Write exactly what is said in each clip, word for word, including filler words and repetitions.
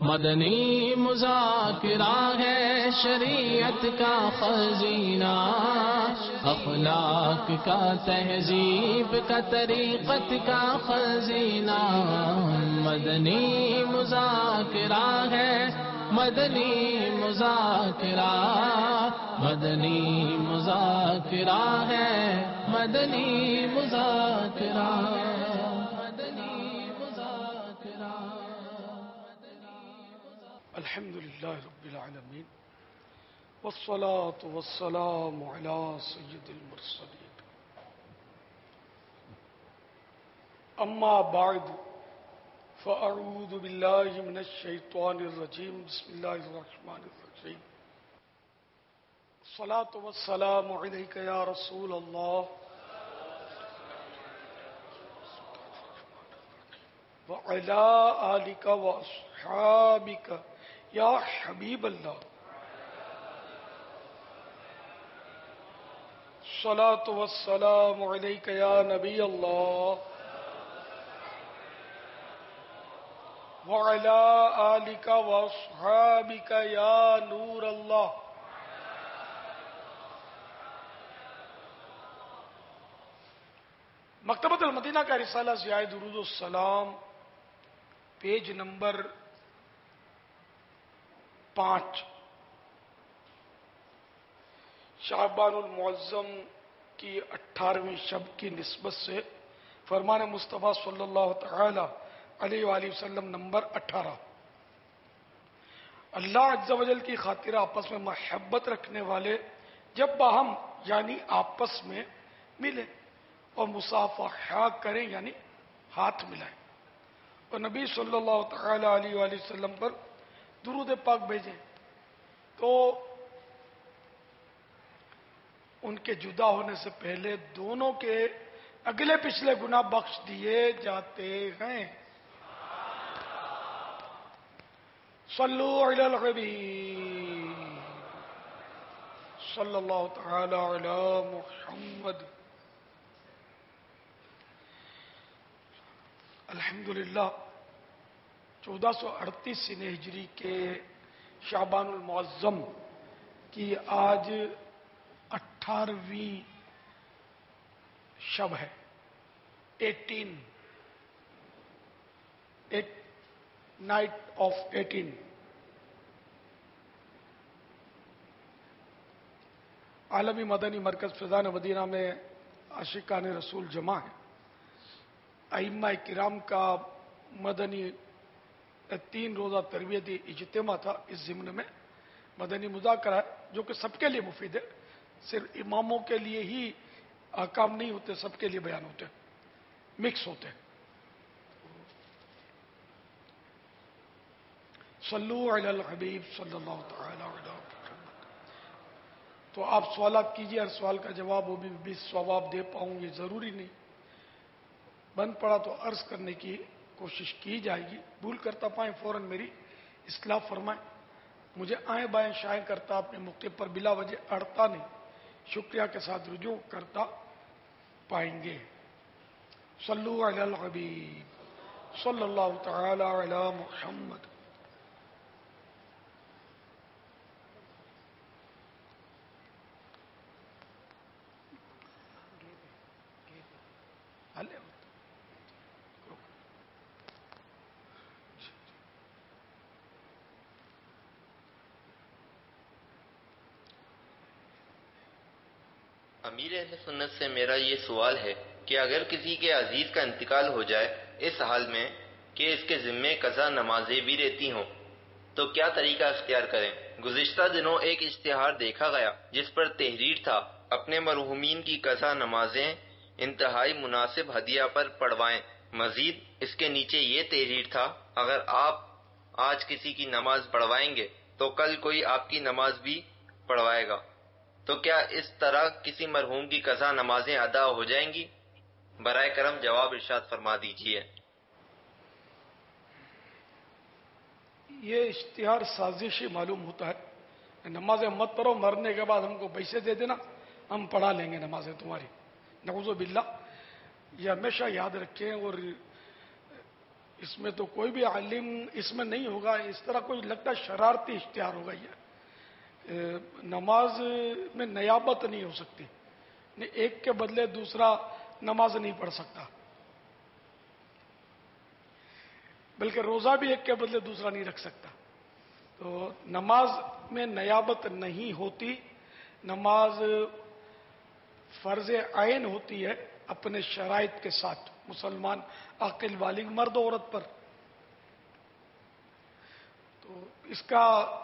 مدنی مذاکرہ ہے شریعت کا خزینہ، اخلاق کا تہذیب کا طریقت کا خزینہ، مدنی مذاکرہ ہے، مدنی مذاکرہ، مدنی مذاکرہ ہے، مدنی مذاکرہ، مدنی مذاکرہ۔ الحمد للہ رب العالمین والصلاة والسلام علی سید المرسلین، اما بعد فاعوذ باللہ من الشیطان الرجیم، بسم اللہ الرحمن الرحیم۔ الصلاة والسلام علیک یا رسول اللہ وعلی آلک واصحابک یا حبیب اللہ، الصلاة والسلام علیک یا نبی اللہ وعلی آلک واصحابک یا نور اللہ۔ مکتبۃ المدینہ کا رسالہ ضیاء درود السلام، پیج نمبر پانچ، شعبان المعظم کی اٹھارہویں شب کی نسبت سے فرمان مصطفیٰ صلی اللہ تعالی علیہ وآلہ وسلم نمبر اٹھارہ۔ اللہ عز و جل کی خاطر آپس میں محبت رکھنے والے جب باہم یعنی آپس میں ملے اور مصافحہ کریں یعنی ہاتھ ملائیں، اور نبی صلی اللہ تعالی علیہ وآلہ وسلم پر درود پاک بھیجیں تو ان کے جدا ہونے سے پہلے دونوں کے اگلے پچھلے گناہ بخش دیے جاتے ہیں۔ صلو علی الحبیب صلی اللہ تعالی علی محمد۔ الحمدللہ چودہ سو اڑتیس ہجری کے شعبان المعظم کی آج اٹھارہویں شب ہے، eighteenth night of eighteen. عالمی مدنی مرکز فیضان مدینہ میں عاشقان رسول جمع ہیں۔ ائمہ کرام کا مدنی تین روزہ تربیتی اجتماع تھا، اس ضمن میں مدنی مذاکرہ ہے جو کہ سب کے لیے مفید ہے، صرف اماموں کے لیے ہی احکام نہیں ہوتے، سب کے لیے بیان ہوتے ہیں، مکس ہوتے ہیں۔ صلو علی الحبیب صلی اللہ تعالی علی محمد۔ تو آپ سوالات کیجئے، ہر سوال کا جواب وہ بھی بھی ثواب دے پاؤں یہ ضروری نہیں، بند پڑا تو عرض کرنے کی کوشش کی جائے گی، بھول کرتا پائیں فوراً میری اصلاح فرمائیں، مجھے آئیں بائیں شائیں کرتا اپنے موقع پر بلا وجہ اڑتا نہیں، شکریہ کے ساتھ رجوع کرتا پائیں گے۔ صلو علی الحبیب صلی اللہ تعالی علی محمد۔ امیر اہل سنت سے میرا یہ سوال ہے کہ اگر کسی کے عزیز کا انتقال ہو جائے اس حال میں کہ اس کے ذمے قضا نمازیں بھی رہتی ہوں تو کیا طریقہ اختیار کریں؟ گزشتہ دنوں ایک اشتہار دیکھا گیا جس پر تحریر تھا اپنے مرحومین کی قضا نمازیں انتہائی مناسب ہدیہ پر پڑھوائیں۔ مزید اس کے نیچے یہ تحریر تھا اگر آپ آج کسی کی نماز پڑھوائیں گے تو کل کوئی آپ کی نماز بھی پڑھوائے گا، تو کیا اس طرح کسی مرحوم کی قضا نمازیں ادا ہو جائیں گی؟ برائے کرم جواب ارشاد فرما دیجیے۔ یہ اشتہار سازشی معلوم ہوتا ہے، نمازیں مت پڑھو، مرنے کے بعد ہم کو پیسے دے دینا، ہم پڑھا لیں گے نمازیں تمہاری، نعوذ باللہ۔ یہ ہمیشہ یاد رکھیں اور اس میں تو کوئی بھی عالم اس میں نہیں ہوگا. اس طرح کوئی لگتا شرارتی اشتہار ہوگا. یہ نماز میں نیابت نہیں ہو سکتی. ایک کے بدلے دوسرا نماز نہیں پڑھ سکتا، بلکہ روزہ بھی ایک کے بدلے دوسرا نہیں رکھ سکتا. تو نماز میں نیابت نہیں ہوتی. نماز فرض عین ہوتی ہے اپنے شرائط کے ساتھ، مسلمان عاقل بالغ مرد و عورت پر. تو اس کا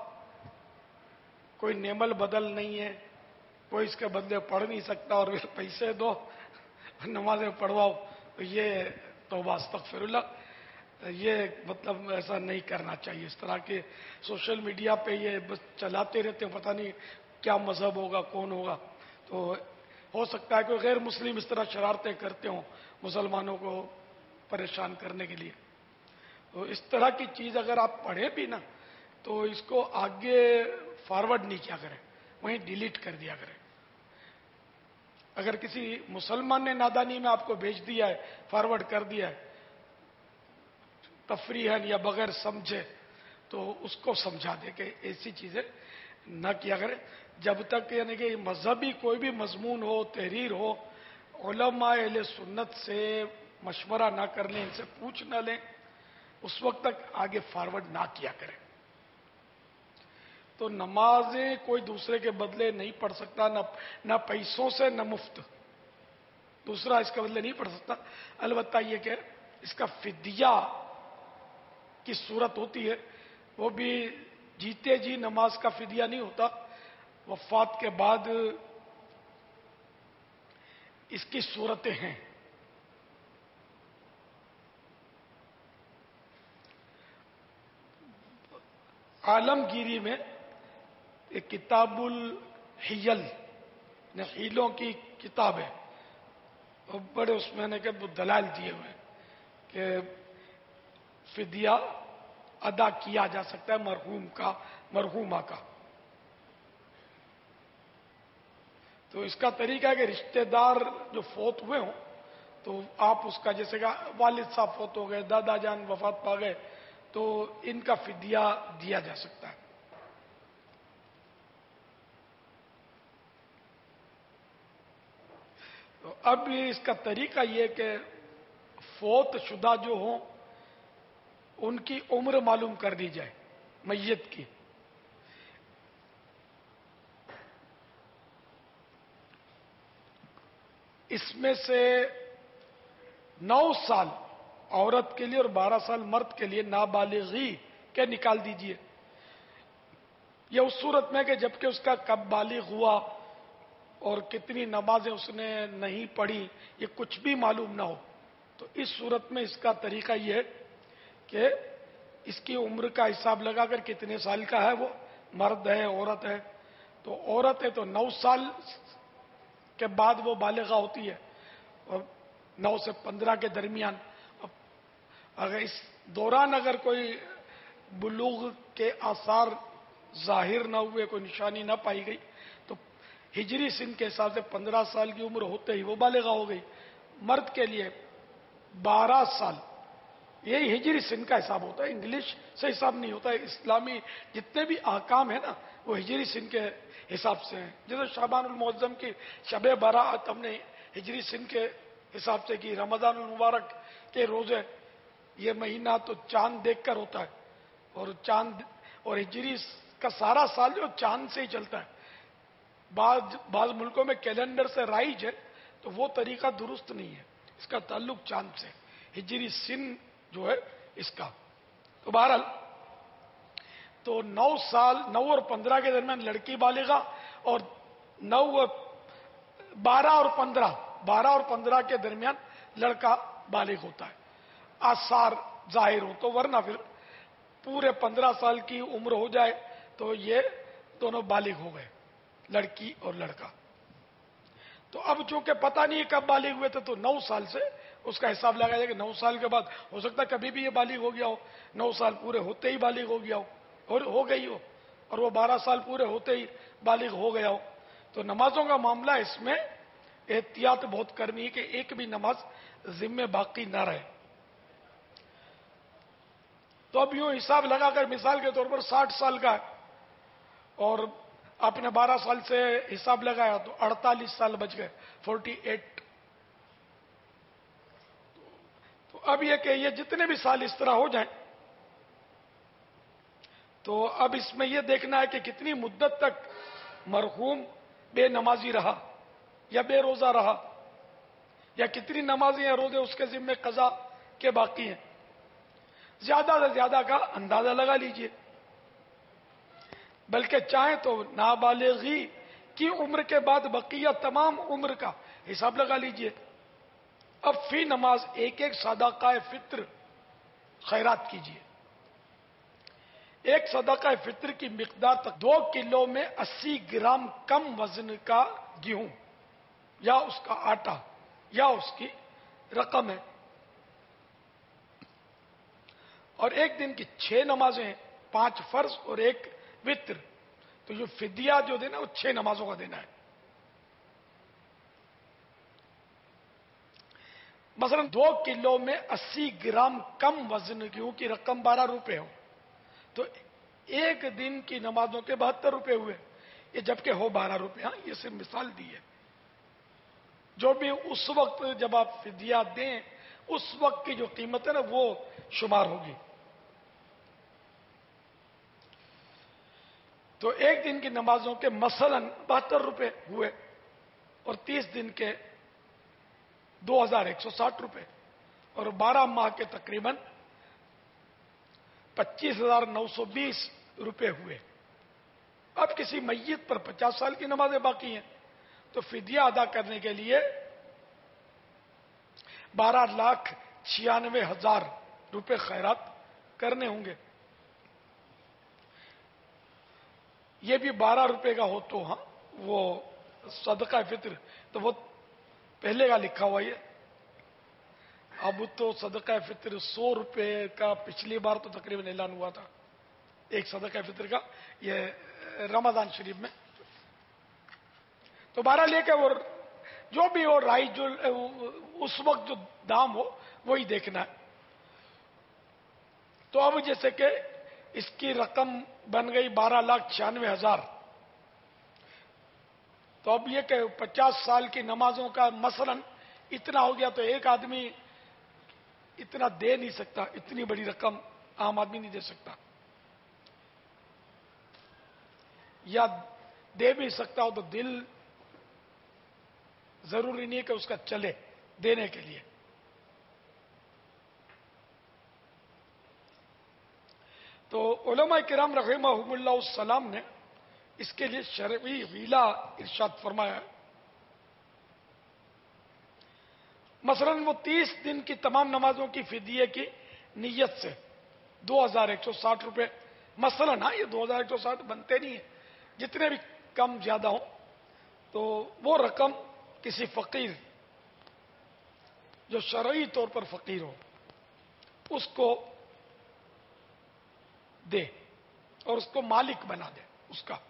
کوئی نعمل بدل نہیں ہے، کوئی اس کے بدلے پڑھ نہیں سکتا اور پھر پیسے دو نمازیں پڑھواؤ. تو یہ توبہ استغفر اللہ، یہ مطلب ایسا نہیں کرنا چاہیے. اس طرح کے سوشل میڈیا پہ یہ بس چلاتے رہتے ہیں، پتہ نہیں کیا مذہب ہوگا کون ہوگا. تو ہو سکتا ہے کہ غیر مسلم اس طرح شرارتیں کرتے ہوں مسلمانوں کو پریشان کرنے کے لیے. تو اس طرح کی چیز اگر آپ پڑھیں بھی نا تو اس کو آگے فارورڈ نہیں کیا کریں، وہیں ڈیلیٹ کر دیا کریں. اگر کسی مسلمان نے نادانی میں آپ کو بھیج دیا ہے، فارورڈ کر دیا ہے تفریحاً یا بغیر سمجھے، تو اس کو سمجھا دے کہ ایسی چیزیں نہ کیا کرے. جب تک یعنی کہ مذہبی کوئی بھی مضمون ہو، تحریر ہو، علماء اہل سنت سے مشورہ نہ کر لیں، ان سے پوچھ نہ لیں، اس وقت تک آگے فارورڈ نہ کیا کریں. تو نمازیں کوئی دوسرے کے بدلے نہیں پڑھ سکتا، نہ نہ پیسوں سے نہ مفت. دوسرا اس کے بدلے نہیں پڑھ سکتا. البتہ یہ کہ اس کا فدیہ کی صورت ہوتی ہے، وہ بھی جیتے جی نماز کا فدیہ نہیں ہوتا، وفات کے بعد اس کی صورتیں ہیں. عالمگیری میں ایک کتاب الحیل، حیلوں کی کتاب ہے، اور بڑے اس میں نے کہ دلائل دیے ہوئے کہ فدیہ ادا کیا جا سکتا ہے مرحوم کا، مرحومہ کا. تو اس کا طریقہ ہے کہ رشتہ دار جو فوت ہوئے ہوں تو آپ اس کا، جیسے کہ والد صاحب فوت ہو گئے، دادا جان وفات پا گئے، تو ان کا فدیہ دیا جا سکتا ہے. تو اب اس کا طریقہ یہ کہ فوت شدہ جو ہوں ان کی عمر معلوم کر دی جائے میت کی. اس میں سے نو سال عورت کے لیے اور بارہ سال مرد کے لیے نابالغی کے نکال دیجئے. یہ اس صورت میں کہ جبکہ اس کا کب بالغ ہوا اور کتنی نمازیں اس نے نہیں پڑھی یہ کچھ بھی معلوم نہ ہو. تو اس صورت میں اس کا طریقہ یہ ہے کہ اس کی عمر کا حساب لگا کر کتنے سال کا ہے، وہ مرد ہے عورت ہے. تو عورت ہے تو نو سال کے بعد وہ بالغہ ہوتی ہے، اور نو سے پندرہ کے درمیان. اگر اس دوران اگر کوئی بلوغ کے آثار ظاہر نہ ہوئے، کوئی نشانی نہ پائی گئی، تو ہجری سن کے حساب سے پندرہ سال کی عمر ہوتے ہی وہ بالغہ ہو گئی. مرد کے لیے بارہ سال، یہی ہجری سن کا حساب ہوتا ہے، انگلش سے حساب نہیں ہوتا ہے. اسلامی جتنے بھی احکام ہیں نا وہ ہجری سن کے حساب سے ہیں. جیسے شعبان المعظم کی شب برات ہم نے ہجری سن کے حساب سے کی. رمضان المبارک کے روزے، یہ مہینہ تو چاند دیکھ کر ہوتا ہے، اور چاند اور ہجری کا سارا سال جو چاند سے ہی چلتا ہے. بعض بعض ملکوں میں کیلنڈر سے رائج ہے، تو وہ طریقہ درست نہیں ہے، اس کا تعلق چاند سے. ہجری سن جو ہے اس کا. تو بہرحال تو نو سال، نو اور پندرہ کے درمیان لڑکی بالغہ، اور نو بارہ اور پندرہ بارہ اور پندرہ کے درمیان لڑکا بالغ ہوتا ہے، آثار ظاہر ہو تو. ورنہ پھر پورے پندرہ سال کی عمر ہو جائے تو یہ دونوں بالغ ہو گئے، لڑکی اور لڑکا. تو اب چونکہ پتہ نہیں کب بالغ ہوئے تھے تو نو سال سے اس کا حساب لگایا جائے کہ نو سال کے بعد ہو سکتا ہے کبھی بھی یہ بالغ ہو گیا ہو، نو سال پورے ہوتے ہی بالغ ہو گیا ہو اور ہو گئی ہو، اور وہ بارہ سال پورے ہوتے ہی بالغ ہو گیا ہو. تو نمازوں کا معاملہ اس میں احتیاط بہت کرنی ہے کہ ایک بھی نماز ذمے باقی نہ رہے. تو اب یوں حساب لگا کر مثال کے طور پر ساٹھ سال کا ہے اور آپ نے بارہ سال سے حساب لگایا تو اڑتالیس سال بچ گئے، فورٹی ایٹ. تو اب یہ کہ یہ جتنے بھی سال اس طرح ہو جائیں تو اب اس میں یہ دیکھنا ہے کہ کتنی مدت تک مرحوم بے نمازی رہا یا بے روزہ رہا، یا کتنی نمازیں یا روزے اس کے ذمہ قضا کے باقی ہیں. زیادہ سے زیادہ کا اندازہ لگا لیجئے، بلکہ چاہیں تو نابالغی کی عمر کے بعد بقیہ تمام عمر کا حساب لگا لیجئے. اب فی نماز ایک ایک صدقہ فطر خیرات کیجئے. ایک صدقہ فطر کی مقدار تک دو کلو میں اسی گرام کم وزن کا گیہوں یا اس کا آٹا یا اس کی رقم ہے. اور ایک دن کی چھ نمازیں ہیں، پانچ فرض اور ایک وطر. تو جو فدیہ جو دینا وہ چھ نمازوں کا دینا ہے. مثلا دو کلو میں اسی گرام کم وزن گیہوں کی رقم بارہ روپے ہو تو ایک دن کی نمازوں کے بہتر روپے ہوئے. یہ جبکہ ہو بارہ روپے. ہاں یہ صرف مثال دی ہے. جو بھی اس وقت جب آپ فدیہ دیں اس وقت کی جو قیمت ہے نا وہ شمار ہوگی. تو ایک دن کی نمازوں کے مثلا بہتر روپے ہوئے اور تیس دن کے دو ہزار ایک سو ساٹھ روپے اور بارہ ماہ کے تقریباً پچیس ہزار نو سو بیس روپے ہوئے. اب کسی میت پر پچاس سال کی نمازیں باقی ہیں تو فدیہ ادا کرنے کے لیے بارہ لاکھ چھیانوے ہزار روپے خیرات کرنے ہوں گے. یہ بھی بارہ روپے کا ہو تو ہاں وہ صدقہ فطر تو وہ پہلے کا لکھا ہوا یہ. اب تو صدقہ فطر سو روپے کا پچھلی بار تو تقریباً اعلان ہوا تھا ایک صدقہ فطر کا، یہ رمضان شریف میں. تو بارہ لے کے وہ جو بھی ہو رائی جو اس وقت جو دام ہو وہی دیکھنا ہے. تو اب جیسے کہ اس کی رقم بن گئی بارہ لاکھ چھیانوے ہزار. تو اب یہ کہ پچاس سال کی نمازوں کا مثلا اتنا ہو گیا تو ایک آدمی اتنا دے نہیں سکتا، اتنی بڑی رقم عام آدمی نہیں دے سکتا. یا دے بھی سکتا ہو تو دل ضروری نہیں ہے کہ اس کا چلے دینے کے لیے. تو علماء کرام رحمہم اللہ السلام نے اس کے لیے شرعی حیلہ ارشاد فرمایا ہے. مثلا وہ تیس دن کی تمام نمازوں کی فدیے کی نیت سے دو ہزار ایک سو ساٹھ روپے مثلا، ہاں یہ دو ہزار ایک سو ساٹھ بنتے نہیں ہیں، جتنے بھی کم زیادہ ہوں تو وہ رقم کسی فقیر جو شرعی طور پر فقیر ہو اس کو دے اور اس کو مالک بنا دے اس کا.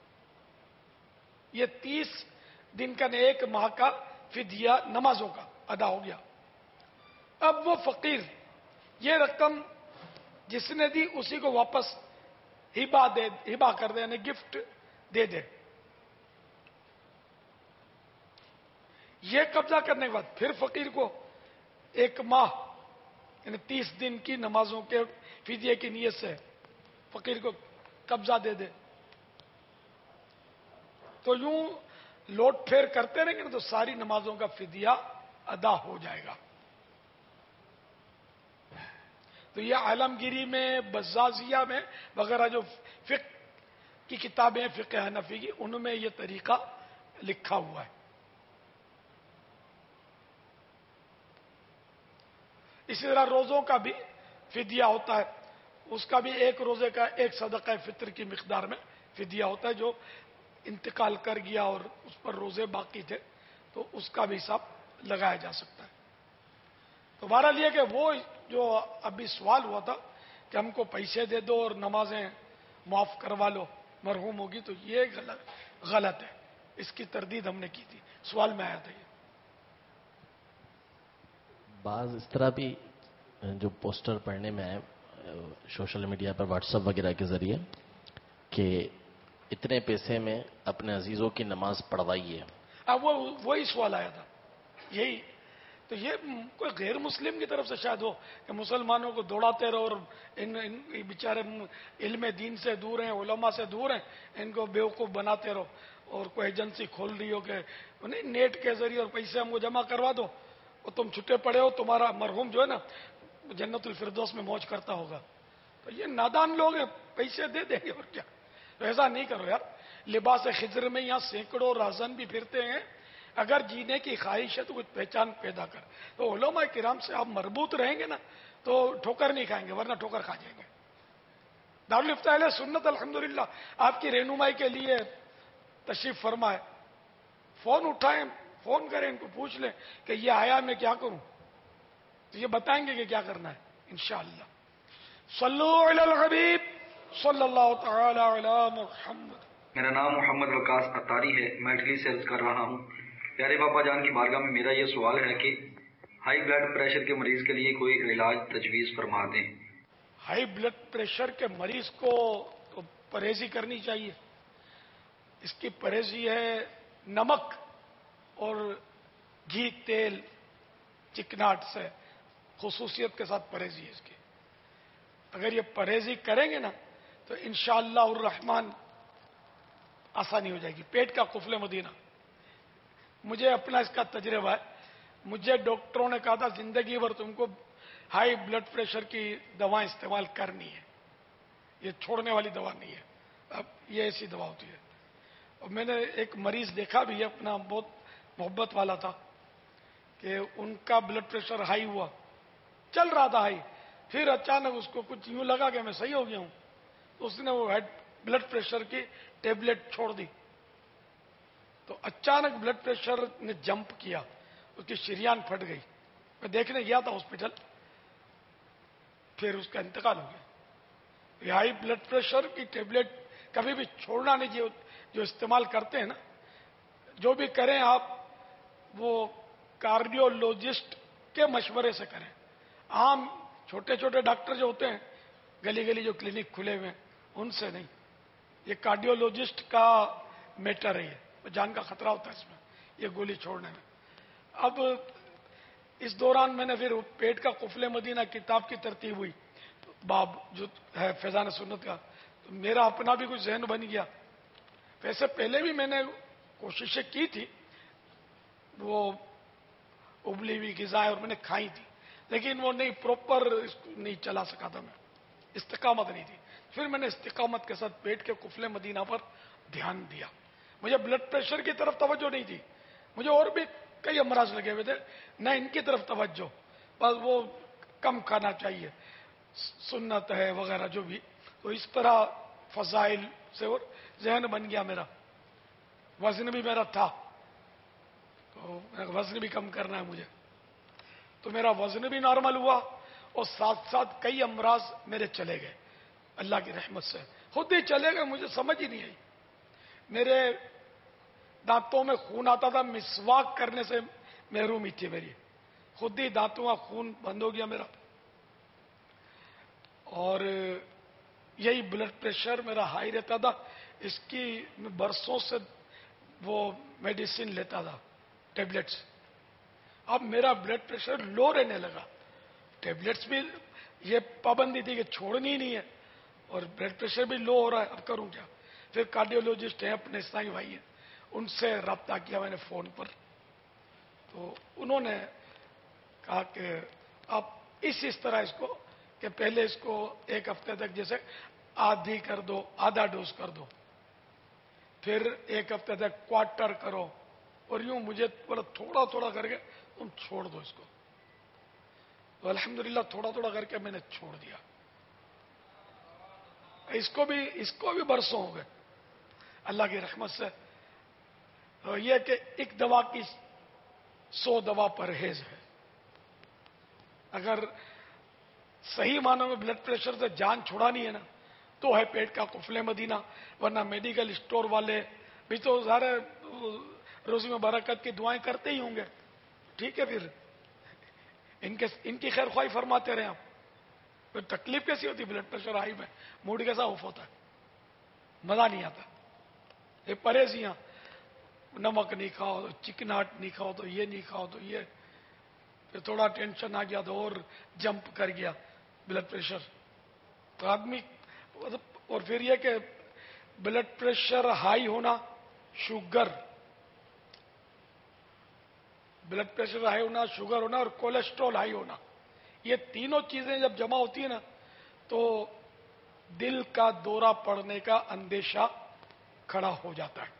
یہ تیس دن کا ایک ماہ کا فدیہ نمازوں کا ادا ہو گیا. اب وہ فقیر یہ رقم جس نے دی اسی کو واپس ہبا دے ہبا کر دے یعنی گفٹ دے دے. یہ قبضہ کرنے کے بعد پھر فقیر کو ایک ماہ یعنی تیس دن کی نمازوں کے فدیے کی نیت سے فقیر کو قبضہ دے دے. تو یوں لوٹ پھیر کرتے رہیں گے تو ساری نمازوں کا فدیہ ادا ہو جائے گا. تو یہ عالمگیری میں بزازیہ میں وغیرہ جو فقہ کی کتابیں فقہ حنفی کی ان میں یہ طریقہ لکھا ہوا ہے. اسی طرح روزوں کا بھی فدیہ ہوتا ہے، اس کا بھی ایک روزے کا ایک صدقہ فطر کی مقدار میں فدیہ ہوتا ہے. جو انتقال کر گیا اور اس پر روزے باقی تھے تو اس کا بھی حساب لگایا جا سکتا ہے. تو بہرحال یہ کہ وہ جو ابھی سوال ہوا تھا کہ ہم کو پیسے دے دو اور نمازیں معاف کروا لو مرحوم ہوگی، تو یہ غلط غلط ہے. اس کی تردید ہم نے کی تھی، سوال میں آیا تھا یہ. بعض اس طرح بھی جو پوسٹر پڑھنے میں آئے سوشل میڈیا پر واٹس ایپ وغیرہ کے ذریعے کہ اتنے پیسے میں اپنے عزیزوں کی نماز پڑھوائیے. اب وہ وہی سوال آیا تھا یہی. تو یہ کوئی غیر مسلم کی طرف سے شاید ہو کہ مسلمانوں کو دوڑاتے رہو اور ان, ان بیچارے علم دین سے دور ہیں, علماء سے دور ہیں, ان کو بیوقوف بناتے رہو. اور کوئی ایجنسی کھول رہی ہو کہ نہیں نیٹ کے ذریعے اور پیسے ہم کو جمع کروا دو اور تم چھٹے پڑے ہو, تمہارا مرحوم جو ہے نا جنت الفردوس میں موج کرتا ہوگا. تو یہ نادان لوگ ہیں, پیسے دے دیں گے اور کیا. تو ایسا نہیں کرو یار. لباس خضر میں یہاں سینکڑوں راہزن بھی پھرتے ہیں. اگر جینے کی خواہش ہے تو کچھ پہچان پیدا کر. تو علماء کرام سے آپ مربوط رہیں گے نا تو ٹھوکر نہیں کھائیں گے, ورنہ ٹھوکر کھا جائیں گے. دارالفتہ اہل سنت الحمدللہ آپ کی رہنمائی کے لیے تشریف فرمائے. فون اٹھائیں, فون کریں, ان کو پوچھ لیں کہ یہ آیا میں کیا کروں, تو یہ بتائیں گے کہ کیا کرنا ہے انشاءاللہ. صلو علی الحبیب صلی اللہ تعالی علی محمد. میرا نام محمد وقاص اتاری ہے, میں اٹلی سے عرض کر رہا ہوں. پیارے بابا جان کی بارگاہ میں میرا یہ سوال ہے کہ ہائی بلڈ پریشر کے مریض کے لیے کوئی علاج تجویز فرما دیں. ہائی بلڈ پریشر کے مریض کو تو پرہیزی کرنی چاہیے. اس کی پرہیزی ہے نمک اور گھی, تیل, چکناٹ سے خصوصیت کے ساتھ پرہیزی ہے اس کی. اگر یہ پرہیزی کریں گے نا تو انشاءاللہ الرحمن آسانی ہو جائے گی. پیٹ کا قفل مدینہ, مجھے اپنا اس کا تجربہ ہے. مجھے ڈاکٹروں نے کہا تھا زندگی بھر تم کو ہائی بلڈ پریشر کی دوائیں استعمال کرنی ہے, یہ چھوڑنے والی دوا نہیں ہے. اب یہ ایسی دوا ہوتی ہے. اور میں نے ایک مریض دیکھا بھی ہے, اپنا بہت محبت والا تھا, کہ ان کا بلڈ پریشر ہائی ہوا, چل رہا تھا ہائی, پھر اچانک اس کو کچھ یوں لگا کہ میں صحیح ہو گیا ہوں, تو اس نے وہ بلڈ پریشر کی ٹیبلٹ چھوڑ دی. تو اچانک بلڈ پریشر نے جمپ کیا, اس کی شریان پھٹ گئی. میں دیکھنے گیا تھا ہاسپٹل, پھر اس کا انتقال ہو گیا. یہ ہائی بلڈ پریشر کی ٹیبلٹ کبھی بھی چھوڑنا نہیں چاہیے. جو استعمال کرتے ہیں نا, جو بھی کریں آپ وہ کارڈیولوجسٹ کے مشورے سے کریں. عام چھوٹے چھوٹے ڈاکٹر جو ہوتے ہیں گلی گلی جو کلینک کھلے ہوئے ہیں, ان سے نہیں. یہ کارڈیولوجسٹ کا میٹر ہے, یہ جان کا خطرہ ہوتا ہے اس میں, یہ گولی چھوڑنے میں. اب اس دوران میں نے پھر پیٹ کا قفل مدینہ کتاب کی ترتیب ہوئی, باب جو ہے فیضان سنت کا, تو میرا اپنا بھی کچھ ذہن بن گیا. ویسے پہلے بھی میں نے کوششیں کی تھی, وہ ابلی ہوئی غذائیں اور میں نے کھائی تھی, لیکن وہ نہیں پراپر نہیں چلا سکا تھا, میں استقامت نہیں تھی. پھر میں نے استقامت کے ساتھ پیٹ کے قفل مدینہ پر دھیان دیا. مجھے بلڈ پریشر کی طرف توجہ نہیں تھی, مجھے اور بھی کئی امراض لگے ہوئے تھے, نہ ان کی طرف توجہ, بس وہ کم کھانا چاہیے, سنت ہے وغیرہ جو بھی. تو اس طرح فضائل سے اور ذہن بن گیا میرا. وزن بھی میرا تھا, تو وزن بھی کم کرنا ہے مجھے, تو میرا وزن بھی نارمل ہوا اور ساتھ ساتھ کئی امراض میرے چلے گئے اللہ کی رحمت سے. خود ہی چلے گئے, مجھے سمجھ ہی نہیں آئی. میرے دانتوں میں خون آتا تھا, مسواک کرنے سے محرومی تھی میری, خود ہی دانتوں کا خون بند ہو گیا میرا. اور یہی بلڈ پریشر میرا ہائی رہتا تھا, اس کی میں برسوں سے وہ میڈیسن لیتا تھا, ٹیبلٹس. اب میرا بلڈ پریشر لو رہنے لگا. ٹیبلٹس بھی یہ پابندی تھی کہ چھوڑنی نہیں ہے, اور بلڈ پریشر بھی لو ہو رہا ہے, اب کروں کیا. پھر کارڈیولوجسٹ ہیں اپنے اسلامی بھائی ہیں, ان سے رابطہ کیا میں نے فون پر, تو انہوں نے کہا کہ آپ اس اس طرح اس کو کہ پہلے اس کو ایک ہفتے تک جیسے آدھی کر دو, آدھا ڈوز کر دو, پھر ایک ہفتے تک کوارٹر کرو, اور یوں مجھے بولا تھوڑا تھوڑا کر کے تم چھوڑ دو اس کو. تو الحمدللہ تھوڑا تھوڑا کر کے میں نے چھوڑ دیا. اس کو بھی اس کو بھی برسوں ہو گئے اللہ کی رحمت سے. یہ کہ ایک دوا کی سو دوا پرہیز ہے. اگر صحیح معنوں میں بلڈ پریشر سے جان چھڑانی ہے نا تو ہے پیٹ کا قفل مدینہ, ورنہ میڈیکل اسٹور والے بھی تو سارے روزی میں برکت کی دعائیں کرتے ہی ہوں گے. ٹھیک ہے, پھر ان کے ان کی خیر خواہی فرماتے رہیں آپ. تو تکلیف کیسی ہوتی ہے بلڈ پریشر ہائی میں؟ موڈ کیسا آف ہوتا ہے، مزہ نہیں آتا. یہ پرہیزیاں، نمک نہیں کھاؤ تو چکناٹ نہیں کھاؤ تو یہ نہیں کھاؤ تو یہ، پھر تھوڑا ٹینشن آ گیا تو اور جمپ کر گیا بلڈ پریشر. تو آدمی، اور پھر یہ کہ بلڈ پریشر ہائی ہونا، شوگر، بلڈ پریشر ہائی ہونا، شوگر ہونا اور کولیسٹرول ہائی ہونا، یہ تینوں چیزیں جب جمع ہوتی ہیں نا تو دل کا دورہ پڑنے کا اندیشہ کھڑا ہو جاتا ہے.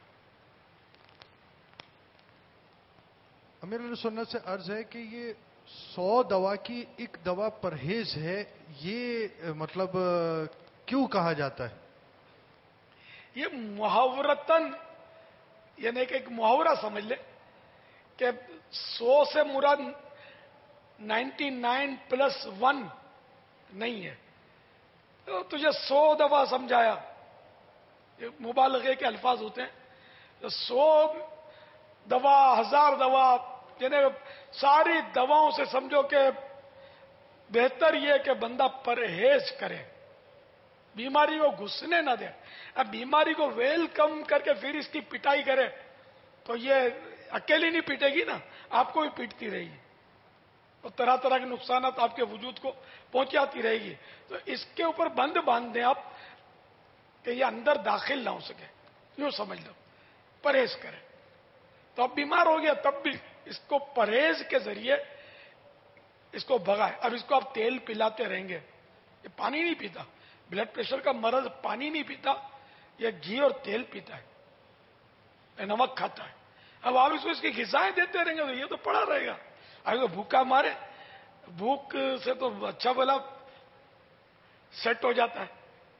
امیر علیہ سنت سے عرض ہے کہ یہ سو دوا کی ایک دوا پرہیز ہے، یہ مطلب کیوں کہا جاتا ہے؟ یہ محاورتن، یعنی کہ ایک محاورہ سمجھ لے کہ سو سے مراد نائنٹی نائن پلس ون نہیں ہے. تو تجھے سو دفعہ سمجھایا، یہ مبالغے کے الفاظ ہوتے ہیں. تو سو دوا، ہزار دوا، یعنی ساری دواؤں سے سمجھو کہ بہتر یہ کہ بندہ پرہیز کرے، بیماری کو گھسنے نہ دے. اب بیماری کو ویلکم کر کے پھر اس کی پٹائی کرے تو یہ اکیلی نہیں پیٹے گی نا، آپ کو بھی پیٹتی رہے گی اور طرح طرح کے نقصانات آپ کے وجود کو پہنچاتی رہے گی. تو اس کے اوپر بند باندھ دیں آپ کہ یہ اندر داخل نہ ہو سکے، یوں سمجھ لو، پرہیز کرے. تو اب بیمار ہو گیا تب بھی اس کو پرہیز کے ذریعے اس کو بھگائے. اب اس کو آپ تیل پلاتے رہیں گے، یہ پانی نہیں پیتا. بلڈ پریشر کا مرض پانی نہیں پیتا، یہ گھی اور تیل پیتا ہے، یہ نمک کھاتا ہے. اب آپ اس کو اس کی غذائیں دیتے رہیں گے تو یہ تو پڑا رہے گا. ابھی تو بھوکا مارے، بھوک سے تو اچھا بھلا سیٹ ہو جاتا ہے.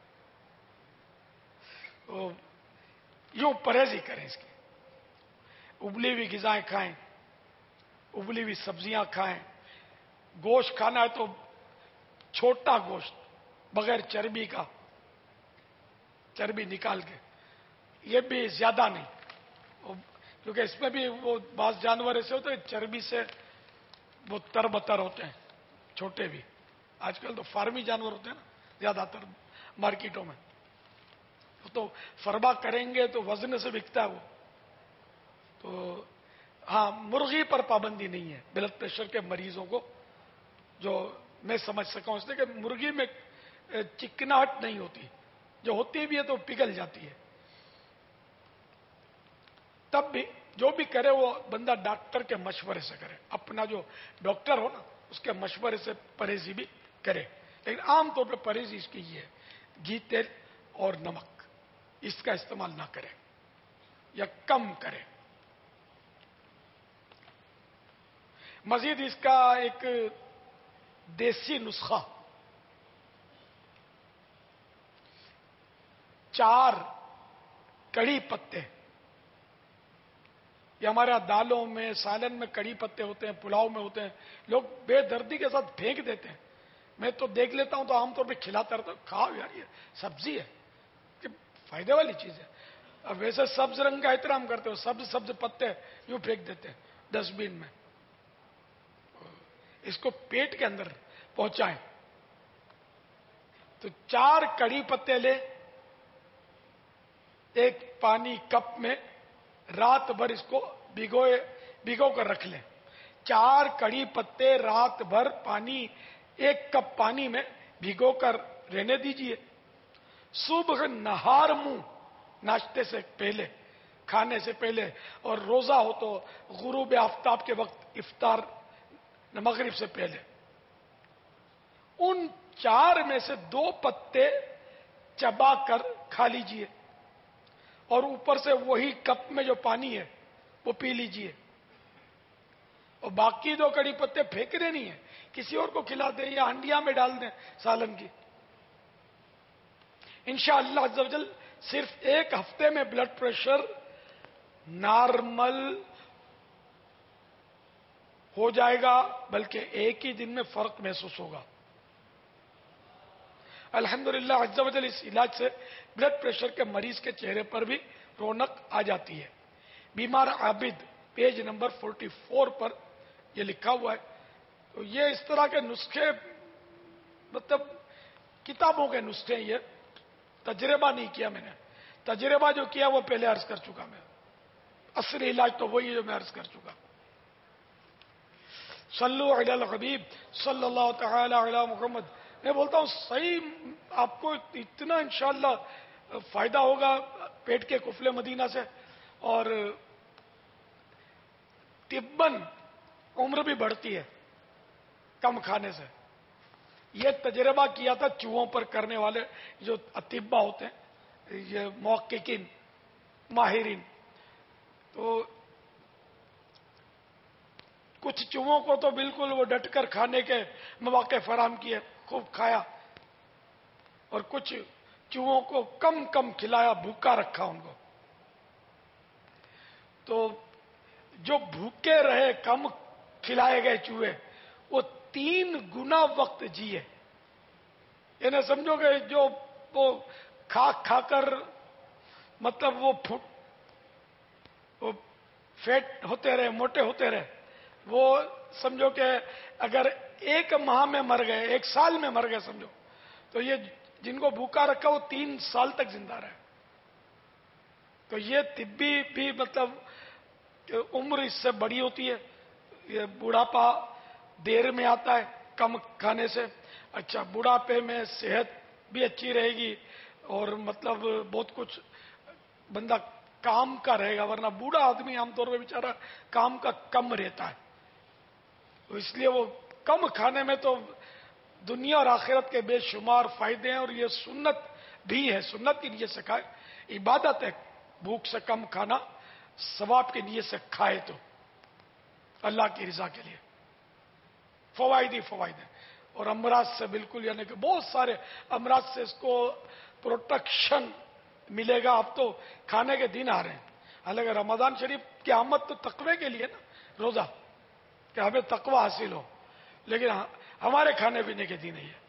تو یوں پرہیز ہی کریں اس کی. ابلی ہوئی غذائیں کھائیں، ابلی ہوئی سبزیاں کھائیں. گوشت کھانا ہے تو چھوٹا گوشت بغیر چربی کا، چربی نکال کے، یہ بھی زیادہ نہیں، کیونکہ اس میں بھی وہ بعض جانور ایسے ہوتے ہیں چربی سے وہ تر بتر ہوتے ہیں، چھوٹے بھی. آج کل تو فارمی جانور ہوتے ہیں نا زیادہ تر مارکیٹوں میں، تو فربا کریں گے تو وزن سے بکتا ہے وہ. تو ہاں، مرغی پر پابندی نہیں ہے بلڈ پریشر کے مریضوں کو، جو میں سمجھ سکا ہوں، اس لیے کہ مرغی میں چکناہٹ نہیں ہوتی، جو ہوتی بھی ہے تو پگھل جاتی ہے. تب بھی جو بھی کرے وہ بندہ ڈاکٹر کے مشورے سے کرے، اپنا جو ڈاکٹر ہو نا اس کے مشورے سے پرہیزی بھی کرے. لیکن عام طور پہ پرہیزی اس کی یہ ہے، گھی، تیل اور نمک اس کا استعمال نہ کرے یا کم کرے. مزید اس کا ایک دیسی نسخہ، چار کڑی پتے، یہ ہمارے یہاں دالوں میں، سالن میں کڑی پتے ہوتے ہیں، پلاؤ میں ہوتے ہیں، لوگ بے دردی کے ساتھ پھینک دیتے ہیں. میں تو دیکھ لیتا ہوں تو عام طور پہ کھلاتا رہتا ہوں، کھاؤ یار، یہ سبزی ہے، کہ فائدے والی چیز ہے. اب ویسے سبز رنگ کا احترام کرتے ہو، سبز سبز پتے یوں پھینک دیتے ہیں ڈسٹ بین میں. اس کو پیٹ کے اندر پہنچائیں تو چار کڑی پتے لے، ایک پانی کپ میں رات بھر اس کو بھگوئے بھگو کر رکھ لیں. چار کڑی پتے رات بھر پانی، ایک کپ پانی میں بھگو کر رہنے دیجئے. صبح نہار منہ، ناشتے سے پہلے، کھانے سے پہلے، اور روزہ ہو تو غروب آفتاب کے وقت، افطار مغرب سے پہلے، ان چار میں سے دو پتے چبا کر کھا لیجئے اور اوپر سے وہی کپ میں جو پانی ہے وہ پی لیجئے. اور باقی دو کڑی پتے پھینکنے نہیں ہیں، کسی اور کو کھلا دیں یا ہنڈیا میں ڈال دیں سالن کی. انشاءاللہ عز و جل صرف ایک ہفتے میں بلڈ پریشر نارمل ہو جائے گا، بلکہ ایک ہی دن میں فرق محسوس ہوگا. الحمدللہ عز و جل اس علاج سے بلڈ پریشر کے مریض کے چہرے پر بھی رونق آ جاتی ہے. بیمار Abid page number forty four پر یہ لکھا ہوا ہے. تو یہ اس طرح کے نسخے مطلب किताबों के नुस्खे, ये तजर्बा नहीं किया मैंने। तजर्बा जो किया वो पहले अर्ज कर चुका मैं। असली इलाज तो वही है जो मैं अर्ज कर चुका। सल्लु अलल हबीब सल्लल्लाहु तआला अला मुहम्मद। मैं बोलता हूँ सही आपको इतना इंशाअल्लाह फायदा होगा पेट के कुफले मदीना से, और तिब्बन उम्र भी बढ़ती है कम खाने से। ये तजर्बा किया था चूहों पर करने वाले जो अतिब्बा होते हैं, ये मुहक्किकीन माहिरीन। तो कुछ चूहों को तो बिल्कुल वो डटकर खाने के मौके फराम किए, खूब खाया, और कुछ चूहों को कम कम खिलाया, भूखा रखा उनको। तो जो भूखे रहे, कम खिलाए गए चूहे, वो तीन गुना वक्त जिए। यानी समझोगे जो वो खा खाकर मतलब वो फुट वो फैट होते रहे, मोटे होते रहे, वो समझो कि अगर एक माह में मर गए, एक साल में मर गए समझो, तो ये जिनको भूखा रखा वो तीन साल तक जिंदा रहे। तो ये तिब्बी भी मतलब उम्र इससे बड़ी होती है, ये बुढ़ापा देर में आता है कम खाने से। अच्छा, बुढ़ापे में सेहत भी अच्छी रहेगी, और मतलब बहुत कुछ बंदा काम का रहेगा, वरना बूढ़ा आदमी आमतौर पर बेचारा काम का कम रहता है। तो इसलिए वो कम खाने में तो दुनिया और आखिरत के बेशुमार फायदे हैं, और ये सुन्नत भी है, सुन्नत की नीयत से खाए, इबादत है भूख से कम खाना, सवाब की नीयत से खाए तो अल्लाह की रजा के लिए। फवाइद ही फवाइद है, और अमराज से बिल्कुल, यानी कि बहुत सारे अमराज से इसको प्रोटेक्शन मिलेगा। अब तो खाने के दिन आ रहे हैं, हालांकि रमजान शरीफ की आमद तो तकवे के लिए ना, रोजा कि हमें तकवा हासिल हो, लेकिन हमारे खाने पीने के दिन ही है।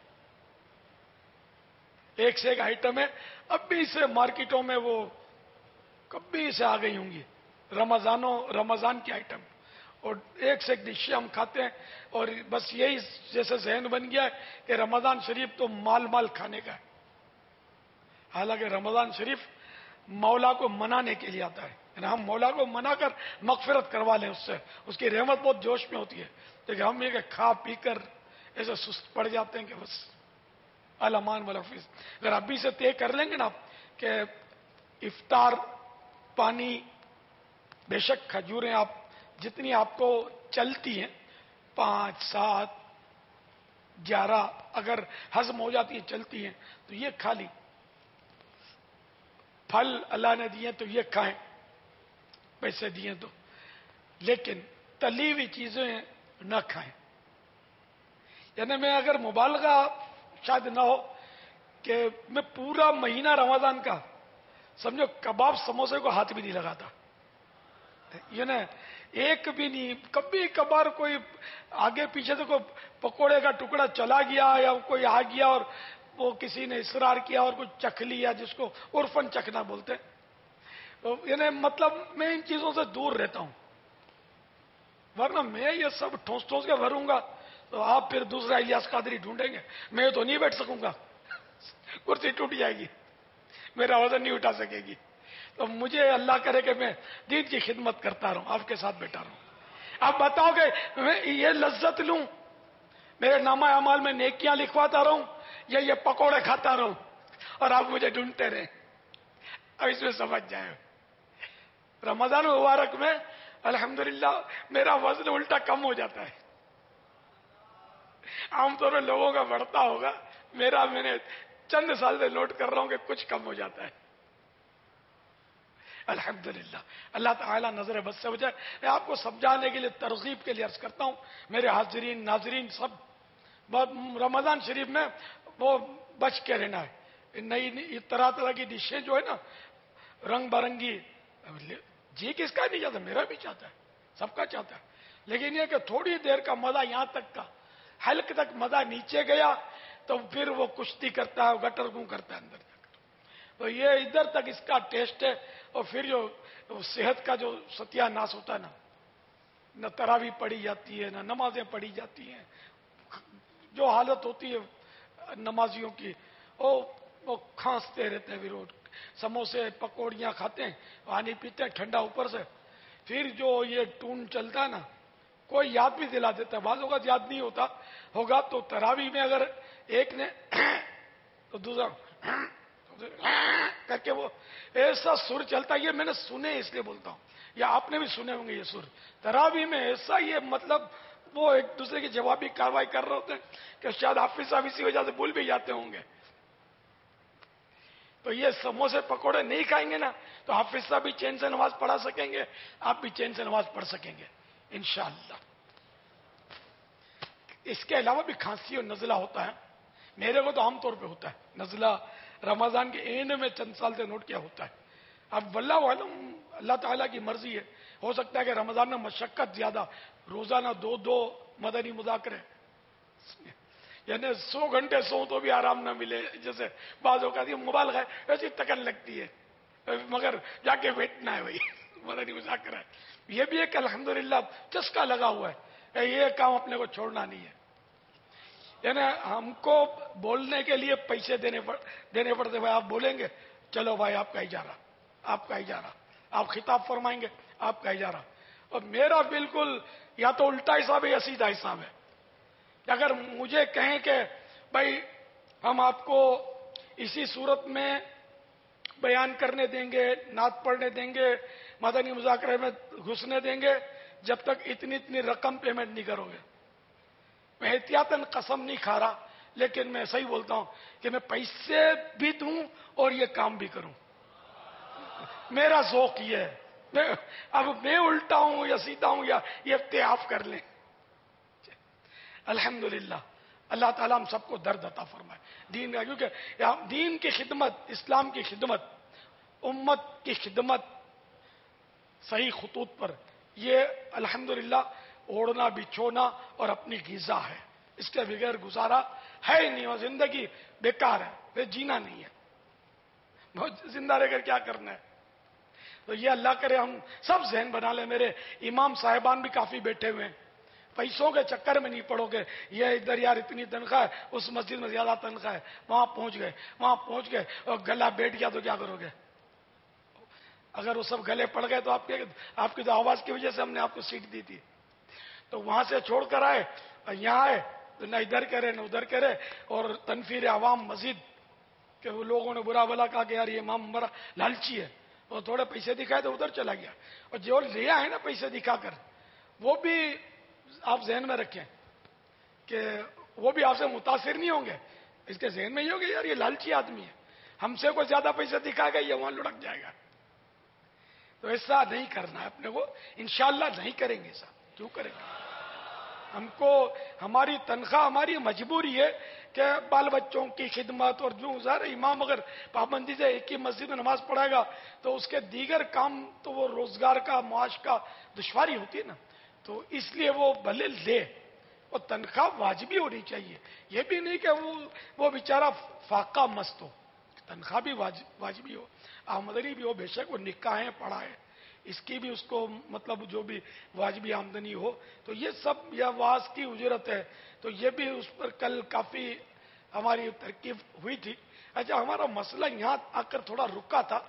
एक से एक आइटम है, अब भी से मार्केटों में वो कभी से आ गई होंगी रमजानों रमजान की आइटम, और एक से एक डिशें हम खाते हैं, और बस यही जैसे जहन बन गया है कि रमजान शरीफ तो माल माल खाने का है। हालांकि रमजान शरीफ मौला को मनाने के लिए आता है, हम मौला को मनाकर मगफिरत करवा लें उससे, उसकी रहमत बहुत जोश में होती है। लेकिन हम ये खा पी कर ऐसे सुस्त पड़ जाते हैं कि बस अलमान वलफिस। अगर अभी से तय कर लेंगे ना कि इफ्तार पानी, बेशक खजूरें आप जितनी आपको चलती हैं, पांच सात ग्यारह अगर हजम हो जाती है चलती हैं, तो ये खा ली। फल अल्लाह ने दिए तो ये खाएं, पैसे दिए तो, लेकिन तली हुई चीजें न खाएं। यानी मैं अगर मुबालगा शायद ना हो कि मैं पूरा महीना रमजान का समझो कबाब समोसे को हाथ भी नहीं लगाता, यानी एक भी नहीं। कभी कभार कोई आगे पीछे से कोई पकोड़े का टुकड़ा चला गया, या कोई आ गया और वो किसी ने इसरार किया और कुछ चख लिया, जिसको उर्फन चखना बोलते हैं, तो यानी मतलब मैं इन चीजों से दूर रहता हूं। वरना मैं ये सब ठोस ठोस के भरूंगा तो आप फिर दूसरा इलियास कादरी ढूंढेंगे, मैं तो नहीं बैठ सकूंगा, कुर्सी टूट जाएगी, मेरा वजन नहीं उठा सकेगी। तो मुझे अल्लाह करे कि मैं दीन की खिदमत करता रहूं, आपके साथ बैठा रहूं। आप बताओगे मैं ये लज्जत लूं, मेरे नामा अमाल में नेकियां लिखवाता रहूं, या ये पकोड़े खाता रहूं और आप मुझे ढूंढते रहे? अब इसमें समझ जाए, रमजान मुबारक में अल्हम्दुलिल्लाह मेरा वजन उल्टा कम हो जाता है। आमतौर पर लोगों का बढ़ता होगा, मेरा मैंने चंद साल से नोट कर रहा हूं कि कुछ कम हो जाता है अल्हम्दुलिल्लाह। अल्लाह ताला नजर बस से बचाए। मैं आपको समझाने के लिए, तरगीब के लिए अर्ज करता हूं, मेरे हाजिरीन नाजरीन सब, रमजान शरीफ में वो बच के रहना है। नई नई तरह तरह की डिशें जो है ना, रंग बिरंगी, जी किसका नहीं चाहता, मेरा भी चाहता है, सबका चाहता है, लेकिन ये कि थोड़ी देर का मजा, यहां तक का हल्क तक मजा नीचे गया तो फिर वो कुश्ती करता है, गटर गूं करता है अंदर जाकर। तो ये इधर तक इसका टेस्ट है, और फिर जो सेहत का जो सत्यानाश होता है ना, न तरावी पढ़ी जाती है, न नमाजें पढ़ी जाती हैं, जो हालत होती है नमाजियों की, ओ वो खांसते रहते हैं विरोध, समोसे पकौड़ियाँ खाते हैं, पानी पीते हैं ठंडा ऊपर से, फिर जो ये टून चलता है ना, कोई याद भी दिला देता है, बाजों का याद नहीं होता होगा तो तरावी में अगर एक ने तो दूसरा करके वो ऐसा सुर चलता है, ये मैंने सुने इसलिए बोलता हूँ, या आपने भी सुने होंगे ये सुर तरावी में ऐसा, ये मतलब वो एक दूसरे की जवाबी कार्रवाई कर रहे होते हैं कि शायद हाफिज साहब इसी वजह से भूल भी जाते होंगे। तो ये समोसे पकोड़े नहीं खाएंगे ना तो हाफिज साहब भी चैन से नमाज पढ़ा सकेंगे, आप भी चैन से नमाज पढ़ सकेंगे इंशाअल्लाह। इसके अलावा भी खांसी और नजला होता है, मेरे को तो आमतौर पे होता है नजला, रमजान के एंड में चंद साल से नोट किया होता है। अब वल्लाह वालम, अल्लाह ताला की मर्जी है, हो सकता है कि रमजान में मशक्कत ज्यादा, रोजाना दो दो मदनी मुजाकरे, यानी सौ घंटे सो तो भी आराम ना मिले, जैसे बाजों का मोबाइल है ऐसी तकन लगती है, मगर जाके बैठना है भाई मदनी मुजाकरा है। ये भी एक अल्हम्दुलिल्लाह चस्का लगा हुआ है, ये काम अपने को छोड़ना नहीं है। यानी हमको बोलने के लिए पैसे देने पड़ देने पड़ते, भाई आप बोलेंगे, चलो भाई आपका इजारा, आपका इजारा, आप खिताब फरमाएंगे, आपका इजारा। और मेरा बिल्कुल या तो उल्टा हिसाब है या सीधा हिसाब है। अगर मुझे कहें कि भाई हम आपको इसी सूरत में बयान करने देंगे, नात पढ़ने देंगे, मदनी मुज़ाकरे में घुसने देंगे, जब तक इतनी इतनी रकम पेमेंट नहीं करोगे। मैं एहतियातन कसम नहीं खा रहा, लेकिन मैं सही बोलता हूं कि मैं पैसे भी दूं और ये काम भी करूं, मेरा ज़ौक ये है। मैं अब मैं उल्टा हूं या सीधा हूं या ये इख्तियाफ कर लें, अल्हम्दुलिल्लाह अल्लाह ताला हम सबको दर्द अता फरमाए दीन का, क्योंकि दीन की खिदमत, इस्लाम की खिदमत, उम्मत की खिदमत सही खतूत पर, ये अल्हम्दुलिल्लाह ओढ़ना बिछोना और अपनी ग़िज़ा है, इसके बगैर गुजारा है ही नहीं, और जिंदगी बेकार है, फिर जीना नहीं है, बहुत जिंदा रहकर क्या करना है। तो ये अल्लाह करे हम सब ज़हन बना ले। मेरे इमाम साहिबान भी काफी बैठे हुए हैं, पैसों के चक्कर में नहीं पड़ोगे, ये इधर यार इतनी तनख्वाह है, उस मस्जिद में ज्यादा तनख्वाह है, वहां पहुंच गए, वहां पहुंच गए और गला बैठ गया तो क्या करोगे? अगर वो सब गले पड़ गए तो आपके आपकी तो आवाज की वजह से हमने आपको सीट दी थी, तो वहां से छोड़कर आए, यहाँ आए तो न इधर करे न उधर करे, और तनफीर आवाम मस्जिद के वो लोगों ने बुरा भला कहा कि यार ये इमाम बड़ा लालची है, और थोड़े पैसे दिखाए तो उधर चला गया, और जो लिया है ना पैसे दिखाकर, वो भी आप जहन में रखें कि वो भी आपसे मुतासिर नहीं होंगे, इसके जहन में ये होगा यार ये लालची आदमी है, हमसे कोई ज्यादा पैसा दिखाएगा ये वहां लुढ़क जाएगा। तो ऐसा नहीं करना है अपने को, इंशाअल्लाह नहीं करेंगे ऐसा। क्यों करेंगे? हमको हमारी तनख्वाह हमारी मजबूरी है कि बाल बच्चों की खिदमत, और जो ज़ाहिर इमाम अगर पाबंदी से एक ही मस्जिद में नमाज पढ़ाएगा तो उसके दीगर काम तो वो रोजगार का, मुआश का दुश्वारी होती है ना, तो इसलिए वो भले ले, और तनख्वाह वाजिबी होनी चाहिए। ये भी नहीं कि वो वो बेचारा फाका मस्त हो, तनख्वाह भी वाजिबी हो, आमदनी भी हो, बेशक वो निकाहें पढ़ाए, इसकी भी उसको मतलब जो भी वाजिबी आमदनी हो, तो ये सब यह वाज की उजरत है, तो ये भी उस पर कल काफी हमारी तरकीब हुई थी। अच्छा, हमारा मसला यहाँ आकर थोड़ा रुका था,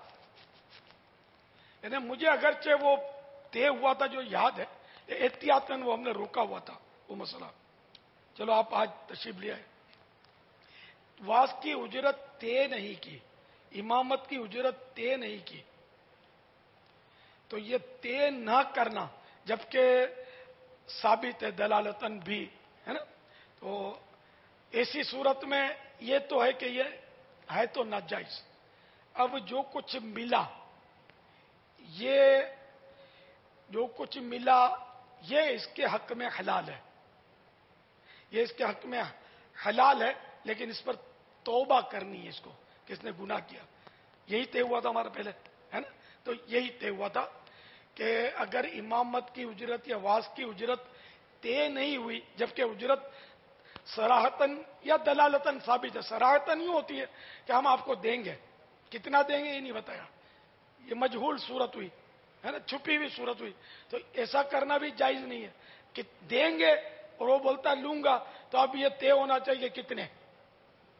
यानी मुझे अगरचे वो तय हुआ था जो याद है, एहतियातन वो हमने रोका हुआ था वो मसला। चलो आप आज तशरीफ ले आए। वाज की उजरत तय नहीं की, इमामत की उजरत तय नहीं की, तो ये तय ना करना जबकि साबित है दलालतन भी, है ना, तो ऐसी सूरत में ये तो है कि ये है तो नाजायज। अब जो कुछ मिला, ये जो कुछ मिला ये इसके हक में हलाल है, ये इसके हक में हलाल है, लेकिन इस पर तौबा करनी है इसको, किसने गुनाह किया। यही तय हुआ था हमारा पहले, है ना, तो यही तय हुआ था कि अगर इमामत की उजरत या वाज की उजरत तय नहीं हुई, जबकि उजरत सराहतन या दलालतन साबित है। सराहतन यूं होती है कि हम आपको देंगे, कितना देंगे ये नहीं बताया, ये मजहूल सूरत हुई, है ना, छुपी हुई सूरत हुई, तो ऐसा करना भी जायज नहीं है कि देंगे और वो बोलता लूंगा, तो अब ये तय होना चाहिए कितने,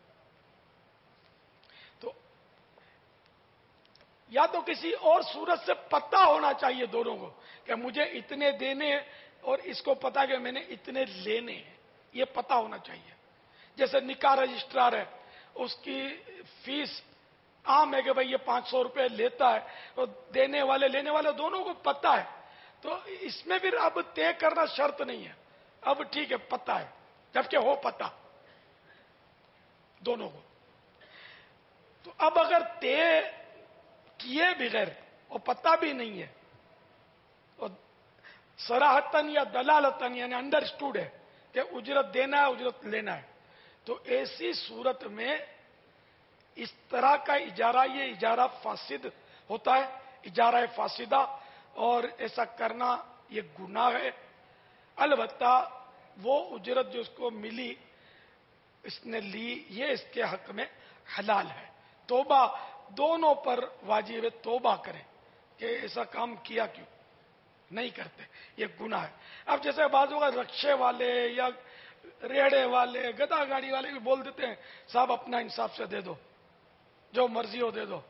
یا تو کسی اور صورت سے پتہ ہونا چاہیے دونوں کو کہ مجھے اتنے دینے اور اس کو پتا کہ میں نے اتنے لینے ہیں، یہ پتہ ہونا چاہیے. جیسے نکاح رجسٹرار ہے، اس کی فیس عام ہے کہ بھائی یہ پانچ سو روپے لیتا ہے، اور دینے والے لینے والے دونوں کو پتہ ہے. تو اس میں پھر اب طے کرنا شرط نہیں ہے، اب ٹھیک ہے پتہ ہے، جبکہ ہو پتہ دونوں کو. تو اب اگر طے کیے بغیر اور پتہ بھی نہیں ہے اور صراحتاً یا دلالتاً یعنی انڈرسٹوڈ ہے کہ اجرت دینا ہے اجرت لینا ہے، تو ایسی صورت میں اس طرح کا اجارہ یہ اجارہ فاسد ہوتا ہے، اجارہ فاسدہ، اور ایسا کرنا یہ گناہ ہے. البتہ وہ اجرت جو اس کو ملی، اس نے لی، یہ اس کے حق میں حلال ہے. توبہ دونوں پر واجب ہے، توبہ کریں کہ ایسا کام کیا کیوں نہیں کرتے، یہ گناہ ہے. اب جیسے بعض اوقات رکشے والے یا ریڑے والے گدا گاڑی والے بھی بول دیتے ہیں صاحب اپنا انصاف سے دے دو، جو مرضی ہو دے دو.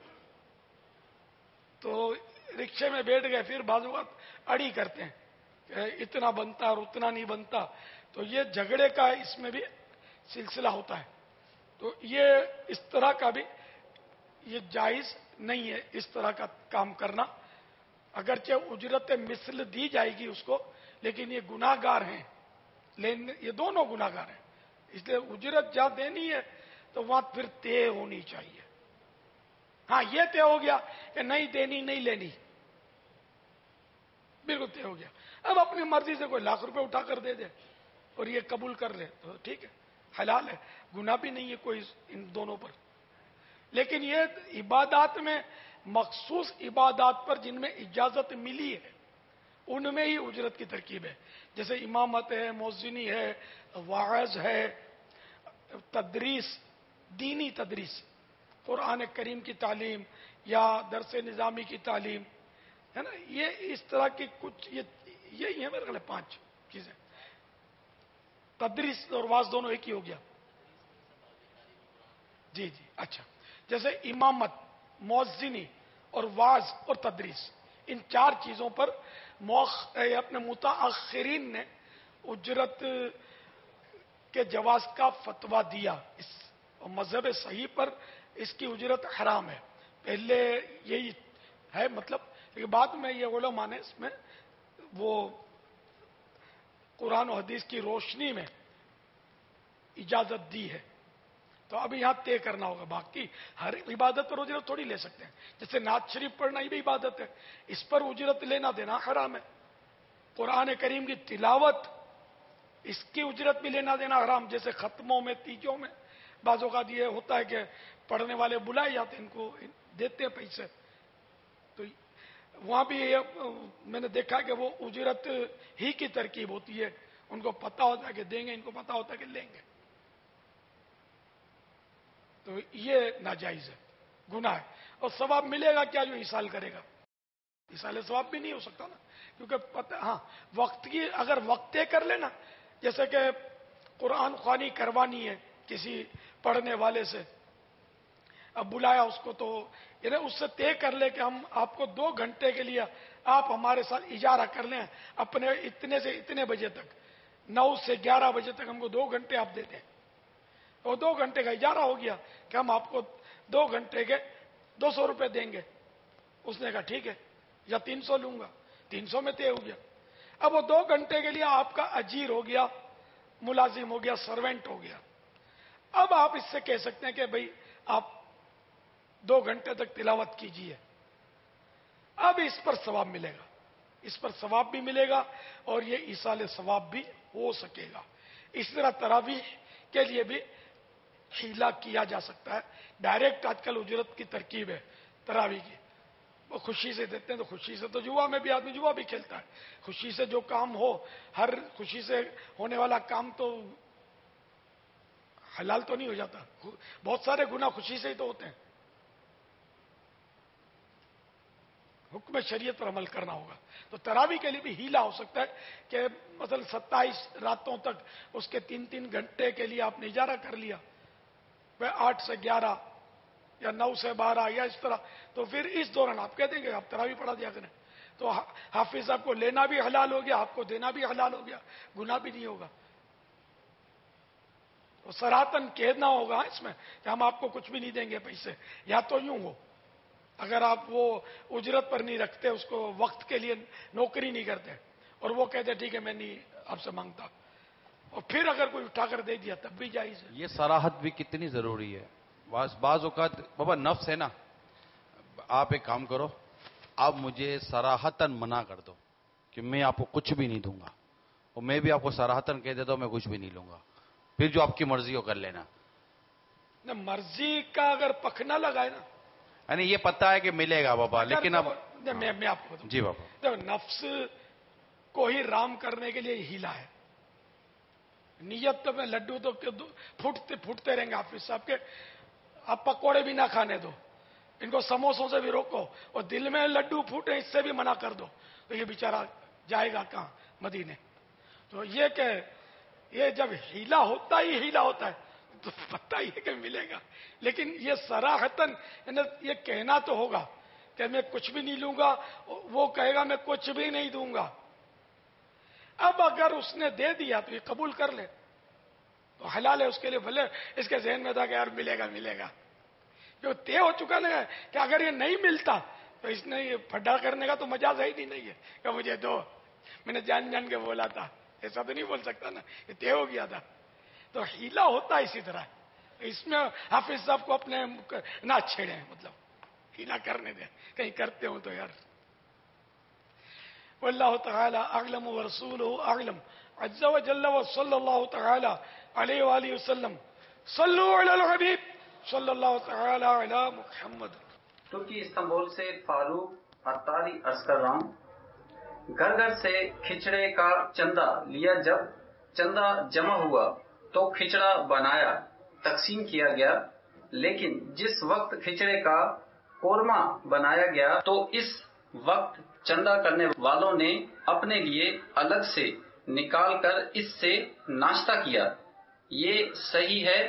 تو رکشے میں بیٹھ گئے، پھر بعض اوقات اڑی کرتے ہیں کہ اتنا بنتا اور اتنا نہیں بنتا، تو یہ جھگڑے کا اس میں بھی سلسلہ ہوتا ہے. تو یہ اس طرح کا بھی یہ جائز نہیں ہے، اس طرح کا کام کرنا. اگرچہ اجرت مثل دی جائے گی اس کو، لیکن یہ گناہ گار ہیں، لیکن یہ دونوں گناہ گار ہیں. اس لیے اجرت جہاں دینی ہے تو وہاں پھر طے ہونی چاہیے. ہاں یہ طے ہو گیا کہ نہیں دینی نہیں لینی، بالکل طے ہو گیا. اب اپنی مرضی سے کوئی لاکھ روپے اٹھا کر دے دے اور یہ قبول کر لے تو ٹھیک ہے، حلال ہے، گناہ بھی نہیں ہے کوئی ان دونوں پر. لیکن یہ عبادات میں مخصوص عبادات پر جن میں اجازت ملی ہے ان میں ہی اجرت کی ترکیب ہے. جیسے امامت ہے، مؤذنی ہے، واعظ ہے، تدریس، دینی تدریس، قرآن کریم کی تعلیم یا درس نظامی کی تعلیم ہے نا، یہ اس طرح کی کچھ یہ یہی ہے میرے خیال پانچ چیزیں. تدریس اور واعظ دونوں ایک ہی ہو گیا. جی جی اچھا. جیسے امامت، مؤذنی اور واعظ اور تدریس، ان چار چیزوں پر اپنے متاخرین نے اجرت کے جواز کا فتویٰ دیا. اس مذہب صحیح پر اس کی اجرت حرام ہے. پہلے یہی ہے مطلب، لیکن بعد میں یہ علماء نے اس میں وہ قرآن و حدیث کی روشنی میں اجازت دی ہے. تو اب یہاں طے کرنا ہوگا. باقی ہر عبادت پر اجرت تھوڑی لے سکتے ہیں. جیسے نعت شریف پڑھنا یہ بھی عبادت ہے، اس پر اجرت لینا دینا حرام ہے. قرآن کریم کی تلاوت، اس کی اجرت بھی لینا دینا حرام. جیسے ختموں میں، تیجوں میں بعض اوقات یہ ہوتا ہے کہ پڑھنے والے بلائے جاتے ہیں، ان کو دیتے ہیں پیسے. تو وہاں بھی میں نے دیکھا کہ وہ اجرت ہی کی ترکیب ہوتی ہے. ان کو پتا ہوتا ہے کہ دیں گے، ان کو پتا ہوتا ہے کہ لیں گے. تو یہ ناجائز ہے، گناہ ہے. اور ثواب ملے گا کیا جو ایصال کرے گا؟ ایصال ثواب بھی نہیں ہو سکتا نا، کیونکہ پتہ ہاں وقت کی اگر وقت طے کر لینا، جیسے کہ قرآن خوانی کروانی ہے کسی پڑھنے والے سے، اب بلایا اس کو، تو یعنی اس سے طے کر لے کہ ہم آپ کو دو گھنٹے کے لیے آپ ہمارے ساتھ اجارہ کر لیں، اپنے اتنے سے اتنے بجے تک، نو سے گیارہ بجے تک ہم کو دو گھنٹے آپ دے دیں. اور دو گھنٹے کا اجارہ ہو گیا کہ ہم آپ کو دو گھنٹے کے دو سو روپے دیں گے. اس نے کہا ٹھیک ہے، یا تین سو لوں گا، تین سو میں طے ہو گیا. اب وہ دو گھنٹے کے لیے آپ کا اجیر ہو گیا، ملازم ہو گیا، سرونٹ ہو گیا. اب آپ اس سے کہہ سکتے ہیں کہ بھائی آپ دو گھنٹے تک تلاوت کیجیے. اب اس پر ثواب ملے گا، اس پر ثواب بھی ملے گا اور یہ ایصال ثواب بھی ہو سکے گا. اس طرح تراویح کے لیے بھی ہیلا کیا جا سکتا ہے. ڈائریکٹ آج کل اجرت کی ترکیب ہے تراویح کی، وہ خوشی سے دیتے ہیں. تو خوشی سے تو جوا میں بھی آدمی جوا بھی کھیلتا ہے. خوشی سے جو کام ہو، ہر خوشی سے ہونے والا کام تو حلال تو نہیں ہو جاتا. بہت سارے گناہ خوشی سے ہی تو ہوتے ہیں. حکم شریعت پر عمل کرنا ہوگا. تو تراویح کے لیے بھی ہیلا ہو سکتا ہے کہ مثلا ستائیس راتوں تک اس کے تین تین گھنٹے کے لیے آپ نے اجارہ کر لیا، وہ آٹھ سے گیارہ یا نو سے بارہ یا اس طرح، تو پھر اس دوران آپ کہہ دیں گے آپ تراویح پڑھا دیا کریں، تو حافظ صاحب کو لینا بھی حلال ہو گیا، آپ کو دینا بھی حلال ہو گیا، گناہ بھی نہیں ہوگا۔ تو سراہتن کہنا ہوگا اس میں کہ ہم آپ کو کچھ بھی نہیں دیں گے پیسے، یا تو یوں ہو اگر آپ وہ اجرت پر نہیں رکھتے، اس کو وقت کے لیے نوکری نہیں کرتے، اور وہ کہتے ٹھیک ہے میں نہیں آپ سے مانگتا، اور پھر اگر کوئی اٹھا کر دے دیا تب بھی جائز ہے۔ یہ صراحت بھی کتنی ضروری ہے۔ بعض بعض اوقات بابا نفس ہے نا، آپ ایک کام کرو، آپ مجھے صراحتاً منع کر دو کہ میں آپ کو کچھ بھی نہیں دوں گا، اور میں بھی آپ کو صراحتاً کہہ دیتا ہوں میں کچھ بھی نہیں لوں گا، پھر جو آپ کی مرضی ہو کر لینا۔ نہ مرضی کا اگر پکھنا لگائے نا، یعنی یہ پتہ ہے کہ ملے گا بابا، لیکن اب میں میں آپ کو بتاؤں، جی بابا، دیکھو نفس کو ہی رام کرنے کے لیے ہیلا ہے۔ نیت تو میں لڈو تو پھوٹتے پھوٹتے رہیں گے حافظ صاحب کے، آپ پکوڑے بھی نہ کھانے دو، ان کو سموسوں سے بھی روکو، اور دل میں لڈو پھوٹے اس سے بھی منع کر دو، تو یہ بیچارہ جائے گا کہاں؟ مدینے۔ تو یہ کہ یہ جب ہیلا ہوتا ہی ہیلا ہوتا ہے تو پتہ ہی ہے کہ ملے گا، لیکن یہ صراحتاً یہ کہنا تو ہوگا کہ میں کچھ بھی نہیں لوں گا، وہ کہے گا میں کچھ بھی نہیں دوں گا۔ اب اگر اس نے دے دیا تو یہ قبول کر لے تو حلال ہے اس کے لیے، بھلے اس کے ذہن میں تھا کہ یار ملے گا ملے گا، جو طے ہو چکا نا کہ اگر یہ نہیں ملتا تو اس نے یہ پھڈا کرنے کا تو مجاز ہی نہیں ہے کہ مجھے دو، میں نے جان جان کے بولا تھا، ایسا تو نہیں بول سکتا نا، یہ طے ہو گیا تھا۔ تو ہیلا ہوتا ہے اسی طرح، اس میں حافظ صاحب کو اپنے نہ چھیڑیں، مطلب ہیلا کرنے دیں، کہیں کرتے ہوں تو یار۔ واللہ تعالی اعلم ورسولہ اعلم عز وجل وصلی اللہ تعالی علیہ وآلہ وسلم۔ صلو علی الحبیب صلی اللہ تعالی علی محمد۔ ترکی استنبول سے فاروق عطاری عرض کر رہا ہوں، گھر گھر سے کھچڑے کا چندہ لیا، جب چندہ جمع ہوا تو کھچڑا بنایا، تقسیم کیا گیا، لیکن جس وقت کھچڑے کا قورمہ بنایا گیا تو اس وقت چندہ کرنے والوں نے اپنے لیے الگ سے نکال کر اس سے ناشتہ کیا، یہ صحیح ہے؟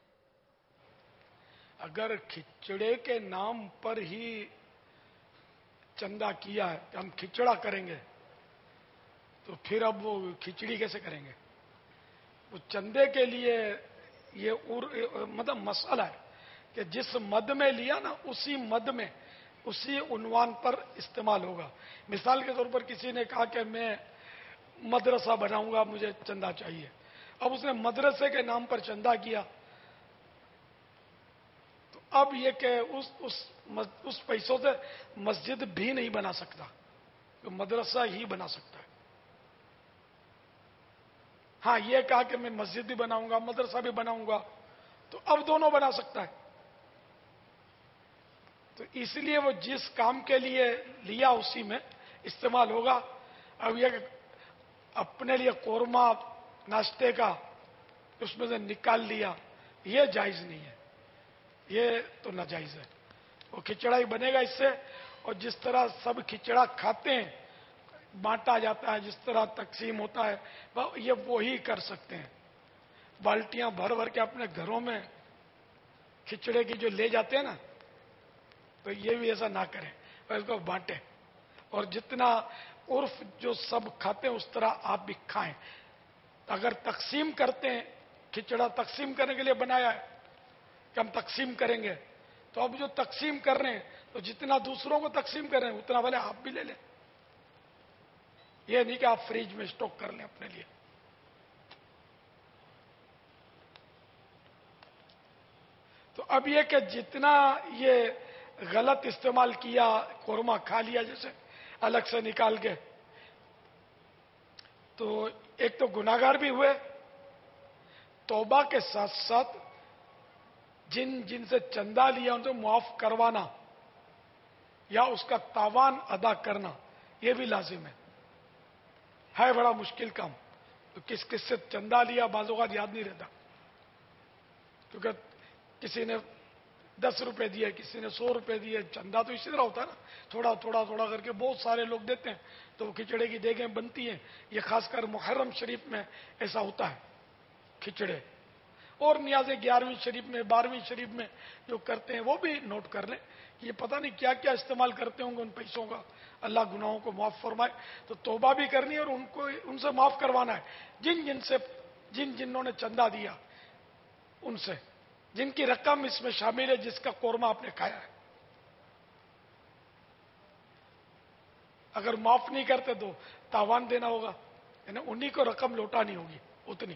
اگر کھچڑے کے نام پر ہی چندہ کیا ہے کہ ہم کھچڑا کریں گے تو پھر اب وہ کھچڑی کیسے کریں گے؟ وہ چندے کے لیے یہ مطلب مسئلہ ہے کہ جس مد میں لیا نا اسی مد میں اسی عنوان پر استعمال ہوگا۔ مثال کے طور پر کسی نے کہا کہ میں مدرسہ بناؤں گا، مجھے چندہ چاہیے، اب اس نے مدرسے کے نام پر چندہ کیا، تو اب یہ کہ اس اس اس پیسوں سے مسجد بھی نہیں بنا سکتا، تو مدرسہ ہی بنا سکتا ہے۔ ہاں یہ کہا کہ میں مسجد بھی بناؤں گا مدرسہ بھی بناؤں گا، تو اب دونوں بنا سکتا ہے۔ تو اس لیے وہ جس کام کے لیے لیا اسی میں استعمال ہوگا۔ اب یہ کہ اپنے لیے قورمہ ناشتے کا اس میں سے نکال لیا، یہ جائز نہیں ہے، یہ تو ناجائز ہے۔ وہ کھچڑا ہی بنے گا اس سے، اور جس طرح سب کھچڑا کھاتے ہیں، بانٹا جاتا ہے، جس طرح تقسیم ہوتا ہے، یہ وہی کر سکتے ہیں۔ بالٹیاں بھر بھر کے اپنے گھروں میں کھچڑے کی جو لے جاتے ہیں نا، تو یہ بھی ایسا نہ کریں، اور اس کو بانٹیں، اور جتنا عرف جو سب کھاتے ہیں اس طرح آپ بھی کھائیں۔ اگر تقسیم کرتے ہیں، کھچڑا تقسیم کرنے کے لیے بنایا ہے کہ ہم تقسیم کریں گے، تو اب جو تقسیم کر رہے ہیں تو جتنا دوسروں کو تقسیم کر رہے ہیں اتنا بھلے آپ بھی لے لیں، یہ نہیں کہ آپ فریج میں اسٹاک کر لیں اپنے لیے۔ تو اب یہ کہ جتنا یہ غلط استعمال کیا، قورمہ کھا لیا جیسے الگ سے نکال کے، تو ایک تو گناہگار بھی ہوئے، توبہ کے ساتھ ساتھ جن جن سے چندہ لیا ان سے معاف کروانا یا اس کا تاوان ادا کرنا یہ بھی لازم ہے۔ ہے بڑا مشکل کام، تو کس کس سے چندہ لیا بعض اوقات یاد نہیں رہتا، کیونکہ کسی نے دس روپے دیے، کسی نے سو روپے دیے، چندہ تو اسی طرح ہوتا ہے نا، تھوڑا تھوڑا تھوڑا کر کے بہت سارے لوگ دیتے ہیں تو کھچڑے کی دیگیں بنتی ہیں۔ یہ خاص کر محرم شریف میں ایسا ہوتا ہے کھچڑے، اور نیازیں گیارہویں شریف میں بارہویں شریف میں جو کرتے ہیں وہ بھی نوٹ کر لیں. یہ پتہ نہیں کیا کیا استعمال کرتے ہوں گے ان پیسوں کا. اللہ گناہوں کو معاف فرمائے. تو توبہ بھی کرنی ہے اور ان کو ان سے معاف کروانا ہے. جن جن سے جن جنہوں نے چندہ دیا ان سے, جن کی رقم اس میں شامل ہے, جس کا قورمہ آپ نے کھایا ہے, اگر معاف نہیں کرتے تو تاوان دینا ہوگا, یعنی انہی کو رقم لوٹانی ہوگی اتنی.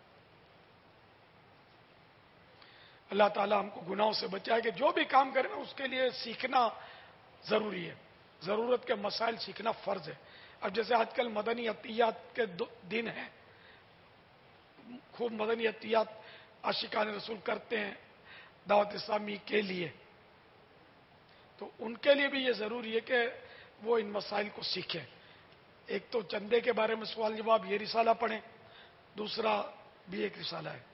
اللہ تعالیٰ ہم کو گناہوں سے بچائے کہ جو بھی کام کریں نا اس کے لیے سیکھنا ضروری ہے. ضرورت کے مسائل سیکھنا فرض ہے. اب جیسے آج کل مدنی عطیات کے دن ہیں, خوب مدنی عطیات عاشقان رسول کرتے ہیں دعوت اسلامی کے لیے, تو ان کے لیے بھی یہ ضروری ہے کہ وہ ان مسائل کو سیکھیں. ایک تو چندے کے بارے میں سوال جواب یہ رسالہ پڑھیں, دوسرا بھی ایک رسالہ ہے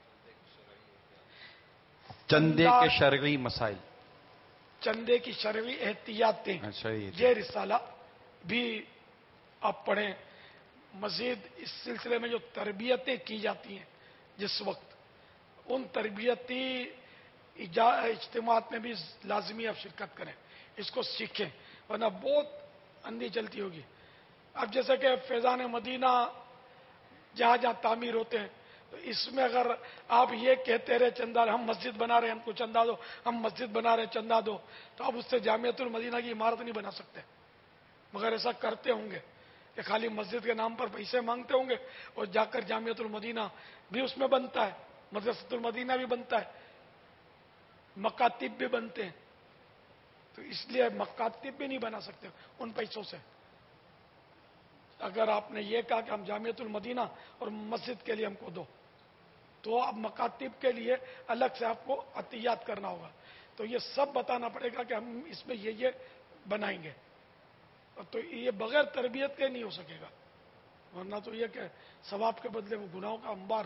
چندے کے شرعی مسائل, چندے کی شرعی احتیاطیں, یہ رسالہ بھی آپ پڑھیں. مزید اس سلسلے میں جو تربیتیں کی جاتی ہیں جس وقت, ان تربیتی اجتماعات میں بھی لازمی آپ شرکت کریں, اس کو سیکھیں, ورنہ بہت اندھی چلتی ہوگی. اب جیسے کہ فیضان مدینہ جہاں جہاں تعمیر ہوتے ہیں, تو اس میں اگر آپ یہ کہتے رہے چندہ ہم مسجد بنا رہے ہیں, ہم کو چندہ دو, ہم مسجد بنا رہے ہیں چندہ دو, تو آپ اس سے جامعۃ المدینہ کی عمارت نہیں بنا سکتے. مگر ایسا کرتے ہوں گے کہ خالی مسجد کے نام پر پیسے مانگتے ہوں گے, اور جا کر جامعۃ المدینہ بھی اس میں بنتا ہے, مدرسۃ المدینہ بھی بنتا ہے, مکاتب بھی بنتے ہیں. تو اس لیے مکاتب بھی نہیں بنا سکتے ان پیسوں سے. اگر آپ نے یہ کہا کہ ہم جامعۃ المدینہ اور مسجد کے لیے ہم کو دو, تو اب مکاتب کے لیے الگ سے آپ کو عطیات کرنا ہوگا. تو یہ سب بتانا پڑے گا کہ ہم اس میں یہ یہ بنائیں گے, تو یہ بغیر تربیت کے نہیں ہو سکے گا. ورنہ تو یہ کہ ثواب کے بدلے وہ گناہوں کا انبار.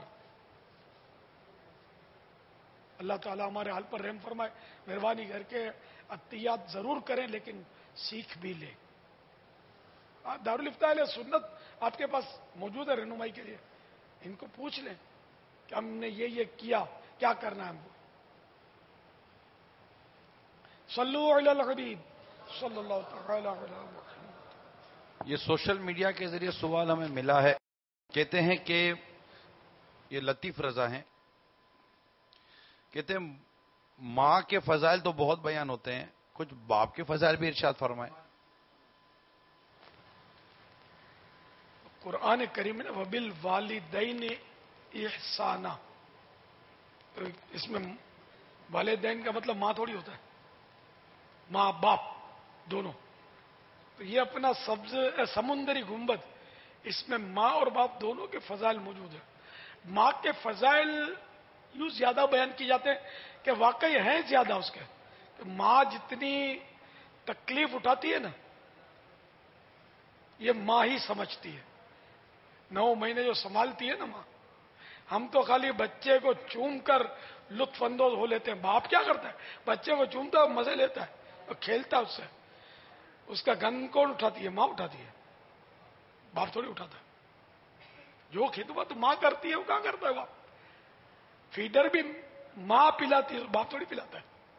اللہ تعالیٰ ہمارے حال پر رحم فرمائے. مہربانی کر کے عطیات ضرور کریں, لیکن سیکھ بھی لیں. دارالفتاء علیہ سنت آپ کے پاس موجود ہے رہنمائی کے لیے, ان کو پوچھ لیں کہ ہم نے یہ یہ کیا, کیا کرنا ہے ہم کو. صلو علی الحبیب صلی اللہ تعالی علی محمد. یہ سوشل میڈیا کے ذریعے سوال ہمیں ملا ہے. کہتے ہیں کہ یہ لطیف رضا ہیں, کہتے ہیں ماں کے فضائل تو بہت بیان ہوتے ہیں, کچھ باپ کے فضائل بھی ارشاد فرمائیں. قرآن کریم نے وبالوالدین احسانہ, تو اس میں والدین کا مطلب ماں تھوڑی ہوتا ہے, ماں باپ دونوں. تو یہ اپنا سبز سمندری گنبد, اس میں ماں اور باپ دونوں کے فضائل موجود ہیں. ماں کے فضائل یوں زیادہ بیان کی جاتے ہیں کہ واقعی ہیں زیادہ اس کے. ماں جتنی تکلیف اٹھاتی ہے نا, یہ ماں ہی سمجھتی ہے. نو مہینے جو سنبھالتی ہے نا ماں, ہم تو خالی بچے کو چوم کر لطف اندوز ہو لیتے ہیں. باپ کیا کرتا ہے, بچے کو چومتا ہے, مزے لیتا ہے اور کھیلتا ہے اس سے. اس کا گن کون اٹھاتی ہے, ماں اٹھاتی ہے, باپ تھوڑی اٹھاتا ہے. جو خدمت ماں کرتی ہے وہ کہاں کرتا ہے باپ. فیڈر بھی ماں پلاتی ہے, باپ تھوڑی پلاتا ہے.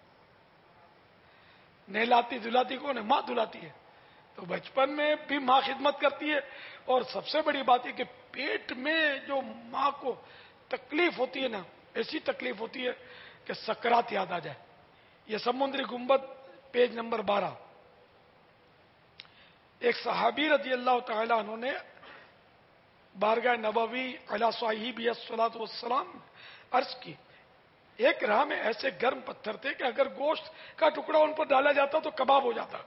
نہلاتی دھلاتی کون ہے, ماں دھلاتی ہے. تو بچپن میں بھی ماں خدمت کرتی ہے, اور سب سے بڑی بات ہے کہ پیٹ میں جو ماں کو تکلیف ہوتی ہے نا, ایسی تکلیف ہوتی ہے کہ سکرات یاد آ جائے. یہ سمندری گنبد پیج نمبر بارہ. ایک صحابی رضی اللہ تعالی عنہ نے بارگاہ نبوی علی صاحب الصلاۃ والسلام عرض کی, ایک راہ میں ایسے گرم پتھر تھے کہ اگر گوشت کا ٹکڑا ان پر ڈالا جاتا تو کباب ہو جاتا,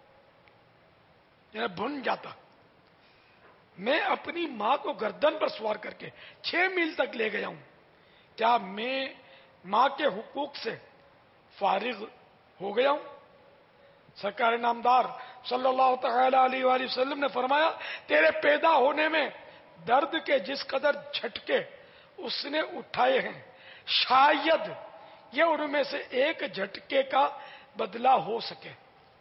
یعنی بھن جاتا. میں اپنی ماں کو گردن پر سوار کر کے چھ میل تک لے گیا ہوں, کیا میں ماں کے حقوق سے فارغ ہو گیا ہوں؟ سرکار نامدار صلی اللہ تعالی علیہ وآلہ وسلم نے فرمایا, تیرے پیدا ہونے میں درد کے جس قدر جھٹکے اس نے اٹھائے ہیں, شاید یہ ان میں سے ایک جھٹکے کا بدلہ ہو سکے.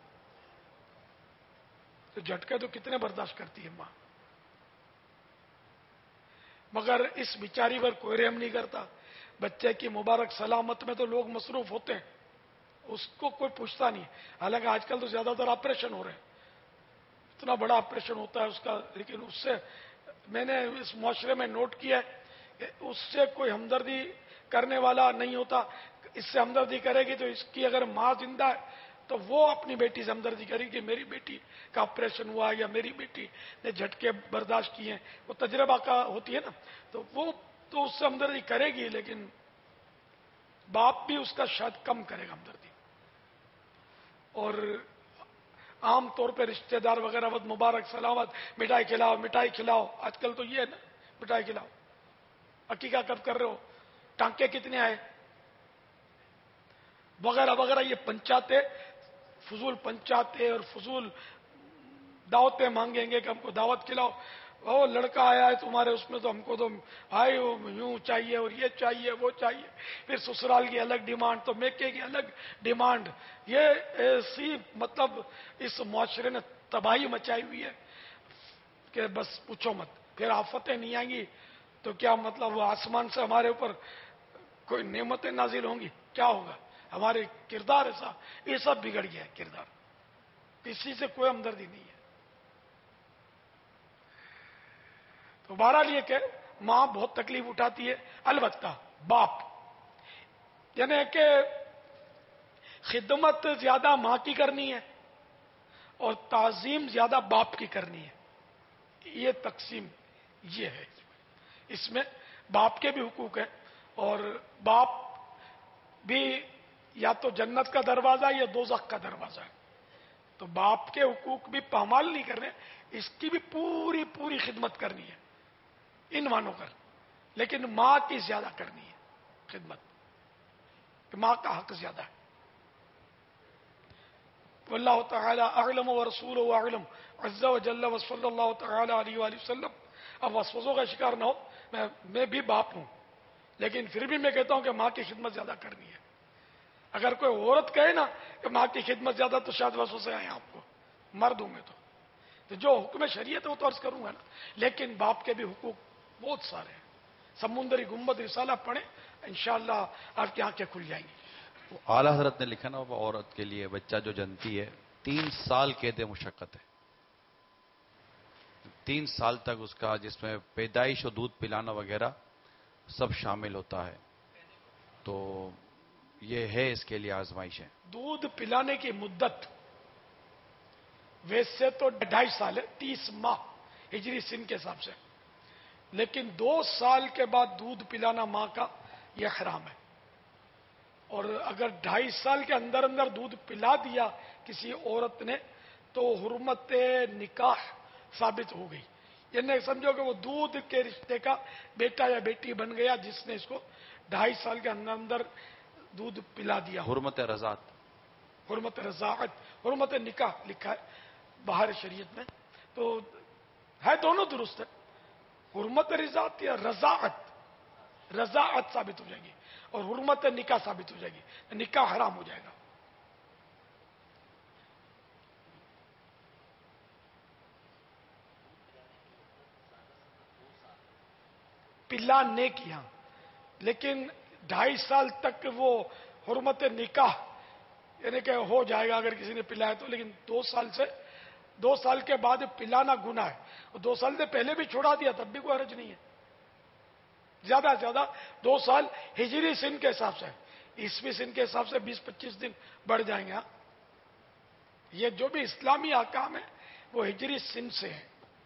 تو جھٹکے تو کتنے برداشت کرتی ہے ماں, مگر اس بیچاری پر کوئی رحم نہیں کرتا. بچے کی مبارک سلامت میں تو لوگ مصروف ہوتے ہیں، اس کو کوئی پوچھتا نہیں. حالانکہ آج کل تو زیادہ تر آپریشن ہو رہے ہیں، اتنا بڑا آپریشن ہوتا ہے اس کا، لیکن اس سے میں نے اس معاشرے میں نوٹ کیا ہے کہ اس سے کوئی ہمدردی کرنے والا نہیں ہوتا. اس سے ہمدردی کرے گی تو اس کی اگر ماں زندہ ہے تو وہ اپنی بیٹی سے ہمدردی کرے گی کہ میری بیٹی کا آپریشن ہوا یا میری بیٹی نے جھٹکے برداشت کیے ہیں، وہ تجربہ کا ہوتی ہے نا، تو وہ تو اس سے ہمدردی کرے گی، لیکن باپ بھی اس کا شاید کم کرے گا ہمدردی. اور عام طور پہ رشتہ دار وغیرہ بد مبارک سلامت مٹھائی کھلاؤ مٹھائی کھلاؤ، آج کل تو یہ ہے نا مٹھائی کھلاؤ، عقیقہ کب کر رہے ہو، ٹانکے کتنے آئے وغیرہ وغیرہ، یہ پنچاتے فضول پنچاتے اور فضول دعوتیں مانگیں گے کہ ہم کو دعوت کھلاؤ. وہ لڑکا آیا ہے تمہارے اس میں تو ہم کو تو بھائی یوں چاہیے اور یہ چاہیے وہ چاہیے، پھر سسرال کی الگ ڈیمانڈ تو میکے کی الگ ڈیمانڈ. یہ ایسی مطلب اس معاشرے نے تباہی مچائی ہوئی ہے کہ بس پوچھو مت. پھر آفتیں نہیں آئیں گی تو کیا مطلب وہ آسمان سے ہمارے اوپر کوئی نعمتیں نازل ہوں گی؟ کیا ہوگا؟ ہمارے کردار ایسا یہ سب بگڑ گیا ہے کردار، کسی سے کوئی ہمدردی نہیں ہے. تو بہرحال یہ کہ ماں بہت تکلیف اٹھاتی ہے، البتہ باپ یعنی کہ خدمت زیادہ ماں کی کرنی ہے اور تعظیم زیادہ باپ کی کرنی ہے. یہ تقسیم یہ ہے. اس میں باپ کے بھی حقوق ہیں اور باپ بھی یا تو جنت کا دروازہ یا دوزخ کا دروازہ ہے. تو باپ کے حقوق بھی پامال نہیں کر رہے، اس کی بھی پوری پوری خدمت کرنی ہے ان مانوں کر، لیکن ماں کی زیادہ کرنی ہے خدمت، کہ ماں کا حق زیادہ ہے. واللہ تعالی اعلم ورسولہ اعلم عز وجل وصلی اللہ تعالی علیہ وآلہ وسلم. اب وسوسوں کا شکار نہ ہو، میں میں بھی باپ ہوں، لیکن پھر بھی میں کہتا ہوں کہ ماں کی خدمت زیادہ کرنی ہے. اگر کوئی عورت کہے نا کہ ماں کی خدمت زیادہ تو شاید وسوسے آئے آپ کو، مردوں میں تو تو جو حکم شریعت ہے وہ تو عرض کروں گا نا، لیکن باپ کے بھی حقوق بہت سارے ہیں. سمندری گنبد رسالہ پڑھیں انشاءاللہ آپ کی آنکھیں کھل جائیں گی. اعلیٰ حضرت نے لکھا نا وہ عورت کے لیے بچہ جو جنتی ہے تین سال قید مشقت ہے، تین سال تک اس کا جس میں پیدائش اور دودھ پلانا وغیرہ سب شامل ہوتا ہے. تو یہ ہے اس کے لیے آزمائش ہے. دودھ پلانے کی مدت ویسے تو ڈھائی سال ہے، تیس ماہ ہجری سن کے حساب سے، لیکن دو سال کے بعد دودھ پلانا ماں کا یہ حرام ہے. اور اگر ڈھائی سال کے اندر اندر دودھ پلا دیا کسی عورت نے تو حرمت نکاح ثابت ہو گئی. یعنی سمجھو کہ وہ دودھ کے رشتے کا بیٹا یا بیٹی بن گیا جس نے اس کو ڈھائی سال کے اندر اندر دودھ پلا دیا. حرمت رضاعت، حرمت رضاعت، حرمت نکاح لکھا ہے باہر شریعت میں، تو ہے دونوں درست ہے. حرمت رضاعت یا رضاعت، رضاعت ثابت ہو جائے گی اور حرمت نکاح ثابت ہو جائے گی، نکاح حرام ہو جائے گا. پلانے کی ہاں، لیکن ڈھائی سال تک وہ حرمت نکاح یعنی کہ ہو جائے گا اگر کسی نے پلایا تو، لیکن دو سال سے دو سال کے بعد پلانا گناہ ہے. دو سال سے پہلے بھی چھوڑا دیا تب بھی کوئی حرج نہیں ہے. زیادہ سے زیادہ دو سال ہجری سن کے حساب سے، عیسوی سن کے حساب سے بیس پچیس دن بڑھ جائیں گے. یہ جو بھی اسلامی احکام ہے وہ ہجری سن سے ہے.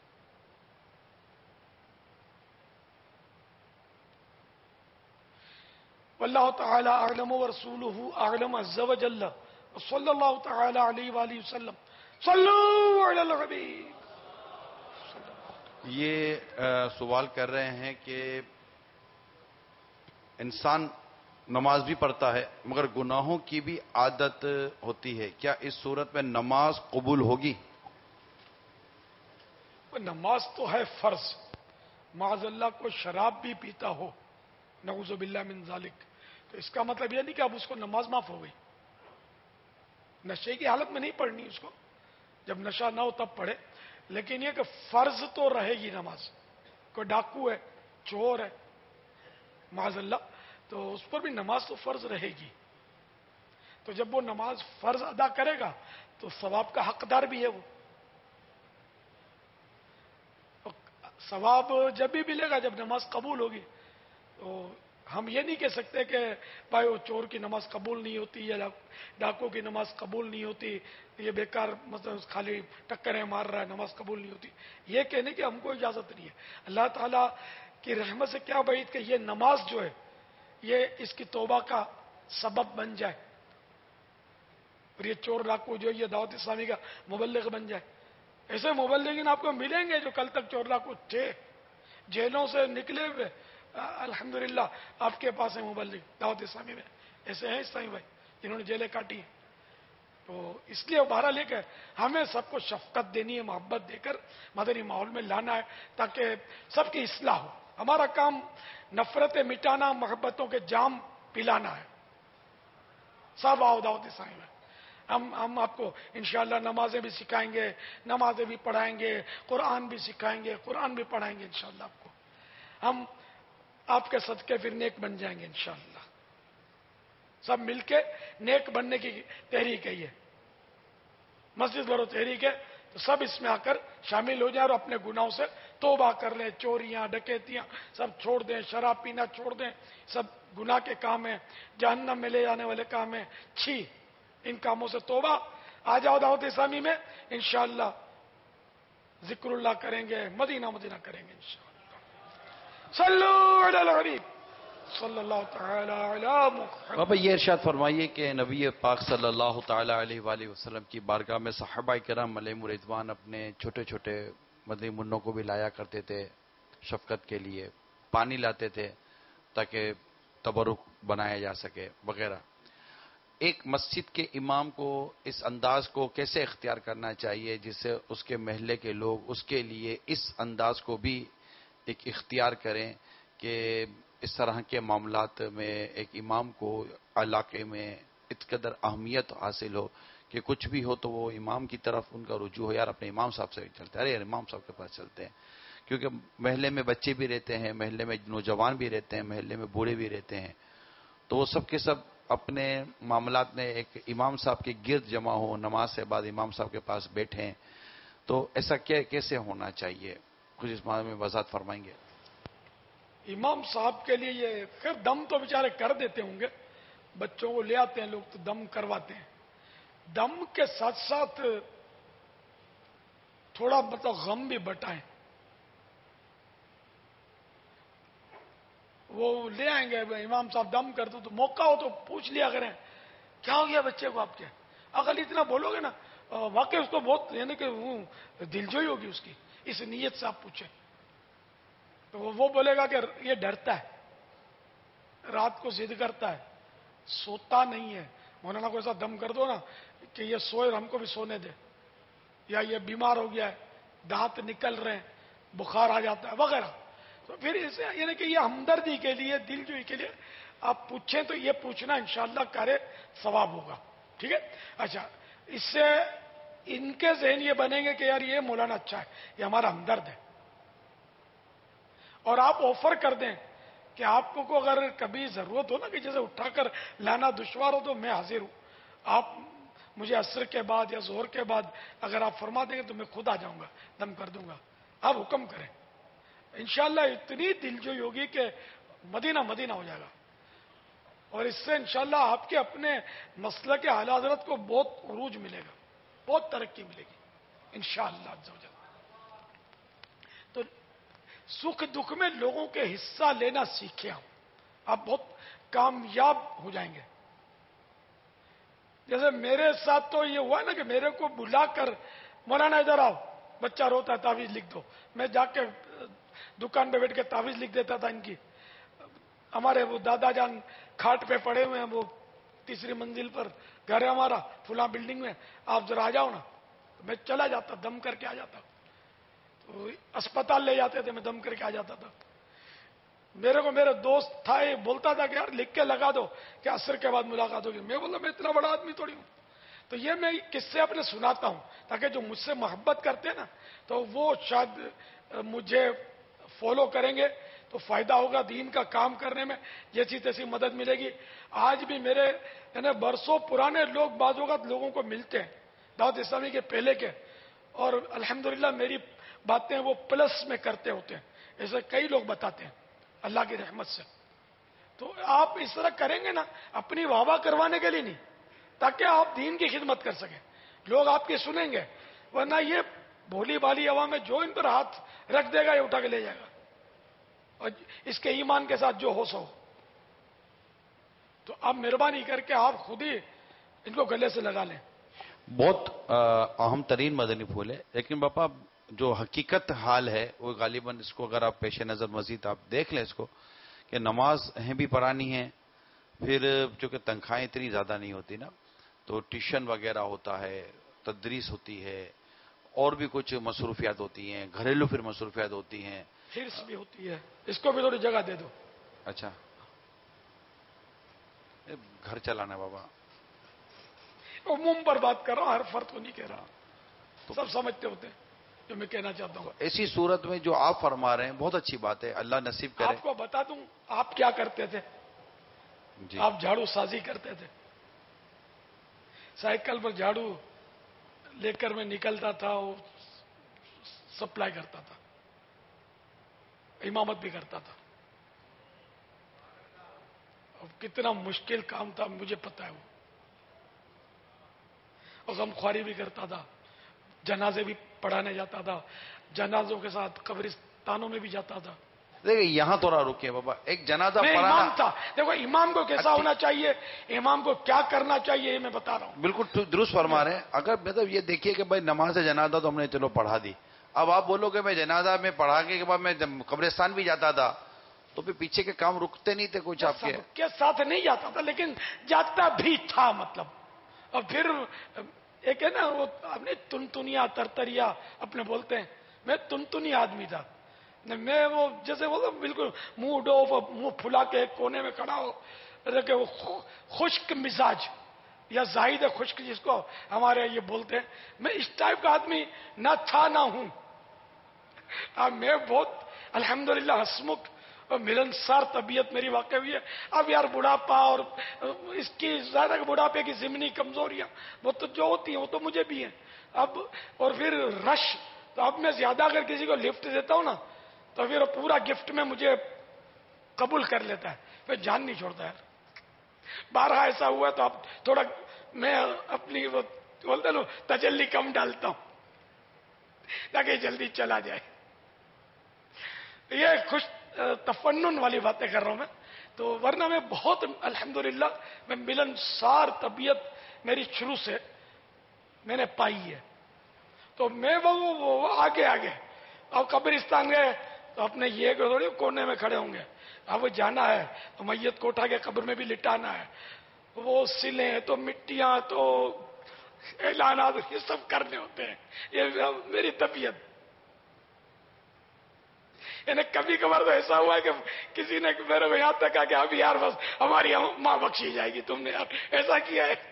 واللہ تعالی اعلم ورسولہ اعلم عز وجل صلی اللہ تعالی علیہ وآلہ وسلم. صلو علی الحبیب. یہ سوال کر رہے ہیں کہ انسان نماز بھی پڑھتا ہے مگر گناہوں کی بھی عادت ہوتی ہے، کیا اس صورت میں نماز قبول ہوگی؟ نماز تو ہے فرض، معاذ اللہ کو شراب بھی پیتا ہو، نعوذ باللہ من ذالک، تو اس کا مطلب یہ نہیں کہ اب اس کو نماز معاف ہو گئی. نشے کی حالت میں نہیں پڑھنی اس کو، جب نشہ نہ ہو تب پڑھے، لیکن یہ کہ فرض تو رہے گی نماز. کوئی ڈاکو ہے، چور ہے، معاذ اللہ، تو اس پر بھی نماز تو فرض رہے گی. تو جب وہ نماز فرض ادا کرے گا تو ثواب کا حقدار بھی ہے وہ. ثواب جب بھی ملے گا جب نماز قبول ہوگی. تو ہم یہ نہیں کہہ سکتے کہ بھائی وہ چور کی نماز قبول نہیں ہوتی یا ڈاکو کی نماز قبول نہیں ہوتی, یہ بیکار مطلب خالی ٹکریں مار رہا ہے, نماز قبول نہیں ہوتی. یہ کہنے کی ہم کو اجازت نہیں ہے. اللہ تعالیٰ کی رحمت سے کیا بعید کہ یہ نماز جو ہے یہ اس کی توبہ کا سبب بن جائے, اور یہ چور ڈاکو جو یہ دعوت اسلامی کا مبلغ بن جائے. ایسے مبلغین آپ کو ملیں گے جو کل تک چور ڈاکو تھے, جیلوں سے نکلے ہوئے الحمدللہ آپ کے پاس ہے مبلغ دعوت اسلامی میں. ایسے ہیں اسلامی بھائی جنہوں نے جیلیں کاٹی ہیں. تو اس لیے بہرحال لے کر ہمیں سب کو شفقت دینی ہے, محبت دے کر مدنی ماحول میں لانا ہے تاکہ سب کی اصلاح ہو. ہمارا کام نفرتیں مٹانا, محبتوں کے جام پلانا ہے. سب آؤ دعوت اسلامی میں. ہم ہم آپ کو انشاءاللہ نمازیں بھی سکھائیں گے, نمازیں بھی پڑھائیں گے, قرآن بھی سکھائیں گے, قرآن بھی پڑھائیں گے انشاءاللہ آپ کو. ہم آپ کے صدقے پھر نیک بن جائیں گے انشاءاللہ. سب مل کے نیک بننے کی تحریک ہے یہ. مسجد بھرو تحریک ہے, تو سب اس میں آ کر شامل ہو جائیں اور اپنے گناہوں سے توبہ کر لیں. چوریاں, ڈکیتیاں سب چھوڑ دیں, شراب پینا چھوڑ دیں, سب گناہ کے کام ہیں, جہنم میں لے جانے والے کام ہیں. چھی ان کاموں سے توبہ. آ جاؤ دعوت اسلامی میں, انشاءاللہ ذکر اللہ کریں گے, مدینہ مدینہ کریں گے انشاءاللہ. صلو علی الحبیب صلی اللہ تعالی علی محمد. بابا یہ ارشاد فرمائیے کہ نبی پاک صلی اللہ تعالی علیہ وآلہ وسلم کی بارگاہ میں صحابہ کرام علیہم رضوان اپنے چھوٹے چھوٹے مدنی منوں کو بھی لایا کرتے تھے شفقت کے لیے, پانی لاتے تھے تاکہ تبرک بنایا جا سکے وغیرہ. ایک مسجد کے امام کو اس انداز کو کیسے اختیار کرنا چاہیے جس سے اس کے محلے کے لوگ اس کے لیے اس انداز کو بھی ایک اختیار کریں کہ اس طرح کے معاملات میں ایک امام کو علاقے میں اس قدر اہمیت حاصل ہو کہ کچھ بھی ہو تو وہ امام کی طرف ان کا رجوع ہو, یار اپنے امام صاحب سے چلتے ہیں, ارے امام صاحب کے پاس چلتے ہیں. کیونکہ محلے میں بچے بھی رہتے ہیں, محلے میں نوجوان بھی رہتے ہیں, محلے میں بوڑھے بھی رہتے ہیں, تو وہ سب کے سب اپنے معاملات میں ایک امام صاحب کے گرد جمع ہو, نماز سے بعد امام صاحب کے پاس بیٹھیں. تو ایسا کیا کیسے ہونا چاہیے, کچھ اس بارے میں وضاحت فرمائیں گے؟ امام صاحب کے لیے یہ خیر دم تو بیچارے کر دیتے ہوں گے, بچوں کو لے آتے ہیں لوگ تو دم کرواتے ہیں. دم کے ساتھ ساتھ تھوڑا مطلب غم بھی بٹائیں. وہ لے آئیں گے امام صاحب دم کر دو تو موقع ہو تو پوچھ لیا کریں کیا ہو گیا بچے کو آپ کے. اگر اتنا بولو گے نا واقعی اس کو بہت یعنی کہ وہ دلجوئی ہوگی اس کی, اس نیت سے آپ پوچھیں تو وہ بولے گا کہ یہ ڈرتا ہے, رات کو ضد کرتا ہے, سوتا نہیں ہے. مولانا کو ایسا دم کر دو نا کہ یہ سوئے ہم کو بھی سونے دے, یا یہ بیمار ہو گیا ہے, دانت نکل رہے ہیں, بخار آ جاتا ہے وغیرہ. تو پھر اسے یعنی کہ یہ ہمدردی کے لیے, دلجوئی کے لیے آپ پوچھیں تو یہ پوچھنا انشاءاللہ کارے ثواب ہوگا. ٹھیک ہے. اچھا, اس سے ان کے ذہن یہ بنیں گے کہ یار یہ مولانا اچھا ہے, یہ ہمارا ہمدرد ہے. اور آپ آفر کر دیں کہ آپ کو اگر کبھی ضرورت ہو نا کہ جیسے اٹھا کر لانا دشوار ہو تو میں حاضر ہوں, آپ مجھے عصر کے بعد یا ظہر کے بعد اگر آپ فرما دیں گے تو میں خود آ جاؤں گا, دم کر دوں گا, آپ حکم کریں. انشاءاللہ اتنی دلجوئی ہوگی کہ مدینہ مدینہ ہو جائے گا. اور اس سے انشاءاللہ آپ کے اپنے مسلک کے اعلی حضرت کو بہت عروج ملے گا, بہت ترقی ملے گی انشاءاللہ عز و جل. تو سکھ دکھ میں لوگوں کے حصہ لینا سیکھیں, آپ بہت کامیاب ہو جائیں گے. جیسے میرے ساتھ تو یہ ہوا نا کہ میرے کو بلا کر مولانا ادھر آؤ, بچہ روتا ہے تعویذ لکھ دو. میں جا کے دکان پہ بیٹھ کے تعویذ لکھ دیتا تھا ان کی. ہمارے وہ دادا جان کھاٹ پہ پڑے ہوئے ہیں, وہ تیسری منزل پر گھر ہے ہمارا فلاں بلڈنگ میں, آپ ذرا آ جاؤ نا. میں چلا جاتا, دم کر کے آ جاتا. تو اسپتال لے جاتے تھے, میں دم کر کے آ جاتا تھا. میرے کو میرا دوست تھا, یہ بولتا تھا کہ یار لکھ کے لگا دو کہ عصر کے بعد ملاقات ہوگی. میں بولا میں اتنا بڑا آدمی تھوڑی ہوں. تو یہ میں کس سے اپنے سناتا ہوں تاکہ جو مجھ سے محبت کرتے ہیں نا تو وہ شاید مجھے فالو کریں گے. تو فائدہ ہوگا دین کا کام کرنے میں، جیسی تیسی مدد ملے گی۔ آج بھی میرے یعنی برسوں پرانے لوگ بعض اوقات لوگوں کو ملتے ہیں دعوت اسلامی کے پہلے کے، اور الحمدللہ میری باتیں وہ پلس میں کرتے ہوتے ہیں، ایسے کئی لوگ بتاتے ہیں اللہ کی رحمت سے۔ تو آپ اس طرح کریں گے نا، اپنی واہ واہ کروانے کے لیے نہیں، تاکہ آپ دین کی خدمت کر سکیں، لوگ آپ کی سنیں گے، ورنہ یہ بھولی بالی عوام میں جو ان پر ہاتھ رکھ دے گا یہ اٹھا کے لے جائے گا، اور اس کے ایمان کے ساتھ جو ہو سو۔ تو آپ مہربانی کر کے آپ خود ہی ان کو گلے سے لگا لیں۔ بہت اہم ترین مدنی پھول ہے، لیکن باپا جو حقیقت حال ہے وہ غالباً اس کو اگر آپ پیش نظر مزید آپ دیکھ لیں اس کو، کہ نماز ہیں بھی پڑھانی ہے، پھر چونکہ تنخواہیں اتنی زیادہ نہیں ہوتی نا، تو ٹیوشن وغیرہ ہوتا ہے، تدریس ہوتی ہے، اور بھی کچھ مصروفیات ہوتی ہیں، گھریلو پھر مصروفیات ہوتی ہیں، حرص بھی ہوتی ہے، اس کو بھی تھوڑی جگہ دے دو۔ اچھا گھر چلانا ہے بابا، عموم پر بات کر رہا ہوں، ہر فرد کو نہیں کہہ رہا، سب سمجھتے ہوتے ہیں جو میں کہنا چاہتا ہوں۔ ایسی صورت میں جو آپ فرما رہے ہیں بہت اچھی بات ہے، اللہ نصیب کرے۔ آپ کو بتا دوں آپ کیا کرتے تھے؟ جی آپ جھاڑو سازی کرتے تھے، سائیکل پر جھاڑو لے کر میں نکلتا تھا، وہ سپلائی کرتا تھا، امامت بھی کرتا تھا، اب کتنا مشکل کام تھا مجھے پتا ہے وہ، اور غمخواری بھی کرتا تھا، جنازے بھی پڑھانے جاتا تھا، جنازوں کے ساتھ قبرستانوں میں بھی جاتا تھا۔ دیکھیں یہاں تھوڑا رکے بابا، ایک جنازہ میں پڑھانا امام تھا، دیکھو امام کو کیسا ہونا چاہیے، امام کو کیا کرنا چاہیے یہ میں بتا رہا ہوں۔ بالکل درست فرما رہے ہیں۔ اگر مطلب یہ دیکھیے کہ بھائی نماز جنازہ تو ہم نے چلو پڑھا دی، اب آپ بولو کہ میں جنازہ میں پڑھا کے بعد میں قبرستان بھی جاتا تھا، تو پھر پیچھے کے کام رکتے نہیں تھے کچھ آپ کے؟ سب کے ساتھ نہیں جاتا تھا لیکن جاتا بھی تھا، مطلب اور پھر ایک ہے نا وہ اپنے تنتنیا ترتریا اپنے بولتے ہیں، میں تنتنی آدمی تھا، میں وہ جیسے وہ بالکل منہ ڈوف منہ پھلا کے ایک کونے میں کھڑا ہو، کہ وہ خشک مزاج یا زاہد خشک جس کو ہمارے یہ بولتے ہیں، میں اس ٹائپ کا آدمی نہ تھا نہ ہوں۔ اب میں بہت الحمدللہ ہسمکھ اور ملنسار طبیعت میری واقع ہوئی ہے۔ اب یار بڑھاپا اور اس کی زیادہ بڑھاپے کی ضمنی کمزوریاں وہ تو جو ہوتی ہیں وہ تو مجھے بھی ہیں اب، اور پھر رش، تو اب میں زیادہ اگر کسی کو لفٹ دیتا ہوں نا تو پھر پورا گفٹ میں مجھے قبول کر لیتا ہے، پھر جان نہیں چھوڑتا ہے۔ بارہ ایسا ہوا تو اب تھوڑا میں اپنی وہ بولتے نا تجلی کم ڈالتا ہوں تاکہ جلدی چلا جائے۔ یہ خوش تفنن والی باتیں کر رہا ہوں میں، تو ورنہ میں بہت الحمدللہ میں ملنسار طبیعت میری شروع سے میں نے پائی ہے، تو میں وہ, وہ, وہ آگے آگے اب قبرستان گئے تو اپنے یہ تھوڑی کونے میں کھڑے ہوں گے، اب وہ جانا ہے تو میت کو اٹھا کے قبر میں بھی لٹانا ہے، وہ سلیں تو مٹیاں تو اعلانات یہ سب کرنے ہوتے ہیں، یہ میری طبیعت۔ یعنی کبھی کبھار تو ایسا ہوا ہے کہ کسی نے میرے کو یہاں تک کہا کہ اب یار بس ہماری ماں بخشی جائے گی، تم نے یار ایسا کیا ہے۔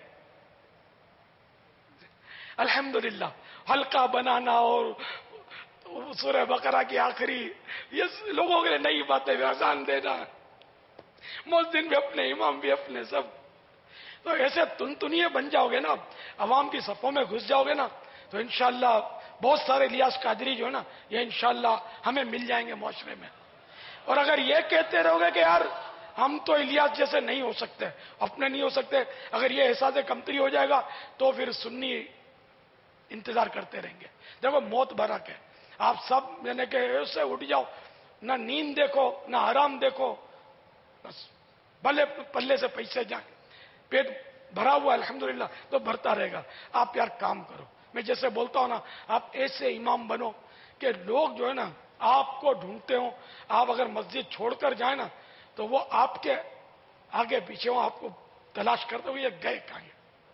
الحمدللہ حلقہ بنانا اور سورہ بقرہ کی آخری یہ لوگوں کے لیے نئی باتیں اذان دینا، مؤذن بھی اپنے امام بھی اپنے سب، تو ایسے تنتنیے بن جاؤ گے نا، عوام کی صفوں میں گھس جاؤ گے نا، تو انشاءاللہ بہت سارے الیاس قادری جو ہے نا یہ انشاءاللہ ہمیں مل جائیں گے معاشرے میں۔ اور اگر یہ کہتے رہو گے کہ یار ہم تو الیاس جیسے نہیں ہو سکتے، اپنے نہیں ہو سکتے، اگر یہ احساس کمتری ہو جائے گا تو پھر سنی انتظار کرتے رہیں گے۔ دیکھو موت برک ہے، آپ سب یعنی کہ ایسے اٹھ جاؤ، نہ نیند دیکھو نہ آرام دیکھو، بس بھلے پلے سے پیسے جائیں، پیٹ بھرا ہوا الحمدللہ تو بھرتا رہے گا، آپ یار کام کرو۔ میں جیسے بولتا ہوں نا، آپ ایسے امام بنو کہ لوگ جو ہے نا آپ کو ڈھونڈتے ہوں، آپ اگر مسجد چھوڑ کر جائیں نا تو وہ آپ کے آگے پیچھے ہوں، آپ کو تلاش کرتے ہوئے یہ گئے کہیں،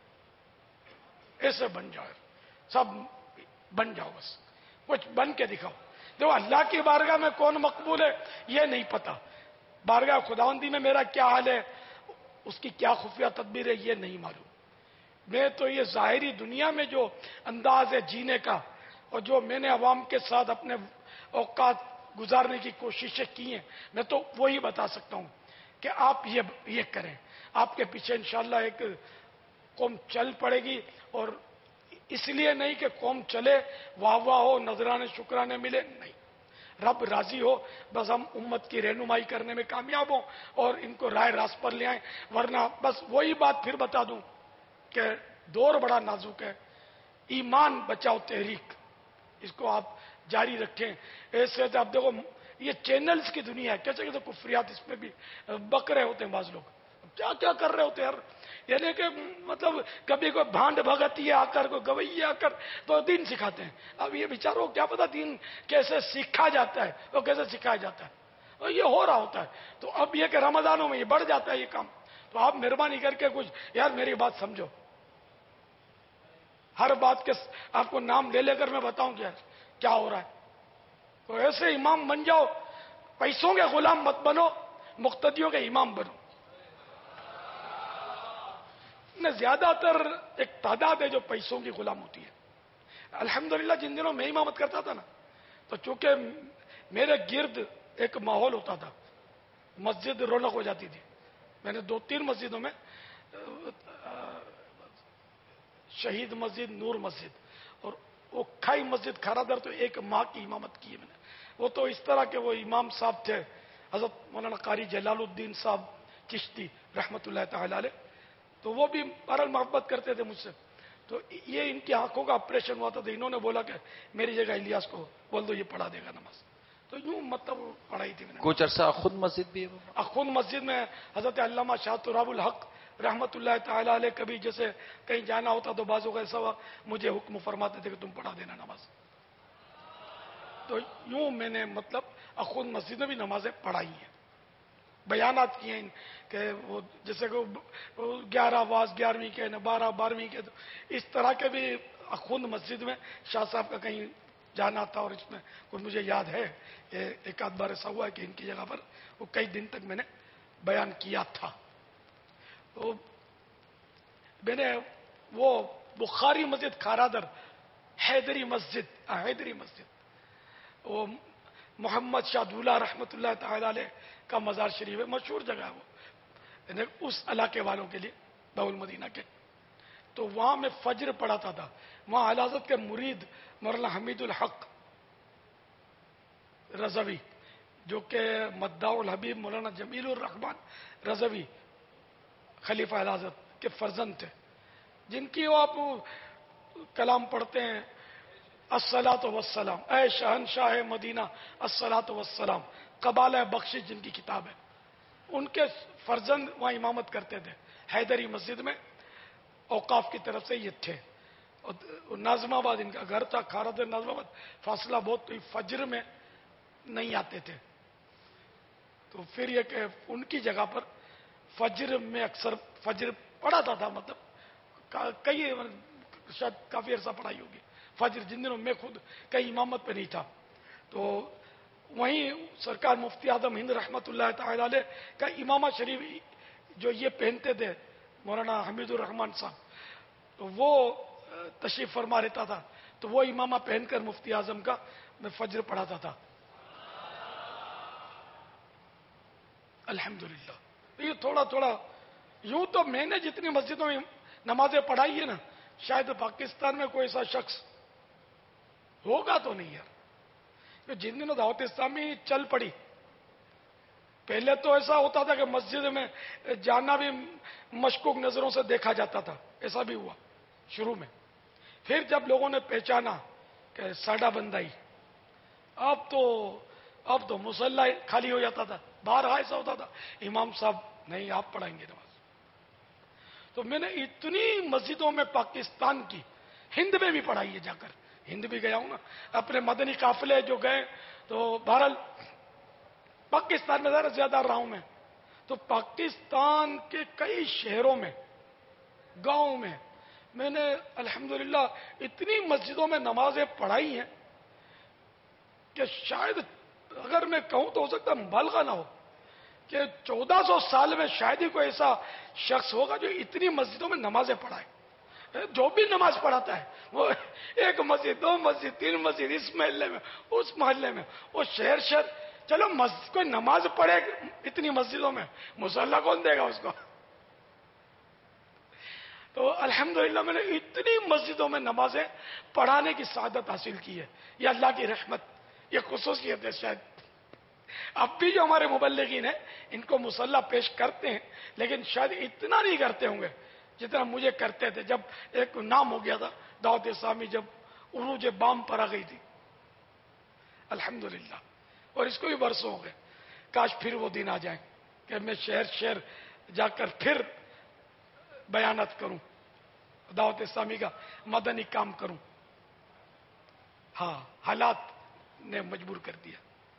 ایسے بن جاؤ، سب بن جاؤ، بس کچھ بن کے دکھاؤ۔ دیکھو اللہ کی بارگاہ میں کون مقبول ہے یہ نہیں پتا، بارگاہ خداوندی میں میرا کیا حال ہے، اس کی کیا خفیہ تدبیر ہے یہ نہیں معلوم۔ میں تو یہ ظاہری دنیا میں جو انداز ہے جینے کا، اور جو میں نے عوام کے ساتھ اپنے اوقات گزارنے کی کوششیں کی ہیں. میں تو وہی بتا سکتا ہوں کہ آپ یہ یہ کریں. آپ کے پیچھے انشاءاللہ ایک قوم چل پڑے گی، اور اس لیے نہیں کہ قوم چلے، واہ واہ ہو، نذرانے شکرانے ملے، نہیں، رب راضی ہو، بس ہم امت کی رہنمائی کرنے میں کامیاب ہوں اور ان کو رائے راست پر لے آئیں. ورنہ بس وہی بات پھر بتا دوں کہ دور بڑا نازک ہے. ایمان بچاؤ تحریک، اس کو آپ جاری رکھیں. ایسے آپ دیکھو یہ چینلز کی دنیا ہے، کیسے کیسے کفریات اس میں بھی بک رہے ہوتے ہیں بعض لوگ، کیا کیا کر رہے ہوتے ہیں یار. یعنی کہ مطلب کبھی کوئی بھانڈ بھگتی آ کر، کوئی گوئی آ کر تو دین سکھاتے ہیں. اب یہ بیچاروں کیا پتا دین کیسے سیکھا جاتا ہے اور کیسے سکھایا جاتا ہے، اور یہ ہو رہا ہوتا ہے. تو اب یہ کہ رمضانوں میں یہ بڑھ جاتا ہے یہ کام. تو آپ مہربانی کر کے کچھ یار میری بات سمجھو، ہر بات کے آپ کو نام لے لے کر میں بتاؤں کیا کیا ہو رہا ہے. تو ایسے امام بن جاؤ، پیسوں کے غلام مت بنو، مقتدیوں کے امام بنو. زیادہ تر ایک تعداد ہے جو پیسوں کی غلام ہوتی ہے. الحمدللہ جن دنوں میں امامت کرتا تھا نا، تو چونکہ میرے گرد ایک ماحول ہوتا تھا، مسجد رونق ہو جاتی تھی. میں نے دو تین مسجدوں میں، شہید مسجد، نور مسجد اور وہ کھائی مسجد کھارادر، تو ایک ماہ کی امامت کی ہے میں نے. وہ تو اس طرح کے وہ امام صاحب تھے حضرت مولانا قاری جلال الدین صاحب چشتی رحمت اللہ تعالی علیہ. تو وہ بھی بہرحال محبت کرتے تھے مجھ سے. تو یہ ان کی آنکھوں کا آپریشن ہوا تھا، تو انہوں نے بولا کہ میری جگہ الیاس کو بول دو، یہ پڑھا دے گا نماز. تو یوں مطلب پڑھائی تھی میں نے. کچھ عرصہ خود مسجد بھی ہے. خود مسجد میں حضرت علامہ شاہ تراب الحق رحمت اللہ تعالی علیہ کبھی جیسے کہیں جانا ہوتا تو بعضوں کا ایسا ہوا مجھے حکم فرماتے تھے کہ تم پڑھا دینا نماز. تو یوں میں نے مطلب خود مسجد میں بھی نمازیں پڑھائی ہیں، بیانات کیے ہیں کہ وہ جیسے کہ گیارہ واز گیارہویں کے، بارہ بارہویں کے، تو اس طرح کے بھی خود مسجد میں شاہ صاحب کا کہیں جانا تھا. اور اس میں کچھ مجھے یاد ہے ایک آدھ بار ایسا ہوا ہے کہ ان کی جگہ پر وہ کئی دن تک میں نے بیان کیا تھا. تو میں نے وہ بخاری مسجد کھارادر، حیدری مسجد، حیدری مسجد، وہ محمد شاہ دولہ رحمت اللہ تعالی علیہ کا مزار شریف ہے، مشہور جگہ ہے وہ، یعنی اس علاقے والوں کے لیے، باول مدینہ کے. تو وہاں میں فجر پڑھاتا تھا. وہاں اعلی حضرت کے مرید مولانا حمید الحق رضوی، جو کہ مداح الحبیب مولانا جمیل الرحمان رضوی خلیفہ اعلی حضرت کے فرزند تھے، جن کی وہ آپ کلام پڑھتے ہیں، الصلاۃ والسلام، اے شہنشاہ مدینہ الصلاۃ والسلام، قبالہ بخشش جن کی کتاب ہے. ان کے فرزند وہاں امامت کرتے تھے حیدری مسجد میں، اوقاف کی طرف سے یہ تھے. اور ناظم آباد ان کا گھر تھا، کھارادر ناظم آباد فاصلہ بہت، تو فجر میں نہیں آتے تھے. تو پھر یہ کہ ان کی جگہ پر فجر میں اکثر فجر پڑھاتا تھا، مطلب کئی شاید کافی عرصہ پڑھائی ہوگی فجر، جن دنوں میں خود کئی امامت پہ نہیں تھا. تو وہیں سرکار مفتی اعظم ہند رحمت اللہ تعالی علیہ کا امامہ شریف جو یہ پہنتے تھے مولانا حمید الرحمان صاحب، تو وہ تشریف فرما رہتا تھا. تو وہ امامہ پہن کر مفتی اعظم کا میں فجر پڑھاتا تھا. الحمدللہ. یہ تھوڑا تھوڑا یوں تو میں نے جتنی مسجدوں میں نمازیں پڑھائی ہے نا، شاید پاکستان میں کوئی ایسا شخص ہوگا تو نہیں یار. جن دنوں دعوت اسلامی چل پڑی، پہلے تو ایسا ہوتا تھا کہ مسجد میں جانا بھی مشکوک نظروں سے دیکھا جاتا تھا، ایسا بھی ہوا شروع میں. پھر جب لوگوں نے پہچانا کہ ساڈا بندائی، اب تو اب تو مصلی خالی ہو جاتا تھا. باہر ایسا ہوتا تھا امام صاحب نہیں آپ پڑھائیں گے نماز. تو میں نے اتنی مسجدوں میں پاکستان کی، ہند میں بھی پڑھائی ہے، جا کر ہند بھی گیا ہوں نا، اپنے مدنی قافلے جو گئے تو بہرحال پاکستان میں ذرا زیادہ رہا ہوں میں. تو پاکستان کے کئی شہروں میں، گاؤں میں میں نے الحمدللہ اتنی مسجدوں میں نمازیں پڑھائی ہیں کہ شاید اگر میں کہوں تو ہو سکتا مبالغہ نہ ہو کہ چودہ سو سال میں شاید ہی کوئی ایسا شخص ہوگا جو اتنی مسجدوں میں نمازیں پڑھائے. جو بھی نماز پڑھاتا ہے وہ ایک مسجد، دو مسجد، تین مسجد، اس محلے میں، اس محلے میں، وہ شہر شہر، چلو مسجد کوئی نماز پڑھے اتنی مسجدوں میں، مصلی کون دے گا اس کو؟ تو الحمدللہ میں نے اتنی مسجدوں میں نمازیں پڑھانے کی سعادت حاصل کی ہے. یہ اللہ کی رحمت، یہ خصوصیت ہے. شاید اب بھی جو ہمارے مبلغین ہیں ان کو مصلی پیش کرتے ہیں، لیکن شاید اتنا نہیں کرتے ہوں گے جتنا مجھے کرتے تھے. جب ایک نام ہو گیا تھا دعوت اسلامی، جب عروج بام پر آ گئی تھی الحمدللہ، اور اس کو بھی برسوں ہو گئے. کاش پھر وہ دن آ جائیں کہ میں شہر شہر جا کر پھر بیانات کروں، دعوت اسلامی کا مدنی کام کروں. ہاں، حالات نے مجبور کر دیا.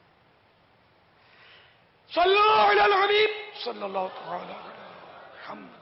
صلو علی الحبیب صلی اللہ تعالی علیہ محمد.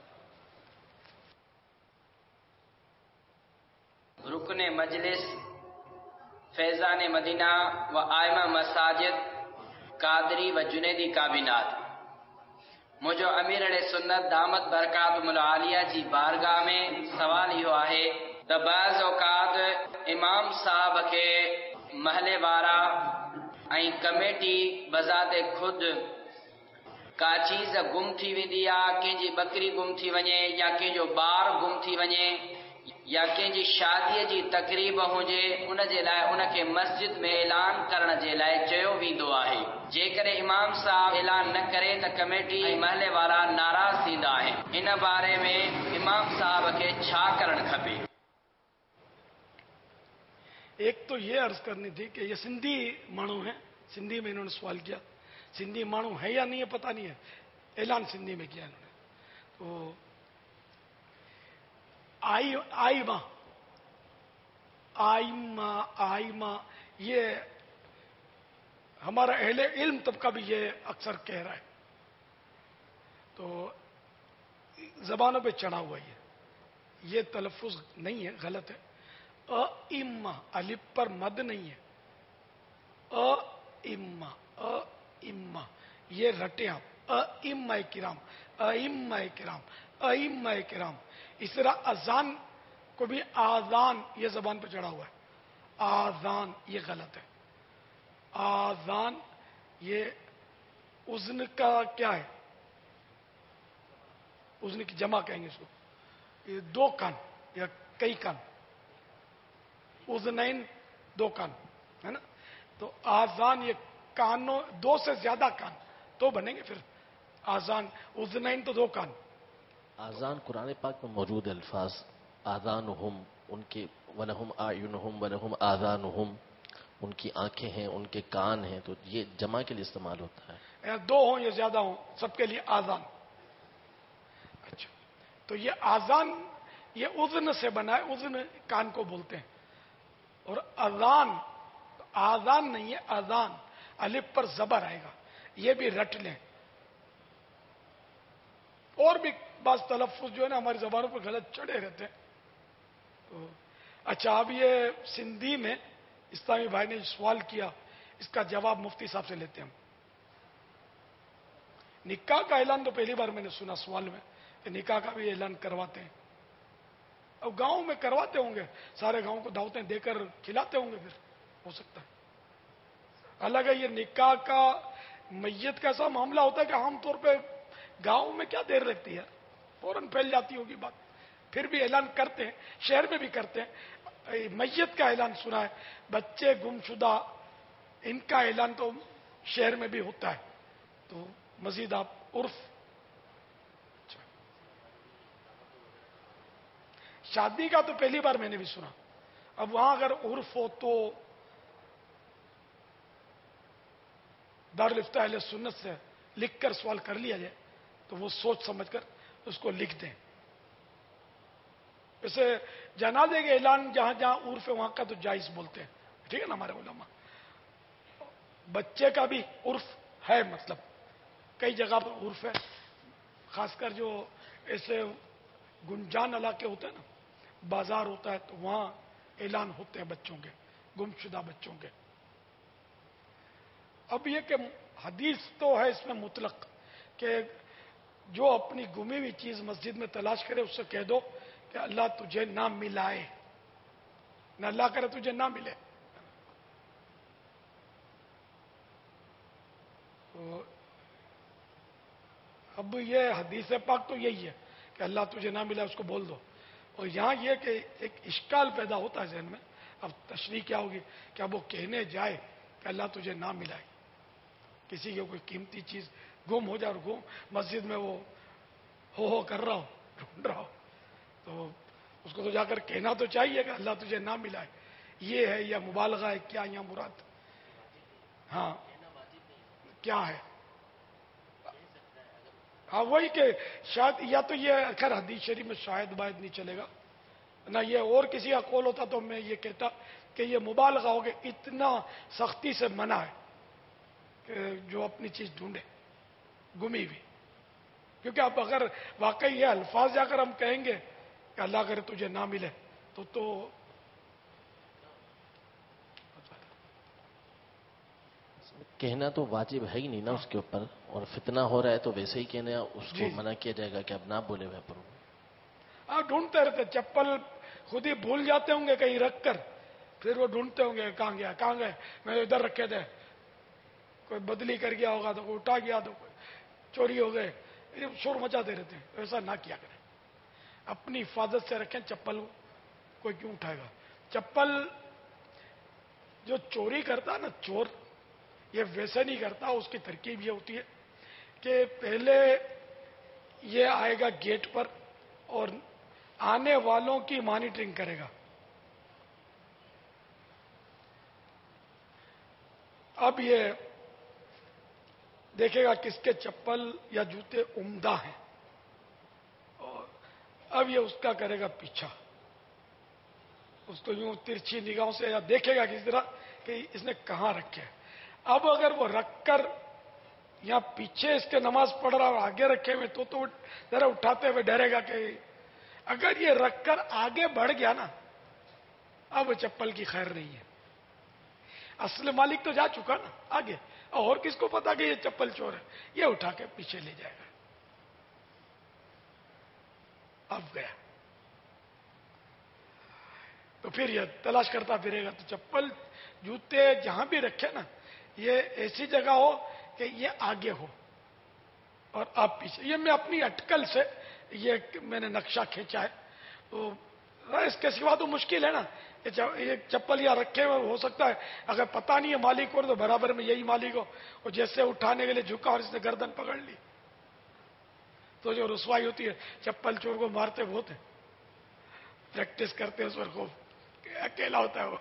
رکن مجلس فیضان مدینہ و آئمہ مساجد قادری و جنیدی کابینات مجھو امیر علیہ سنت دامت برکاتہم العالیہ جی بارگاہ میں سوال یہ ہے त बाज़ औक़ात इमाम साहब खे महले वारा ऐं कमेटी बज़ाते ख़ुदि का चीज़ गुम थी वेंदी आहे, कंहिंजी बकरी गुम थी वञे या कंहिंजो ॿार गुम थी वञे या कंहिंजी शादीअ जी तक़रीब हुजे, उन जे लाइ उनखे मस्जिद में ऐलान करण जे लाइ चयो वेंदो आहे. जेकर इमाम साहब ऐलान न करे त कमेटी ऐं महले वारा नाराज़ थींदा आहिनि. इन बारे में इमाम साहब खे छा करणु खपे? ایک تو یہ عرض کرنی تھی کہ یہ سندھی مانو ہیں، سندھی میں انہوں نے سوال کیا. سندھی مانو ہے یا نہیں ہے پتہ نہیں ہے، اعلان سندھی میں کیا انہوں نے. تو آئی آئمہ آئمہ آئمہ یہ ہمارا اہل علم طبقہ بھی یہ اکثر کہہ رہا ہے، تو زبانوں پہ چڑھا ہوا ہے. یہ تلفظ نہیں ہے، غلط ہے. ائمہ الف پر مد نہیں ہے. ائمہ ائمہ یہ رٹے آپ، ائمہ کرام ائمہ کرام ائمہ کرام. اس طرح اذان کو بھی آذان یہ زبان پہ چڑھا ہوا ہے. آذان یہ غلط ہے. آذان یہ اذن کا کیا ہے، اذن کی جمع کہیں گے اس کو، یہ دو کان یا کئی کان، اذنین دو کان ہے نا. تو آذان یہ کانوں، دو سے زیادہ کان تو بنیں گے پھر آذان. اذنین تو دو کان. آذان قرآن پاک میں موجود الفاظ آذانہم، ان کے ولہم اعینہم ولہم آذانہم، ان کی آنکھیں ہیں، ان کے کان ہیں، تو یہ جمع کے لیے استعمال ہوتا ہے. دو ہوں یا زیادہ ہوں سب کے لیے آذان. اچھا، تو یہ آذان یہ اذن سے بنا ہے، اذن کان کو بولتے ہیں. اور اذان آذان نہیں ہے، اذان الف پر زبر آئے گا، یہ بھی رٹ لیں. اور بھی بعض تلفظ جو ہے نا ہماری زبانوں پر غلط چڑھے رہتے ہیں. تو اچھا، اب یہ سندھی میں اسلامی بھائی نے سوال کیا، اس کا جواب مفتی صاحب سے لیتے ہیں. نکاح کا اعلان تو پہلی بار میں نے سنا سوال میں کہ نکاح کا بھی اعلان کرواتے ہیں. اب گاؤں میں کرواتے ہوں گے، سارے گاؤں کو دعوتیں دے کر کھلاتے ہوں گے، پھر ہو سکتا ہے. الگ ہے یہ نکاح کا میت کا ایسا معاملہ ہوتا ہے کہ عام طور پہ گاؤں میں کیا دیر لگتی ہے، فوراً پھیل جاتی ہوگی بات. پھر بھی اعلان کرتے ہیں، شہر میں بھی کرتے ہیں. میت کا اعلان سنا ہے، بچے گم شدہ ان کا اعلان تو شہر میں بھی ہوتا ہے. تو مزید آپ عرف شادی کا تو پہلی بار میں نے بھی سنا. اب وہاں اگر عرف ہو تو دارالفتہ اہل سنت سے لکھ کر سوال کر لیا جائے تو وہ سوچ سمجھ کر اس کو لکھ دیں. اسے جنازے کے اعلان جہاں جہاں عرف ہے وہاں کا تو جائز بولتے ہیں، ٹھیک ہے نا ہمارے علماء. بچے کا بھی عرف ہے، مطلب کئی جگہ پر عرف ہے، خاص کر جو ایسے گنجان علاقے ہوتے ہیں نا، بازار ہوتا ہے، تو وہاں اعلان ہوتے ہیں بچوں کے، گم شدہ بچوں کے. اب یہ کہ حدیث تو ہے اس میں مطلق کہ جو اپنی گمی ہوئی چیز مسجد میں تلاش کرے اس سے کہہ دو کہ کہ اللہ تجھے نہ ملائے، نہ اللہ کرے تجھے نہ ملے. تو اب یہ حدیث پاک تو یہی ہے کہ اللہ تجھے نہ ملا اس کو بول دو. اور یہاں یہ کہ ایک اشکال پیدا ہوتا ہے ذہن میں. اب تشریح کیا ہوگی کہ اب وہ کہنے جائے کہ اللہ تجھے نہ ملائے، کسی کی کوئی قیمتی چیز گم ہو جائے اور گم مسجد میں وہ ہو ہو کر رہا ہو، ڈھونڈ رہا ہو، تو اس کو تو جا کر کہنا تو چاہیے کہ اللہ تجھے نہ ملائے. یہ ہے یا مبالغہ ہے، کیا یہاں مراد؟ ہاں کیا ہے؟ ہاں وہی کہ شاید یا تو یہ خیر حدیث شریف میں شاید باید نہیں چلے گا نہ، یہ اور کسی کا قول ہوتا تو میں یہ کہتا کہ یہ مبالغہ ہو گیا، اتنا سختی سے منع ہے کہ جو اپنی چیز ڈھونڈے گمی ہوئی. کیونکہ اب اگر واقعی یہ الفاظ جا کر ہم کہیں گے کہ اللہ کرے تجھے نہ ملے تو تو کہنا تو واجب ہے ہی نہیں نا اس کے اوپر، اور فتنہ ہو رہا ہے تو ویسے ہی کہنا اس کو منع کیا جائے گا کہ اب نہ بولے ہوئے پر. ہاں ڈھونڈتے رہتے، چپل خود ہی بھول جاتے ہوں گے کہیں رکھ کر، پھر وہ ڈھونڈتے ہوں گے کہاں گیا کہاں گئے، میں ادھر رکھے تھے، کوئی بدلی کر گیا ہوگا تو کوئی اٹھا گیا تو کوئی چوری ہو گئے، شور مچاتے رہتے ہیں. ایسا نہ کیا کریں، اپنی حفاظت سے رکھیں. چپل کوئی کیوں اٹھائے گا؟ چپل جو چوری کرتا ہے نا چور، یہ ویسے نہیں کرتا، اس کی ترکیب یہ ہوتی ہے کہ پہلے یہ آئے گا گیٹ پر اور آنے والوں کی مانیٹرنگ کرے گا. اب یہ دیکھے گا کس کے چپل یا جوتے عمدہ ہیں، اور اب یہ اس کا کرے گا پیچھا، اس کو یوں ترچھی نگاہوں سے یا دیکھے گا کس طرح کہ اس نے کہاں رکھے. اب اگر وہ رکھ کر یا پیچھے اس کے نماز پڑھ رہا اور آگے رکھے ہوئے تو تو ذرا اٹھاتے ہوئے ڈرے گا کہ اگر یہ رکھ کر آگے بڑھ گیا نا، اب چپل کی خیر نہیں ہے. اصل مالک تو جا چکا نا آگے، اور کس کو پتا کہ یہ چپل چور ہے، یہ اٹھا کے پیچھے لے جائے گا. اب گیا تو پھر یہ تلاش کرتا پھرے گا. تو چپل جوتے جہاں بھی رکھے نا، یہ ایسی جگہ ہو کہ یہ آگے ہو اور آپ پیچھے. یہ میں اپنی اٹکل سے یہ میں نے نقشہ کھینچا ہے. تو اس کے سوا تو مشکل ہے نا، یہ چپل یا رکھے ہوئے ہو سکتا ہے اگر پتہ نہیں ہے مالک کو تو برابر میں یہی مالک ہو، اور جیسے اٹھانے کے لیے جھکا اور اس نے گردن پکڑ لی تو جو رسوائی ہوتی ہے. چپل چور کو مارتے بہت ہیں، پریکٹس کرتے ہیں اس پر خوب، اکیلا ہوتا ہے وہ.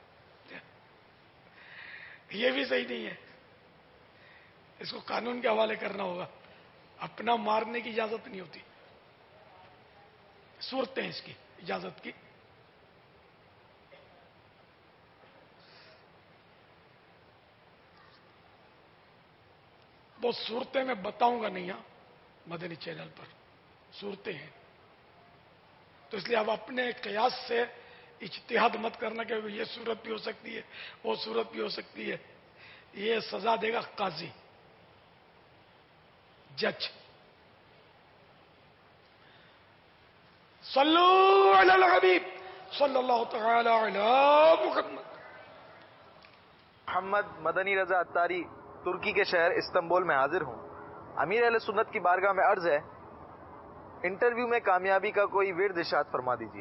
یہ بھی صحیح نہیں ہے، اس کو قانون کے حوالے کرنا ہوگا. اپنا مارنے کی اجازت نہیں ہوتی، صورتیں اس کی اجازت کی. وہ صورتیں میں بتاؤں گا نہیں، ہاں مدنی چینل پر صورتیں ہیں، تو اس لیے اب اپنے قیاس سے اجتہاد مت کرنا کہ یہ صورت بھی ہو سکتی ہے وہ صورت بھی ہو سکتی ہے. یہ سزا دے گا قاضی، جج. صلو علی الحبیب صلی اللہ تعالی علی محمد. محمد مدنی رضا اتاری ترکی کے شہر استنبول میں حاضر ہوں. امیر اہل سنت کی بارگاہ میں عرض ہے، انٹرویو میں کامیابی کا کوئی ورد ارشاد فرما دیجیے.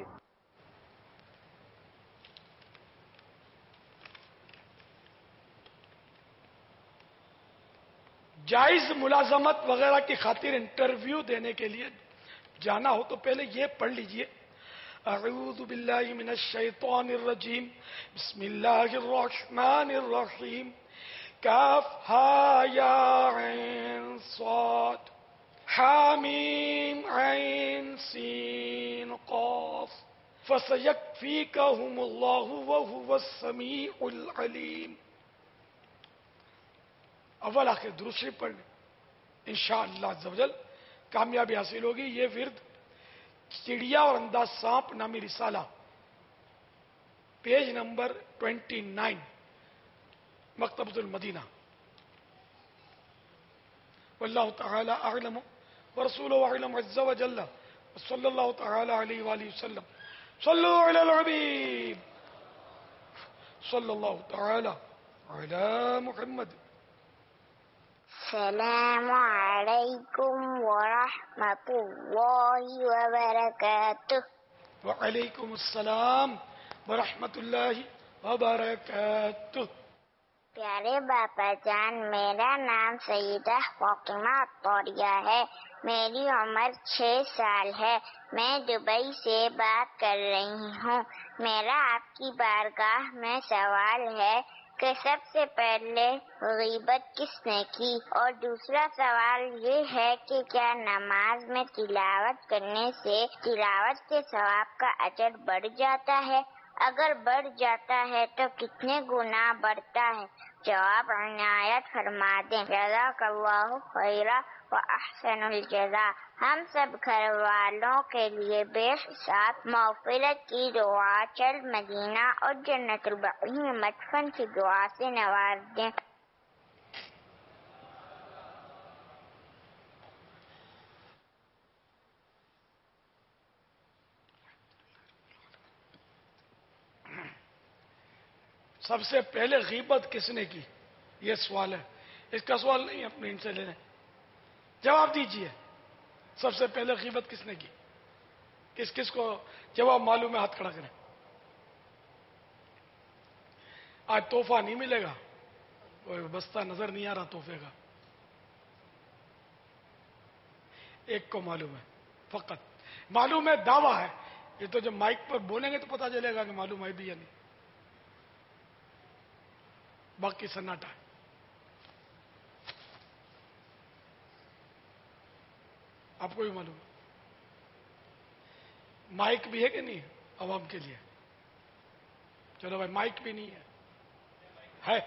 جائز ملازمت وغیرہ کی خاطر انٹرویو دینے کے لیے جانا ہو تو پہلے یہ پڑھ لیجئے، اعوذ باللہ من الشیطان الرجیم، بسم اللہ الرحمن الرحیم، کاف ہا یا عین صاد حامیم عین سین قاف فسیکفیکہم اللہ وہو السمیع العلیم. اول آخر درود شریف پڑھنے، انشاءاللہ عز و جل کامیابی حاصل ہوگی. یہ ورد چڑیا اور انداز سانپ نامی رسالہ، page number twenty nine, Maktabatul Madina. واللہ تعالی اعلم ورسولہ اعلم عز و جل صلی اللہ تعالی علیہ وآلہ وسلم. صلو علی الحبیب صلی اللہ تعالی علی محمد. السلام علیکم ورحمۃ اللہ وبرکاتہ. وعلیکم السلام ورحمۃ اللہ وبرکاتہ. پیارے باپا جان، میرا نام سیدہ فاطمہ عطاریہ ہے. میری عمر چھ سال ہے. میں دبئی سے بات کر رہی ہوں. میرا آپ کی بارگاہ میں سوال ہے کہ سب سے پہلے غیبت کس نے کی، اور دوسرا سوال یہ ہے کہ کیا نماز میں تلاوت کرنے سے تلاوت کے ثواب کا اجر بڑھ جاتا ہے؟ اگر بڑھ جاتا ہے تو کتنے گنا بڑھتا ہے؟ جواب عنایت فرما دیں. جزاک اللہ خیرا و احسن الجزا. ہم سب گھر والوں کے لیے بے حساب مغفرت کی دعا، چل مدینہ اور جنت البقیع میں مدفن کی دعا سے نواز دیں. سب سے پہلے غیبت کس نے کی، یہ سوال ہے. اس کا سوال نہیں اپنے ان سے لینے. جواب دیجئے، سب سے پہلے غیبت کس نے کی؟ کس کس کو جواب معلوم ہے؟ ہاتھ کھڑا کریں. آج تحفہ نہیں ملے گا، بستہ نظر نہیں آ رہا تحفے کا. ایک کو معلوم ہے، فقط معلوم ہے، دعویٰ ہے. یہ تو جب مائک پر بولیں گے تو پتا چلے گا کہ معلوم ہے بھی یا نہیں. باقی سناٹا ہے. آپ کو بھی معلوم ہے. مائک بھی ہے کہ نہیں عوام کے لیے؟ چلو بھائی، مائک بھی نہیں ہے. ہے.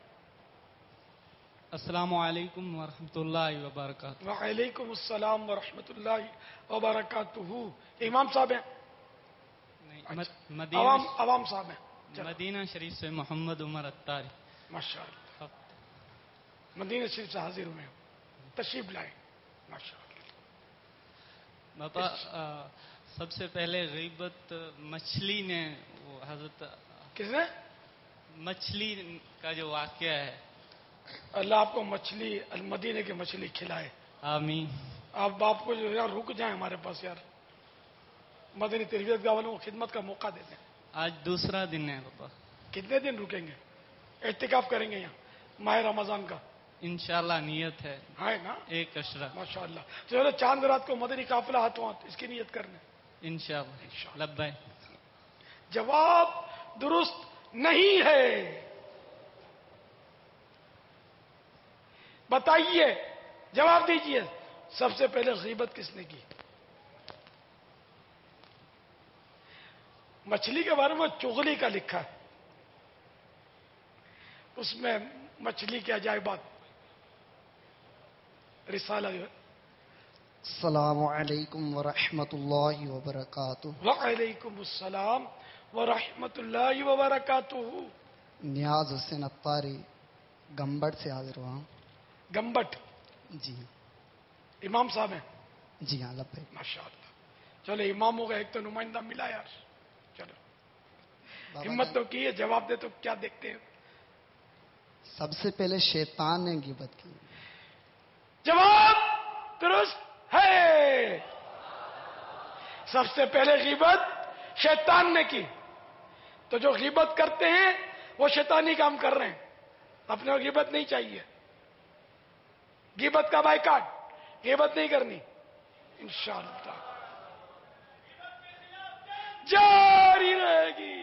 السلام علیکم ورحمۃ اللہ وبرکاتہ. وعلیکم السلام ورحمۃ اللہ وبرکاتہ. امام صاحب ہیں؟ مدینہ عوام عوام صاحب ہیں. مدینہ شریف سے محمد عمر اتاری. ماشاء اللہ. مدینہ شریف سے حاضر ہوئے، تشریف لائے. ماشاء اللہ. باپا، سب سے پہلے غیبت مچھلی نے، وہ حضرت کس نے؟ مچھلی کا جو واقعہ ہے. اللہ آپ کو مچھلی المدینے کی مچھلی کھلائے. آمین. آپ باپ کو جو یار رک جائیں ہمارے پاس یار، مدنی تربیت گاہ والوں کو خدمت کا موقع دیتے ہیں. آج دوسرا دن ہے باپا. کتنے دن رکیں گے؟ اعتکاف کریں گے یہاں ماہ رمضان کا؟ انشاءاللہ نیت ہے. ہے نا؟ ایک اشرا. ماشاء اللہ. چلو چاند رات کو مدنی قافلہ ہاتھوں ہاتھ، اس کی نیت کرنے. انشاءاللہ. لبیک. جواب درست نہیں ہے. بتائیے، جواب دیجئے، سب سے پہلے غیبت کس نے کی؟ مچھلی کے بارے میں چغلی کا لکھا ہے، اس میں مچھلی کے عجائبات رسالہ جو ہے. السلام علیکم ورحمۃ اللہ وبرکاتہ. وعلیکم السلام ورحمۃ اللہ وبرکاتہ. نیاز حسین اتاری گمبٹ سے حاضر ہوا ہوں. گمبٹ؟ جی. امام صاحب ہیں؟ جی ہاں. لبیک. ماشاء اللہ. چلو اماموں کا ایک تو نمائندہ ملا یار. چلو ہمت تو کی ہے، جواب دے تو کیا دیکھتے ہیں. سب سے پہلے شیطان نے غیبت کی. جواب درست ہے. سب سے پہلے غیبت شیطان نے کی. تو جو غیبت کرتے ہیں وہ شیطانی کام کر رہے ہیں. اپنے کو غیبت نہیں چاہیے. غیبت کا بائیکاٹ، غیبت نہیں کرنی انشاءاللہ. جاری رہے گی،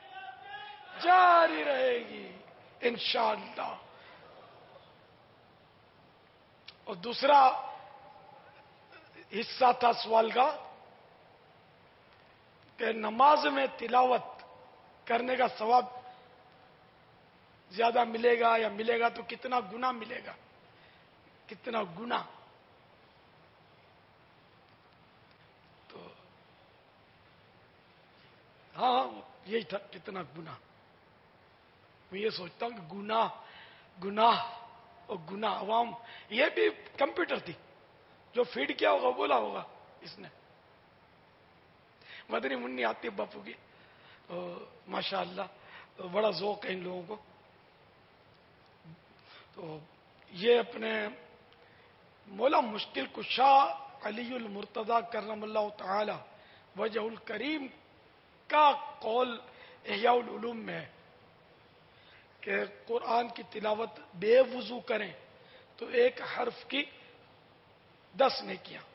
جاری رہے گی انشاءاللہ. اور دوسرا حصہ تھا سوال کا کہ نماز میں تلاوت کرنے کا ثواب زیادہ ملے گا یا ملے گا تو کتنا گنا ملے گا، کتنا گنا. تو ہاں یہی تھا، کتنا گنا. میں یہ سوچتا ہوں کہ گناہ گناہ اور گناہ عوام، یہ بھی کمپیوٹر تھی جو فیڈ کیا ہوگا بولا ہوگا اس نے. मदनी मुन्नी आती है बापू की, तो माशाअल्लाह तो बड़ा ज़ौक़ है इन लोगों को। तो ये अपने मौला मुश्किल कुशा अलीउल मुर्तज़ा करमल्लाहु तआला वजहुल करीम का कौल इह्याउल उलूम में है कि कुरान की तिलावत बेवुजू करें तो एक हर्फ की दस नेकियां,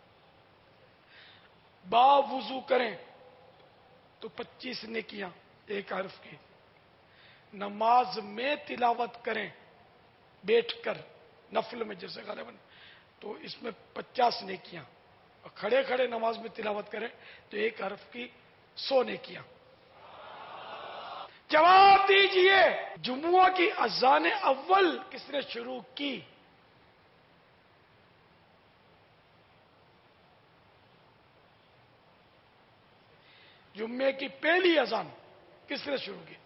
बावुजू करें तो पच्चीस नेकियां एक हर्फ की, नमाज में तिलावत करें बैठकर नफल में जैसे गालिबन तो इसमें पचास नेकियां, और खड़े खड़े नमाज में तिलावत करें तो एक हर्फ की सौ नेकियां। जवाब दीजिए, जुमुआ की अजान अव्वल किसने शुरू की? जुम्मे की पहली अजान किसने शुरू की?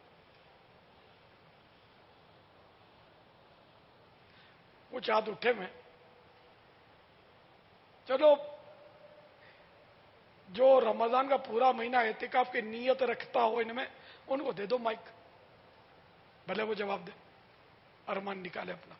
कुछ हाथ उठे में, चलो जो रमजान का पूरा महीना एतिकाफ की नीयत रखता हो इनमें, उनको दे दो माइक, भले वो जवाब दे, अरमान निकाले अपना।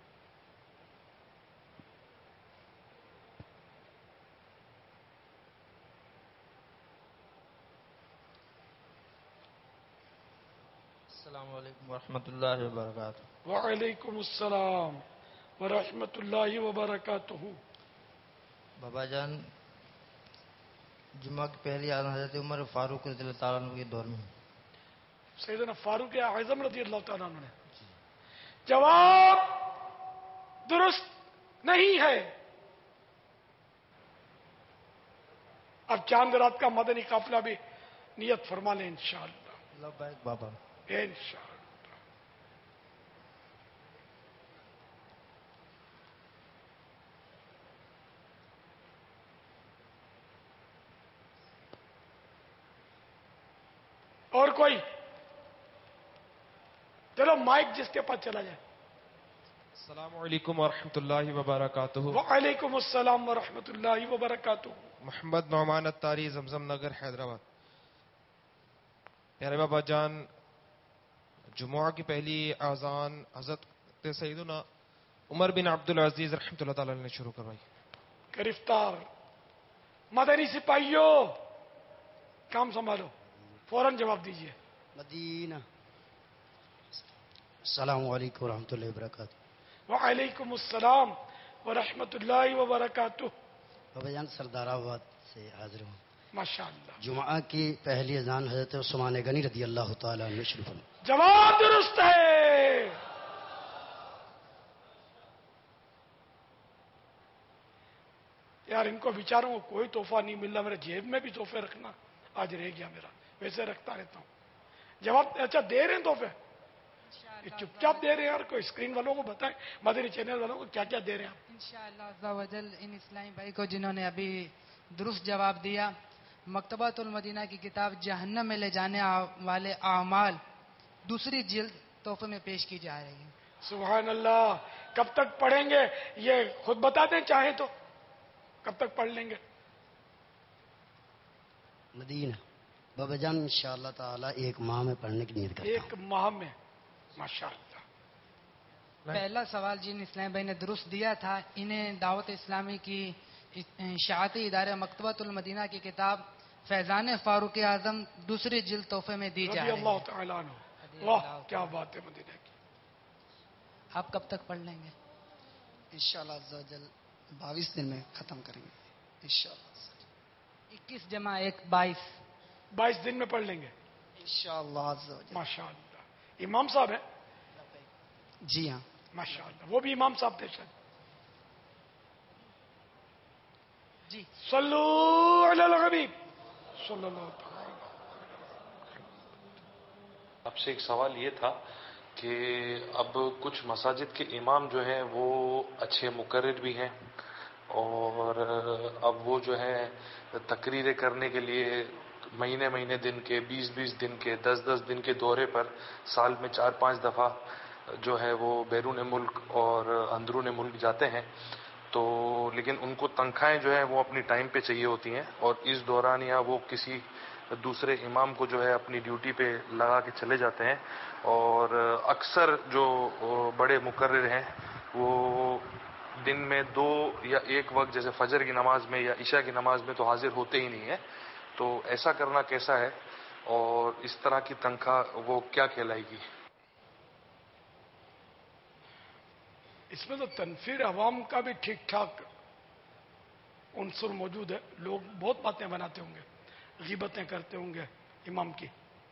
अस्सलाम वालेकुम वरहमतुल्लाहि वबरकातुहू। वालेकुम अस्सलाम वरहमतुल्लाहि वबरकातुहू। बाबा जान, जुम्मा की पहली आज़ान हज़रत उमर फारूक रज़ियल्लाहु ताला अन्हु के दौर में, सैयदना फारूक आज़म रज़ियल्लाहु ताला अन्हु ने। जवाब दुरुस्त नहीं है। अब चांद रात का मदनी काफिला भी नियत फरमा ले इंशाअल्लाह। लब्बैक बाबा। इंशाअल्लाह। और कोई? चलो माइक जिसके पास चला जाए। अस्सलाम वालेकुम वरहमतुल्लाहि वबरकातुहू। वालेकुम अस्सलाम वरहमतुल्लाहि वबरकातुहू। मोहम्मद नौमान अत्तारी, जमजम नगर, हैदराबाद। प्यारे बाबा जान, जुमुआ की पहली आज़ान हज़रत सैयदना उमर बिन अब्दुल अजीज रहमतुल्लाह ताला ने शुरू करवाई। गिरफ्तार मदनी सिपाहियों, काम संभालो, फौरन जवाब दीजिए। मदीना। अस्सलाम वालेकुम वरहमतुल्लाहि वबरकातुहू। वालेकुम अस्सलाम वरहमतुल्लाहि वबरकातुहू। बाबा जान, सरदाराबाद से हाजिर हूँ। माशाअल्लाह। जुमा की पहली अजान हजरत उस्मान गनी रदी अल्लाह ताला अन्हु शुरू फरमाई। जवाब दुरुस्त है। यार इनको बेचारों को कोई तोहफा नहीं मिल रहा, मेरे जेब में भी तोहफे रखना आज रह गया मेरा, वैसे रखता रहता हूँ। जवाब अच्छा दे रहे हैं तोहफे, चुपचाप दे रहे हैं यार, कोई स्क्रीन वालों को बताएं, मदनी चैनल वालों को क्या क्या दे रहे हैं आप? इंशाअल्लाह अज़्ज़ा वजल इन इस्लामी भाई को जिन्होंने अभी दुरुस्त जवाब दिया, मकतबतुल मदीना की किताब जहन्नम में ले जाने वाले आमाल दूसरी जिल्द तोहफे में पेश की जा रही है। सुभान अल्लाह। कब तक पढ़ेंगे ये खुद बता दें चाहे तो, कब तक पढ़ लेंगे? मदीना। बाबा जान इंशाअल्लाह ताला एक माह में पढ़ने की नीयत करता हूं। एक माह में, माशाअल्लाह। पहला सवाल जिन इस्लामी भाई ने दुरुस्त दिया था, इन्हें दावत इस्लामी की शाअती इदारे मकतबतुल मदीना की किताब फैजान फारूक आजम दूसरी जिल्द तोहफे में दी जा रही है। वाह क्या बात है मदीना की। आप कब तक पढ़ लेंगे? इंशाअल्लाह अज़्ज़ा वजल बाईस दिन में खत्म करेंगे इंशाअल्लाह। इक्कीस जमा एक बाईस, बाईस दिन में पढ़ लेंगे इंशाअल्लाह अज़्ज़ा वजल। माशाअल्लाह। इमाम साहब है? जी हाँ माशाअल्लाह। वो भी इमाम साहब थे शायद। जी। सल्लू अलल हबीब सल्लल्लाहु अलैहि वसल्लम। आपसे एक सवाल ये था कि अब कुछ मसाजिद के इमाम जो हैं वो अच्छे मुकर्रिर भी हैं, और अब वो जो है तकरीरें करने के लिए महीने महीने दिन के, बीस बीस दिन के, दस दस दिन के दौरे पर साल में चार पांच दफ़ा जो है वो बैरून मुल्क और अंदरून मुल्क जाते हैं। تو لیکن ان کو تنخواہیں جو ہیں وہ اپنی ٹائم پہ چاہیے ہوتی ہیں، اور اس دوران یا وہ کسی دوسرے امام کو جو ہے اپنی ڈیوٹی پہ لگا کے چلے جاتے ہیں، اور اکثر جو بڑے مقرر ہیں وہ دن میں دو یا ایک وقت جیسے فجر کی نماز میں یا عشاء کی نماز میں تو حاضر ہوتے ہی نہیں ہیں. تو ایسا کرنا کیسا ہے، اور اس طرح کی تنخواہ وہ کیا کہلائے گی؟ اس میں تو تنفیر عوام کا بھی ٹھیک ٹھاک عنصر موجود ہے. لوگ بہت باتیں بناتے ہوں گے، غیبتیں کرتے ہوں گے امام کی.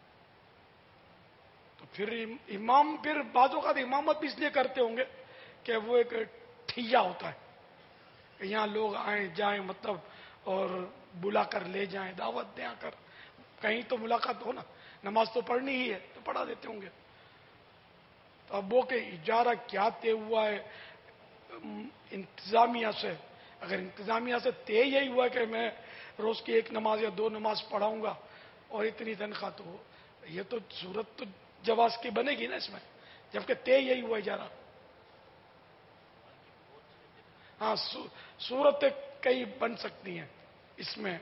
تو پھر امام پھر بعض اوقات امامت بھی اس لیے کرتے ہوں گے کہ وہ ایک ٹھیا ہوتا ہے کہ یہاں لوگ آئیں جائیں مطلب اور بلا کر لے جائیں، دعوت دیں آ کر، کہیں تو ملاقات ہو نا، نماز تو پڑھنی ہی ہے تو پڑھا دیتے ہوں گے. تو اب وہ کہ اجارہ کیا طے ہوا ہے انتظامیہ سے، اگر انتظامیہ سے طے یہی ہوا کہ میں روز کی ایک نماز یا دو نماز پڑھاؤں گا اور اتنی تنخواہ، تو یہ تو صورت تو جواز کی بنے گی نا اس میں، جبکہ طے یہی ہوا اجارہ. ہاں صورتیں کئی بن سکتی ہیں اس میں.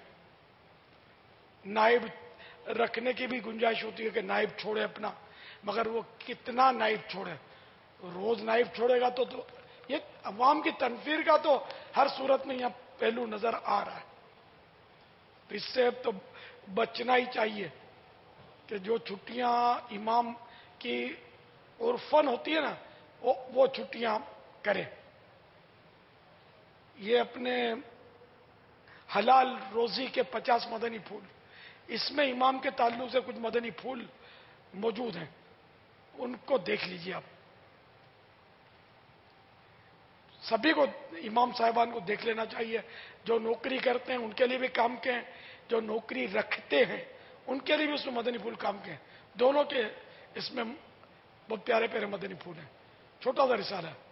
نائب رکھنے کی بھی گنجائش ہوتی ہے کہ نائب چھوڑے اپنا، مگر وہ کتنا نائب چھوڑے، روز نائب چھوڑے گا تو, تو یہ عوام کی تنفیر کا تو ہر صورت میں یہاں پہلو نظر آ رہا ہے. تو اس سے تو بچنا ہی چاہیے کہ جو چھٹیاں امام کی عرفن ہوتی ہے نا وہ, وہ چھٹیاں کرے. یہ اپنے حلال روزی کے پچاس مدنی پھول، اس میں امام کے تعلق سے کچھ مدنی پھول موجود ہیں، ان کو دیکھ لیجیے آپ. سبھی کو امام صاحبان کو دیکھ لینا چاہیے. جو نوکری کرتے ہیں ان کے لیے بھی کام کے ہیں، جو نوکری رکھتے ہیں ان کے لیے بھی اس میں مدنی پھول کام کے ہیں. دونوں کے اس میں بہت پیارے پیارے مدنی پھول ہیں. چھوٹا سا رسالہ ہے،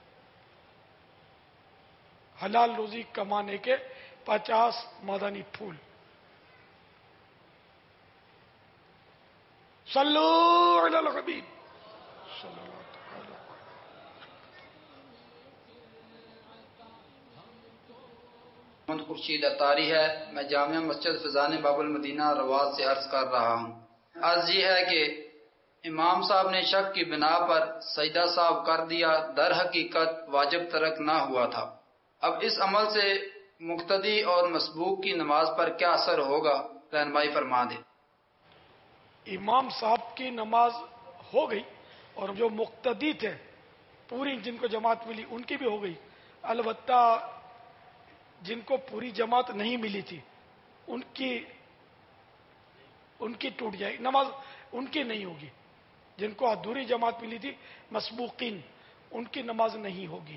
حلال روزی کمانے کے پچاس مدنی پھول. صلو علی الحبیب صلی اللہ تعالی. محمد خورشید اتاری ہے، میں جامعہ مسجد فیضان باب المدینہ رواس سے عرض کر رہا ہوں. عرض یہ ہے کہ امام صاحب نے شک کی بنا پر سجدہ صاحب کر دیا، در حقیقت واجب ترک نہ ہوا تھا. اب اس عمل سے مقتدی اور مسبوق کی نماز پر کیا اثر ہوگا، رہنمائی فرما دیں. امام صاحب کی نماز ہو گئی اور جو مقتدی تھے پوری جن کو جماعت ملی ان کی بھی ہو گئی. البتہ جن کو پوری جماعت نہیں ملی تھی ان کی ان کی ٹوٹ جائے گی نماز، ان کی نہیں ہوگی. جن کو ادھوری جماعت ملی تھی مسبوقین، ان کی نماز نہیں ہوگی.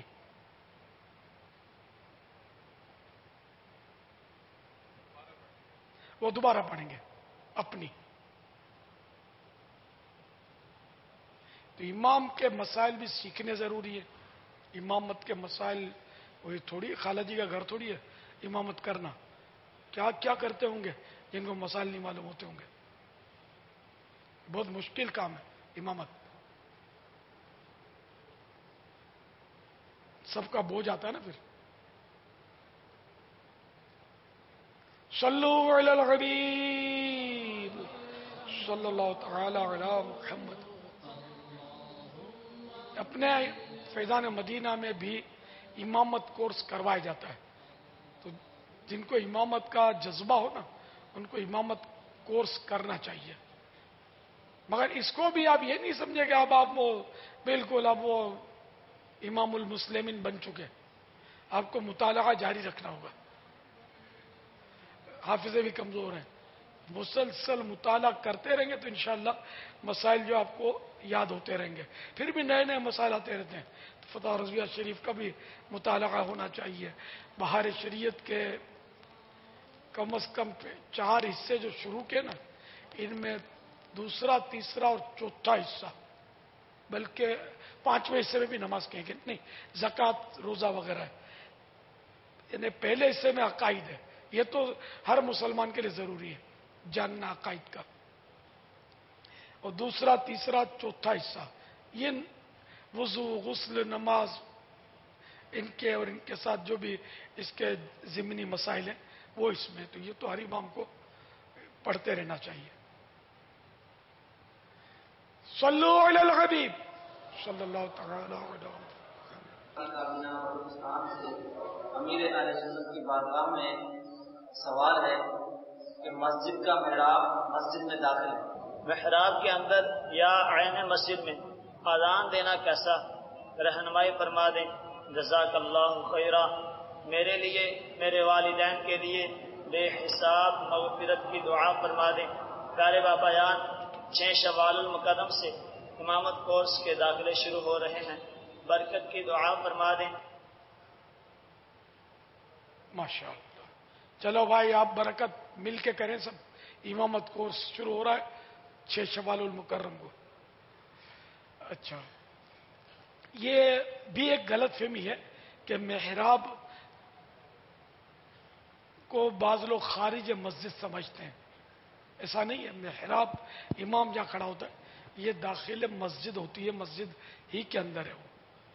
وہ دوبارہ پڑھیں گے اپنی. تو امام کے مسائل بھی سیکھنے ضروری ہے. امامت کے مسائل وہی تھوڑی خالہ جی کا گھر تھوڑی ہے امامت کرنا. کیا کیا کرتے ہوں گے جن کو مسائل نہیں معلوم ہوتے ہوں گے. بہت مشکل کام ہے امامت. سب کا بوجھ آتا ہے نا پھر. صلو علی الحبیب صلی اللہ تعالی علی محمد. اپنے فیضان مدینہ میں بھی امامت کورس کروایا جاتا ہے. تو جن کو امامت کا جذبہ ہو نا ان کو امامت کورس کرنا چاہیے. مگر اس کو بھی آپ یہ نہیں سمجھے کہ اب آپ وہ بالکل اب وہ امام المسلمین بن چکے. آپ کو مطالعہ جاری رکھنا ہوگا. حافظے بھی کمزور ہیں، مسلسل مطالعہ کرتے رہیں گے تو انشاءاللہ مسائل جو آپ کو یاد ہوتے رہیں گے. پھر بھی نئے نئے مسائل آتے رہتے ہیں. فتح رضویہ شریف کا بھی مطالعہ ہونا چاہیے. بہار شریعت کے کم از کم چار حصے جو شروع کے نا ان میں دوسرا تیسرا اور چوتھا حصہ، بلکہ پانچویں حصے میں بھی نماز کہیں گے نہیں، زکوٰۃ روزہ وغیرہ ہے. یعنی پہلے حصے میں عقائد ہے. یہ تو ہر مسلمان کے لیے ضروری ہے جاننا عقائد کا. اور دوسرا تیسرا چوتھا حصہ یہ وضو غسل نماز ان کے اور ان کے ساتھ جو بھی اس کے ضمنی مسائل ہیں وہ اس میں، تو یہ تو ہر امام کو پڑھتے رہنا چاہیے. صلو علی الحبیب صلی اللہ تعالی علیہ وسلم. امیر اہل سنت کی بارگاہ میں سوال ہے کہ مسجد کا محراب مسجد میں داخل ہے، محراب کے اندر یا عین مسجد میں اذان دینا کیسا؟ رہنمائی فرما دیں جزاک اللہ خیرہ. میرے لیے میرے والدین کے لیے بے حساب مغفرت کی دعا فرما دیں. پیارے بابا جان چھ شوال المقدم سے امامت کورس کے داخلے شروع ہو رہے ہیں، برکت کی دعا فرما دیں. ماشاء اللہ. چلو بھائی آپ برکت مل کے کریں سب. امامت کورس شروع ہو رہا ہے چھ شوال المکرم کو. اچھا، یہ بھی ایک غلط فہمی ہے کہ محراب کو بعض لوگ خارج مسجد سمجھتے ہیں. ایسا نہیں ہے. محراب امام جہاں کھڑا ہوتا ہے یہ داخل مسجد ہوتی ہے، مسجد ہی کے اندر ہے وہ.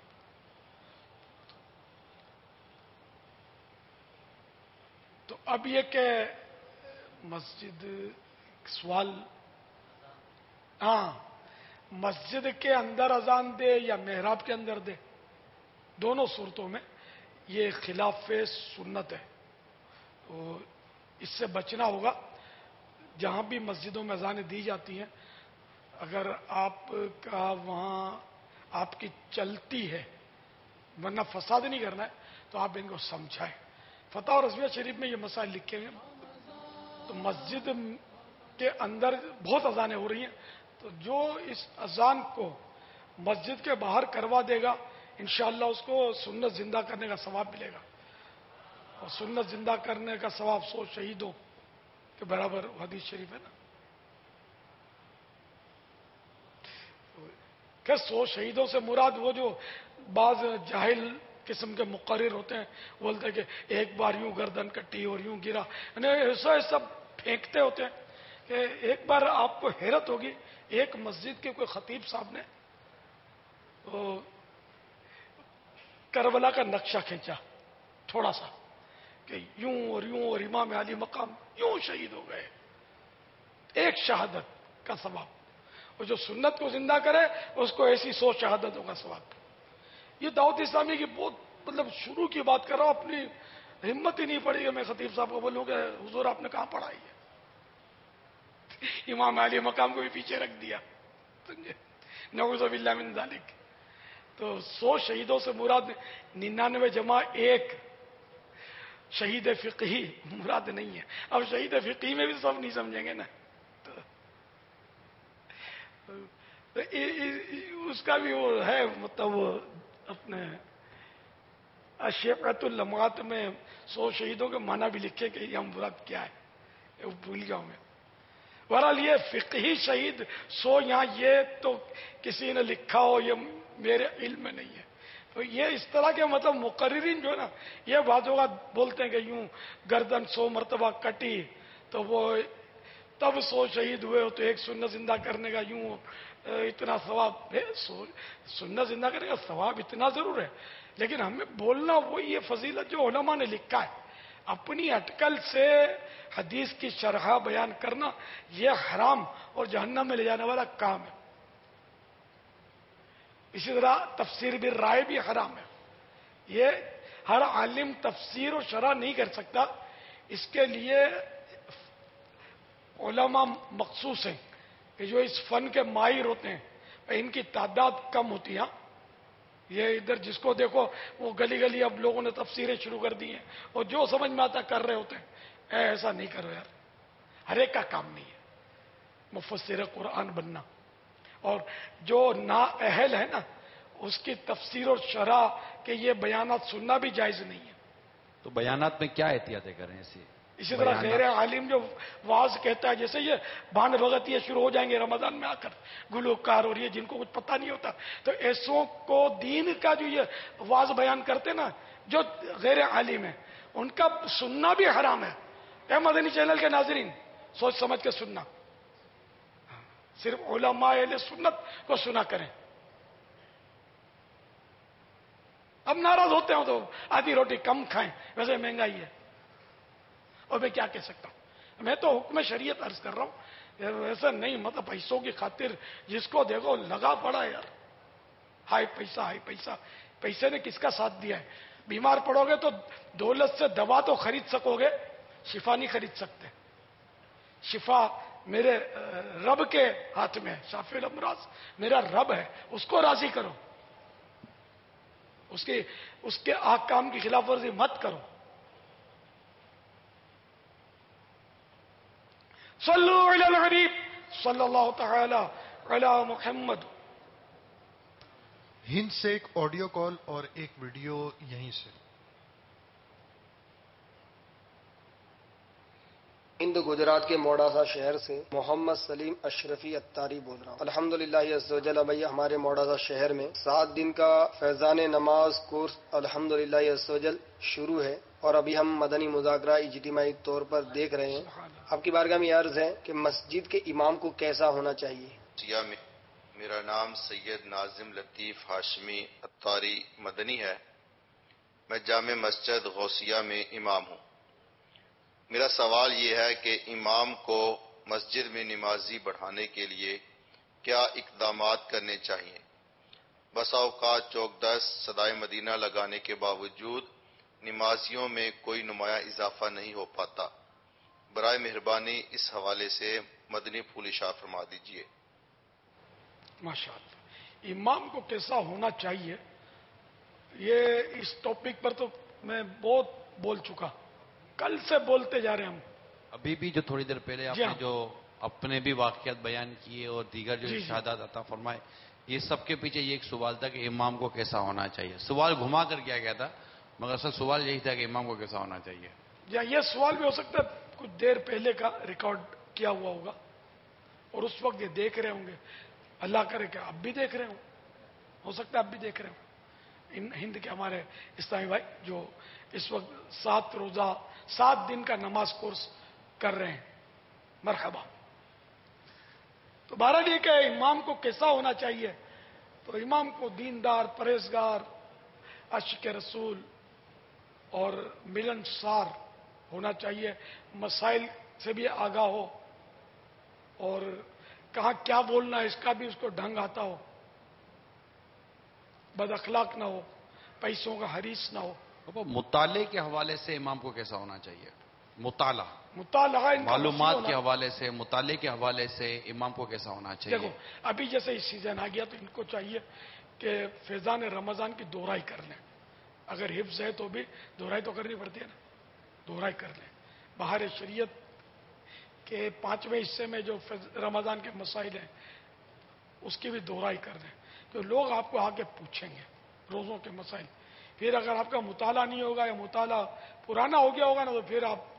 تو اب یہ کہ مسجد سوال، ہاں مسجد کے اندر اذان دے یا محراب کے اندر دے، دونوں صورتوں میں یہ خلاف سنت ہے. تو اس سے بچنا ہوگا. جہاں بھی مسجدوں میں اذانیں دی جاتی ہیں اگر آپ کا وہاں آپ کی چلتی ہے، ورنہ فساد نہیں کرنا ہے، تو آپ ان کو سمجھائیں. فتح اور رضویہ شریف میں یہ مسائل لکھے ہیں. تو مسجد کے اندر بہت اذانیں ہو رہی ہیں، تو جو اس اذان کو مسجد کے باہر کروا دے گا انشاءاللہ اس کو سنت زندہ کرنے کا ثواب ملے گا. اور سنت زندہ کرنے کا ثواب سو شہیدوں کے برابر حدیث شریف ہے نا. کہ سو شہیدوں سے مراد وہ جو بعض جاہل قسم کے مقرر ہوتے ہیں، بولتے ہیں کہ ایک بار یوں گردن کٹی اور یوں گرا، یعنی ایسا ایسا پھینکتے ہوتے ہیں کہ ایک بار آپ کو حیرت ہوگی. ایک مسجد کے کوئی خطیب صاحب نے کربلا کا نقشہ کھینچا تھوڑا سا کہ یوں اور یوں اور امام علی مقام یوں شہید ہو گئے. ایک شہادت کا ثواب. اور جو سنت کو زندہ کرے اس کو ایسی سو شہادتوں کا ثواب. یہ دعوت اسلامی کی بہت مطلب شروع کی بات کر رہا ہوں. اپنی ہمت ہی نہیں پڑی کہ میں خطیب صاحب کو بولوں کہ حضور آپ نے کہاں پڑھائی ہے. امام علی مقام کو بھی پیچھے رکھ دیا. نعوذ باللہ من ذالک. تو سو شہیدوں سے مراد ننانوے جمع ایک شہید فقہی مراد نہیں ہے. اب شہید فقہی میں بھی سب نہیں سمجھیں گے نا. تو اس کا بھی وہ ہے مطلب اپنے اشیقت اللمعات میں سو شہیدوں کے معنی بھی لکھے کہ یہ مراد کیا ہے، وہ بھول گیا میں. بہرحال یہ فقہی شہید سو یہاں یہ تو کسی نے لکھا ہو، یہ میرے علم میں نہیں ہے. تو یہ اس طرح کے مطلب مقررین جو ہے نا یہ بعض اوقات بولتے ہیں کہ یوں گردن سو مرتبہ کٹی تو وہ تب سو شہید ہوئے ہو، تو ایک سنت زندہ کرنے کا یوں اتنا ثواب ہے. سنت زندہ کرنے کا ثواب اتنا ضرور ہے، لیکن ہمیں بولنا وہی یہ فضیلت جو علماء نے لکھا ہے. اپنی اٹکل سے حدیث کی شرح بیان کرنا یہ حرام اور جہنم میں لے جانے والا کام ہے. اسی طرح تفسیر بھی رائے بھی حرام ہے. یہ ہر عالم تفسیر اور شرح نہیں کر سکتا. اس کے لیے علماء مخصوص ہیں کہ جو اس فن کے ماہر ہوتے ہیں. ان کی تعداد کم ہوتی ہے. یہ ادھر جس کو دیکھو وہ گلی گلی اب لوگوں نے تفسیریں شروع کر دی ہیں اور جو سمجھ میں آتا کر رہے ہوتے ہیں. اے ایسا نہیں کرو یار، ہر ایک کا کام نہیں ہے مفسر قرآن بننا. اور جو نا اہل ہے نا اس کی تفسیر اور شرح کے یہ بیانات سننا بھی جائز نہیں ہے. تو بیانات میں کیا احتیاطیں کریں ایسی؟ اسی طرح غیر عالم جو واز کہتا ہے، جیسے یہ بھانڈ بھگت یہ شروع ہو جائیں گے رمضان میں آ کر، گلوکار اور یہ جن کو کچھ پتہ نہیں ہوتا، تو ایسوں کو دین کا جو یہ واز بیان کرتے نا جو غیر عالم ہے ان کا سننا بھی حرام ہے. اے مدنی چینل کے ناظرین سوچ سمجھ کے سننا. صرف علماء اہل سنت کو سنا کریں. अब नाराज होते हो तो आधी रोटी कम खाएं, वैसे महंगाई है। और मैं क्या कह सकता हूं, मैं तो हुक्म शरीयत अर्ज कर रहा हूं, वैसा नहीं मतलब पैसों की खातिर जिसको देखो लगा पड़ा है यार, हाय पैसा हाय पैसा। पैसे ने किसका साथ दिया है? बीमार पड़ोगे तो दौलत से दवा तो खरीद सकोगे, शिफा नहीं खरीद सकते। शिफा मेरे रब के हाथ में है, शाफिल अमराज मेरा रब है, उसको राजी करो, उसके उसके आकाम की खिलाफ वर्जी मत करो। सल्लु अलल हबीब सल्लल्लाहु तआला अला मुहम्मद। हिंद से एक ऑडियो कॉल और एक वीडियो यहीं से। हिंद गुजरात के मोडासा शहर से मोहम्मद सलीम अशरफी अत्तारी बोल रहा हूँ। अल्हम्दुलिल्लाह अज़्ज़वजल भैया हमारे मोडासा शहर में सात दिन का फैजान नमाज कोर्स अल्हम्दुलिल्लाह अज़्ज़वजल शुरू है और अभी हम मदनी मुज़ाकरा इज्तिमाई तौर पर देख रहे हैं। आपकी बारगाह में अर्ज है कि मस्जिद के इमाम को कैसा होना चाहिए। में मेरा नाम सैयद नाजिम लतीफ़ हाशमी अत्तारी मदनी है। मैं जामे मस्जिद गौसिया में इमाम हूँ। मेरा सवाल ये है कि इमाम को मस्जिद में नमाजी बढ़ाने के लिए क्या इक़दामात करने चाहिए। बसा औक़ात चौकदस सदाए मदीना लगाने के बावजूद नमाजियों में कोई नुमाया इजाफा नहीं हो पाता। बराए मेहरबानी इस हवाले से मदनी फूल इशा फरमा दीजिए। माशाअल्लाह, इमाम को कैसा होना चाहिए, ये इस टॉपिक पर तो मैं बहुत बोल चुका, कल से बोलते जा रहे हैं हम। अभी भी जो थोड़ी देर पहले आपने जो अपने भी वाक़ियात बयान किए और दीगर जो इरशादात अता फरमाए, ये सबके पीछे ये एक सवाल था कि इमाम को कैसा होना चाहिए। सवाल घुमा कर किया गया था, मगर असल सवाल यही था कि इमाम को कैसा होना चाहिए। या ये सवाल भी हो सकता है कुछ देर पहले का रिकॉर्ड किया हुआ होगा और उस वक्त ये देख रहे होंगे। अल्लाह करे कि अब भी देख रहे हो, हो सकता है अब भी देख रहे हो। इन हिंद के हमारे इस्लामी भाई जो इस वक्त सात रोजा सात दिन का नमाज कोर्स कर रहे हैं, मरहबा। तो बहरहाल ये क्या इमाम को कैसा होना चाहिए, तो इमाम को दीनदार, परहेजगार, आशिक रसूल और मिलनसार होना चाहिए। मसाइल से भी आगाह हो और कहाँ क्या बोलना है इसका भी उसको ढंग आता हो, बद अखलाक ना हो, पैसों का हरीस ना हो। तो मुताले के हवाले से इमाम को कैसा होना चाहिए। मुताला मुताला मालूमात के हवाले से, मुताले के हवाले से इमाम को कैसा होना चाहिए। देखो अभी जैसे इस सीजन आ गया तो इनको चाहिए कि फैजान रमजान की दोहराई कर लें। अगर हिफ्ज है तो भी दोहराई तो करनी पड़ती है ना, दोहराई कर लें। बाहर शरीयत के पांचवें हिस्से में जो रमजान के मसाइल हैं उसकी भी दोहराई कर दें, तो लोग आपको आके पूछेंगे रोजों के मसाइल। फिर अगर आपका मुताला नहीं होगा या मुताला पुराना हो गया होगा ना, तो फिर आप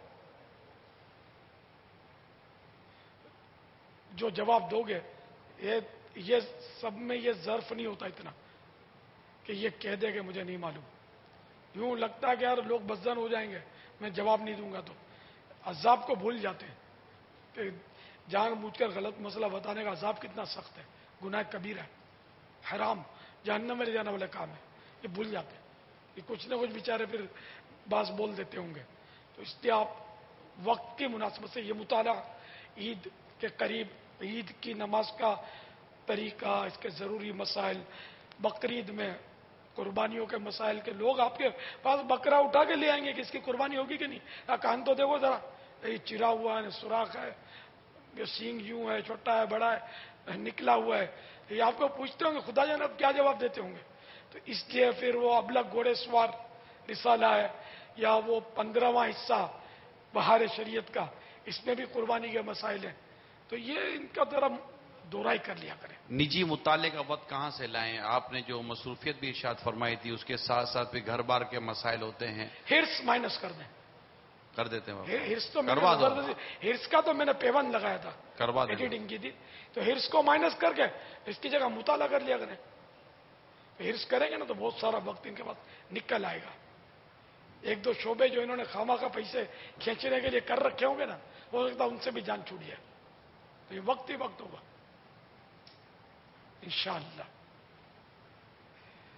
जो जवाब दोगे, ये ये सब में ये ज़र्फ नहीं होता इतना कि ये कह दे कि मुझे नहीं मालूम। यूं लगता है कि यार लोग बदजन हो जाएंगे मैं जवाब नहीं दूंगा, तो अजाब को भूल जाते हैं कि जानबूझकर गलत मसला बताने का अजाब कितना सख्त है, गुनाह कबीर है, हराम, जहन्नम में ले जाने वाला काम है। ये भूल जाते हैं कि कुछ ना कुछ बेचारे फिर बात बोल देते होंगे। तो इसलिए आप वक्त की मुनासिबत से ये मुताला, ईद के करीब ईद की नमाज का तरीका, इसके ज़रूरी मसाइल, बकरीद में कुर्बानियों के मसाइल के लोग आपके पास बकरा उठा के ले आएंगे कि इसकी कुर्बानी होगी कि नहीं, कान तो देखो जरा, ये चिरा हुआ है, सुराख है, ये सींग यूं है, छोटा है, बड़ा है, निकला हुआ है, ये आपको पूछते होंगे खुदा जाने अब क्या जवाब देते होंगे। तो इसलिए फिर वो अबलग घोड़े सवार रिसाला है या वो पंद्रहवां हिस्सा बहार शरीयत का, इसमें भी कुर्बानी के मसाइल हैं। तो ये इनका जरा दोहराई कर लिया करें। निजी मुताले का वक्त कहाँ से लाएं। आपने जो मसरूफियत भी इरशाद फरमाई थी, उसके साथ साथ भी घर बार के मसाइल होते हैं। हिर्स माइनस कर दें, कर देते हैं। हिर्स तो करवा दो। हिर्स का तो मैंने पेवन लगाया था, करवा दो, एडिटिंग की थी, तो हिर्स को माइनस करके इसकी जगह मुताला कर लिया करें। तो हिर्स करेंगे ना तो बहुत सारा वक्त इनके पास निकल आएगा। एक दो शोबे जो इन्होंने खामा का पैसे खींचने के लिए कर रखे होंगे ना, हो सकता है उनसे भी जान छूट जाए। तो ये वक्त ही वक्त होगा इंशाअल्लाह।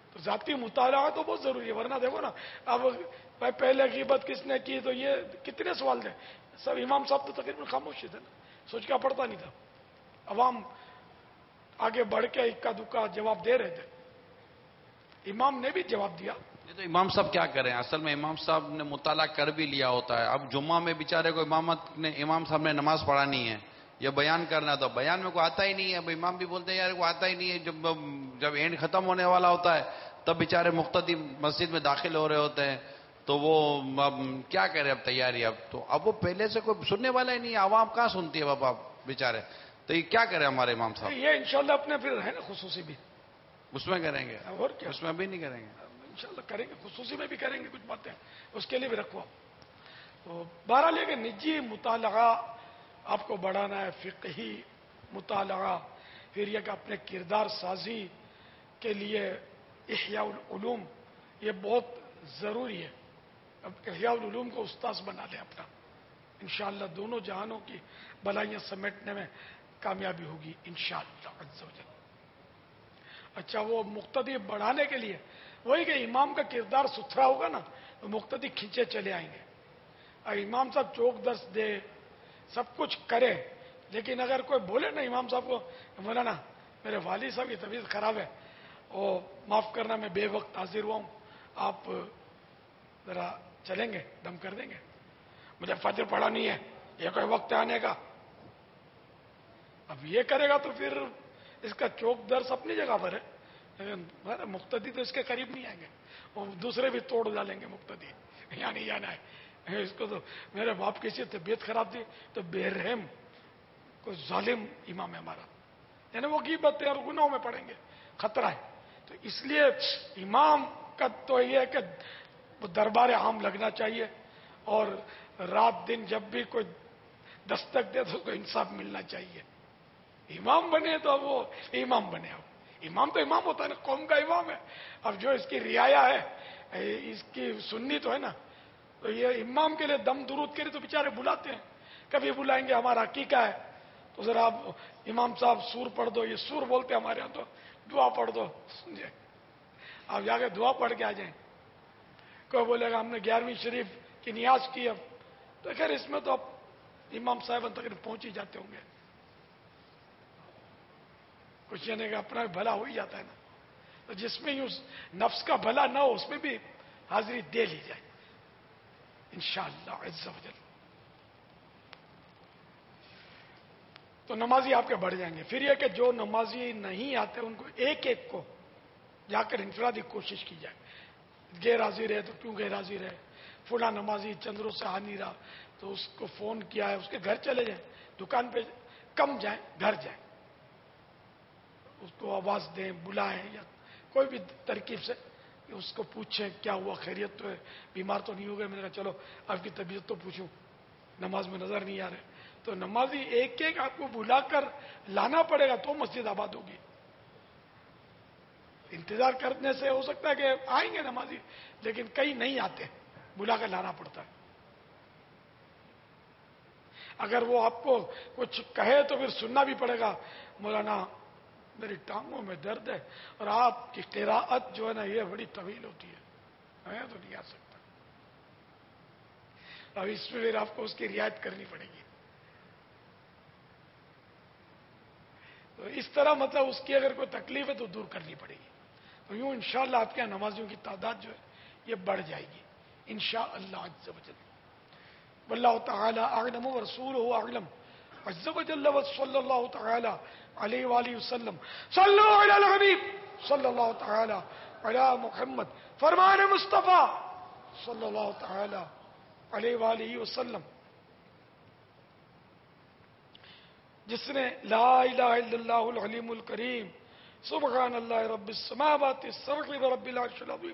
تو ذاتی مطالعہ تو بہت ضروری ہے، ورنہ دیکھو نا اب بھائی پہلے غیبت کس نے کی تو یہ کتنے سوال تھے، سب امام صاحب تو تقریباً خاموشی تھے نا، سوچ کا پڑتا نہیں تھا، عوام آگے بڑھ کے اکا دکا جواب دے رہے تھے، امام نے بھی جواب دیا۔ یہ تو امام صاحب کیا کریں، اصل میں امام صاحب نے مطالعہ کر بھی لیا ہوتا ہے، اب جمعہ میں بیچارے کو امامت نے امام صاحب نے نماز پڑھانی ہے یا بیان کرنا، تو بیان میں کوئی آتا ہی نہیں ہے، اب امام بھی بولتے ہیں یار کو آتا ہی نہیں ہے، جب جب اینڈ ختم ہونے والا ہوتا ہے تب بیچارے مقتدی مسجد میں داخل ہو رہے ہوتے ہیں، تو وہ اب کیا کرے، اب تیاری اب تو اب وہ پہلے سے کوئی سننے والا ہی نہیں ہے، عوام کہاں سنتی ہے بابا بیچارے، تو یہ کیا کرے ہمارے امام صاحب؟ یہ انشاءاللہ اپنے پھر ہے نا خصوصی بھی اس میں کریں گے، اور کیا، اس میں بھی نہیں کریں گے، انشاءاللہ کریں گے، خصوصی میں بھی کریں گے کچھ باتیں، اس کے لیے بھی رکھو۔ تو بہرحال یہ کہ نجی مطالعہ آپ کو بڑھانا ہے، فقہی مطالعہ، پھر یہ کہ اپنے کردار سازی کے لیے احیاء العلوم یہ بہت ضروری ہے۔ اب احیاء العلوم کو استاذ بنا لیں اپنا، انشاءاللہ دونوں جہانوں کی بلائیاں سمیٹنے میں کامیابی ہوگی انشاءاللہ عز و جل۔ اچھا، وہ مقتدی بڑھانے کے لیے وہی کہ امام کا کردار ستھرا ہوگا نا تو مقتدی کھینچے چلے آئیں گے۔ اور امام صاحب چوک درس دے، سب کچھ کرے، لیکن اگر کوئی بولے نا امام صاحب کو مولانا میرے والد صاحب کی طبیعت خراب ہے اور معاف کرنا میں بے وقت حاضر ہوا ہوں، آپ ذرا چلیں گے، دم کر دیں گے، مجھے فجر پڑھا نہیں ہے، یہ کوئی وقت آنے کا، اب یہ کرے گا تو پھر اس کا چوک درس اپنی جگہ پر ہے، لیکن مقتدی تو اس کے قریب نہیں آئیں گے، اور دوسرے بھی توڑ ڈالیں گے مقتدی، یعنی جانا ہے اس کو تو میرے باپ کی سی طبیعت خراب تھی تو بے رحم کوئی ظالم امام ہے ہمارا، یعنی وہ غیبت اور گناہوں میں پڑیں گے، خطرہ ہے۔ تو اس لیے امام کا تو یہ ہے کہ وہ دربار عام لگنا چاہیے، اور رات دن جب بھی کوئی دستک دے تو کوئی انصاف ملنا چاہیے۔ امام بنے تو وہ امام بنے، اب امام تو امام ہوتا ہے نا، قوم کا امام ہے، اب جو اس کی رعایا ہے اس کی سنی تو ہے نا، تو یہ امام کے لیے دم درود کے لیے تو بیچارے بلاتے ہیں، کبھی بلائیں گے ہمارا عقیقہ ہے تو ذرا آپ امام صاحب سور پڑھ دو، یہ سور بولتے ہیں ہمارے یہاں، تو دعا پڑھ دو، سمجھے، آپ جا کے دعا پڑھ کے آ جائیں۔ کوئی بولے گا ہم نے گیارہویں شریف کی نیاز کی، اب تو خیر اس میں تو اب امام صاحب تقریباً پہنچ ہی جاتے ہوں گے، کچھ یعنی کہ اپنا بھلا ہو ہی جاتا ہے نا، تو جس میں اس نفس کا بھلا نہ ہو اس میں بھی حاضری دے لی جائے انشاءاللہ عز و جل۔ تو نمازی آپ کے بڑھ جائیں گے۔ پھر یہ کہ جو نمازی نہیں آتے ان کو ایک ایک کو جا کر انفرادی کوشش کی جائے، غیر حاضر ہے تو کیوں غیر حاضر ہے، فلاں نمازی چند روز سے آ نہیں رہا تو اس کو فون کیا ہے، اس کے گھر چلے جائیں، دکان پہ کم جائیں، گھر جائیں، اس کو آواز دیں، بلائیں، یا کوئی بھی ترکیب سے اس کو پوچھیں کیا ہوا، خیریت تو ہے، بیمار تو نہیں ہو گئے، میں نے کہا چلو آپ کی طبیعت تو پوچھوں، نماز میں نظر نہیں آ رہے، تو نمازی ایک ایک آپ کو بلا کر لانا پڑے گا تو مسجد آباد ہوگی۔ انتظار کرنے سے ہو سکتا ہے کہ آئیں گے نمازی لیکن کئی نہیں آتے، بلا کر لانا پڑتا ہے۔ اگر وہ آپ کو کچھ کہے تو پھر سننا بھی پڑے گا، مولانا میری ٹانگوں میں درد ہے اور آپ کی قراءت جو ہے نا یہ بڑی طویل ہوتی ہے، میں تو نہیں آ سکتا، اب اس میں پھر آپ کو اس کی رعایت کرنی پڑے گی۔ تو اس طرح مطلب اس کی اگر کوئی تکلیف ہے تو دور کرنی پڑے گی، تو یوں انشاءاللہ آپ کے نمازیوں کی تعداد جو ہے یہ بڑھ جائے گی انشاءاللہ عز و جل۔ واللہ تعالی اعلم ورسولہ اعلم عز و جل، وصلی اللہ تعالی علیہ وآلہ وسلم، صلو علی الحبیب صلی اللہ تعالی علی محمد، فرمان مصطفیٰ صلی اللہ تعالی علیہ وآلہ وسلم۔ جس نے لا الہ الا اللہ العلیم الکریم سبحان اللہ رب السماوات السبع ورب العرش العظیم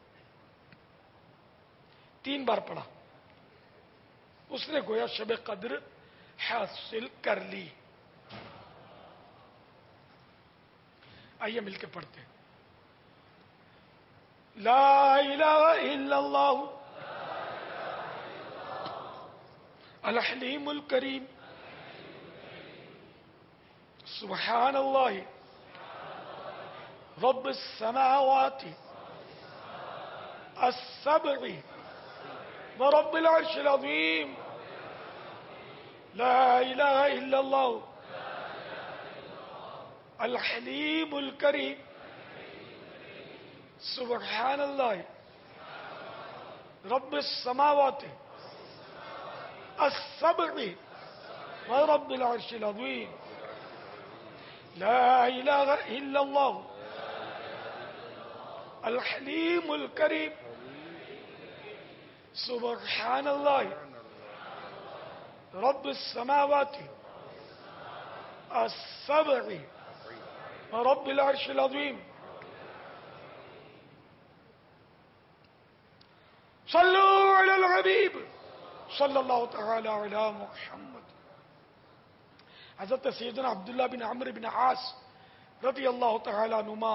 تین بار پڑھا، اس نے گویا شب قدر حاصل کر لی۔ آئیے مل کے پڑھتے ہیں، لا الہ الا اللہ الحلیم الکریم سبحان اللہ رب السماوات السبع ورب العرش العظيم لا إله إلا الله الحليم الكريم سبحان الله رب السماوات السبع ورب العرش العظيم لا إله إلا الله الحليم الكريم سبحان الله رب السماوات السبع ورب العرش العظيم صلوا على الحبيب صلی اللہ تعالی علی محمد. حضرت سیدنا عبداللہ بن عمرو بن عاص رضی اللہ تعالی عنہما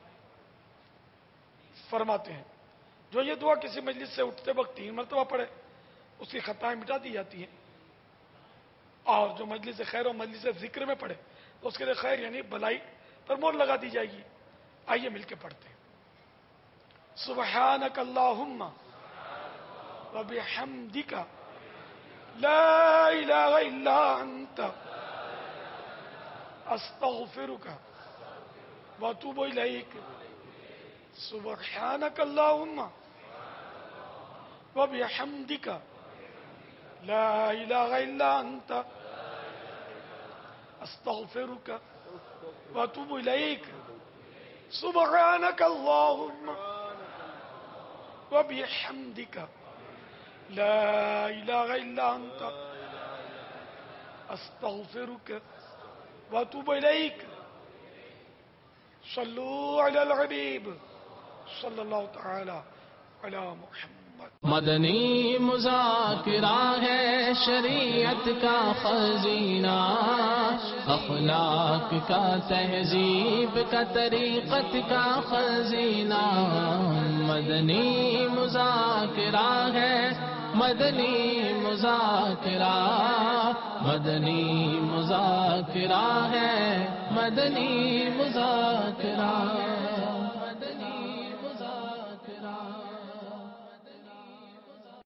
فرماتے ہیں جو یہ دعا کسی مجلس سے اٹھتے وقت تین مرتبہ پڑھے اس کی خطائیں مٹا دی جاتی ہیں، اور جو مجلس خیر و مجلس ذکر میں پڑھے تو اس کے لیے خیر یعنی بلائی پر مور لگا دی جائے گی. آئیے مل کے پڑھتے ہیں. سبحانک اللہم وبحمدک لا الہ الا انت استغفرک واتوب الیک. سبحانک اللہم وبحمدک لا الہ الا انت استغفرک واتوب الیک. سبحانک اللہم وبحمدک لا الہ الا انت استغفرک واتوب الیک. صلو علی الحبیب صلی اللہ تعالی علی محمد. مدنی مذاکرہ ہے شریعت کا خزینہ، اخلاق کا تہذیب کا طریقت کا خزینہ. مدنی مذاکرہ ہے مدنی مذاکرہ، مدنی مذاکرہ ہے مدنی مذاکرہ.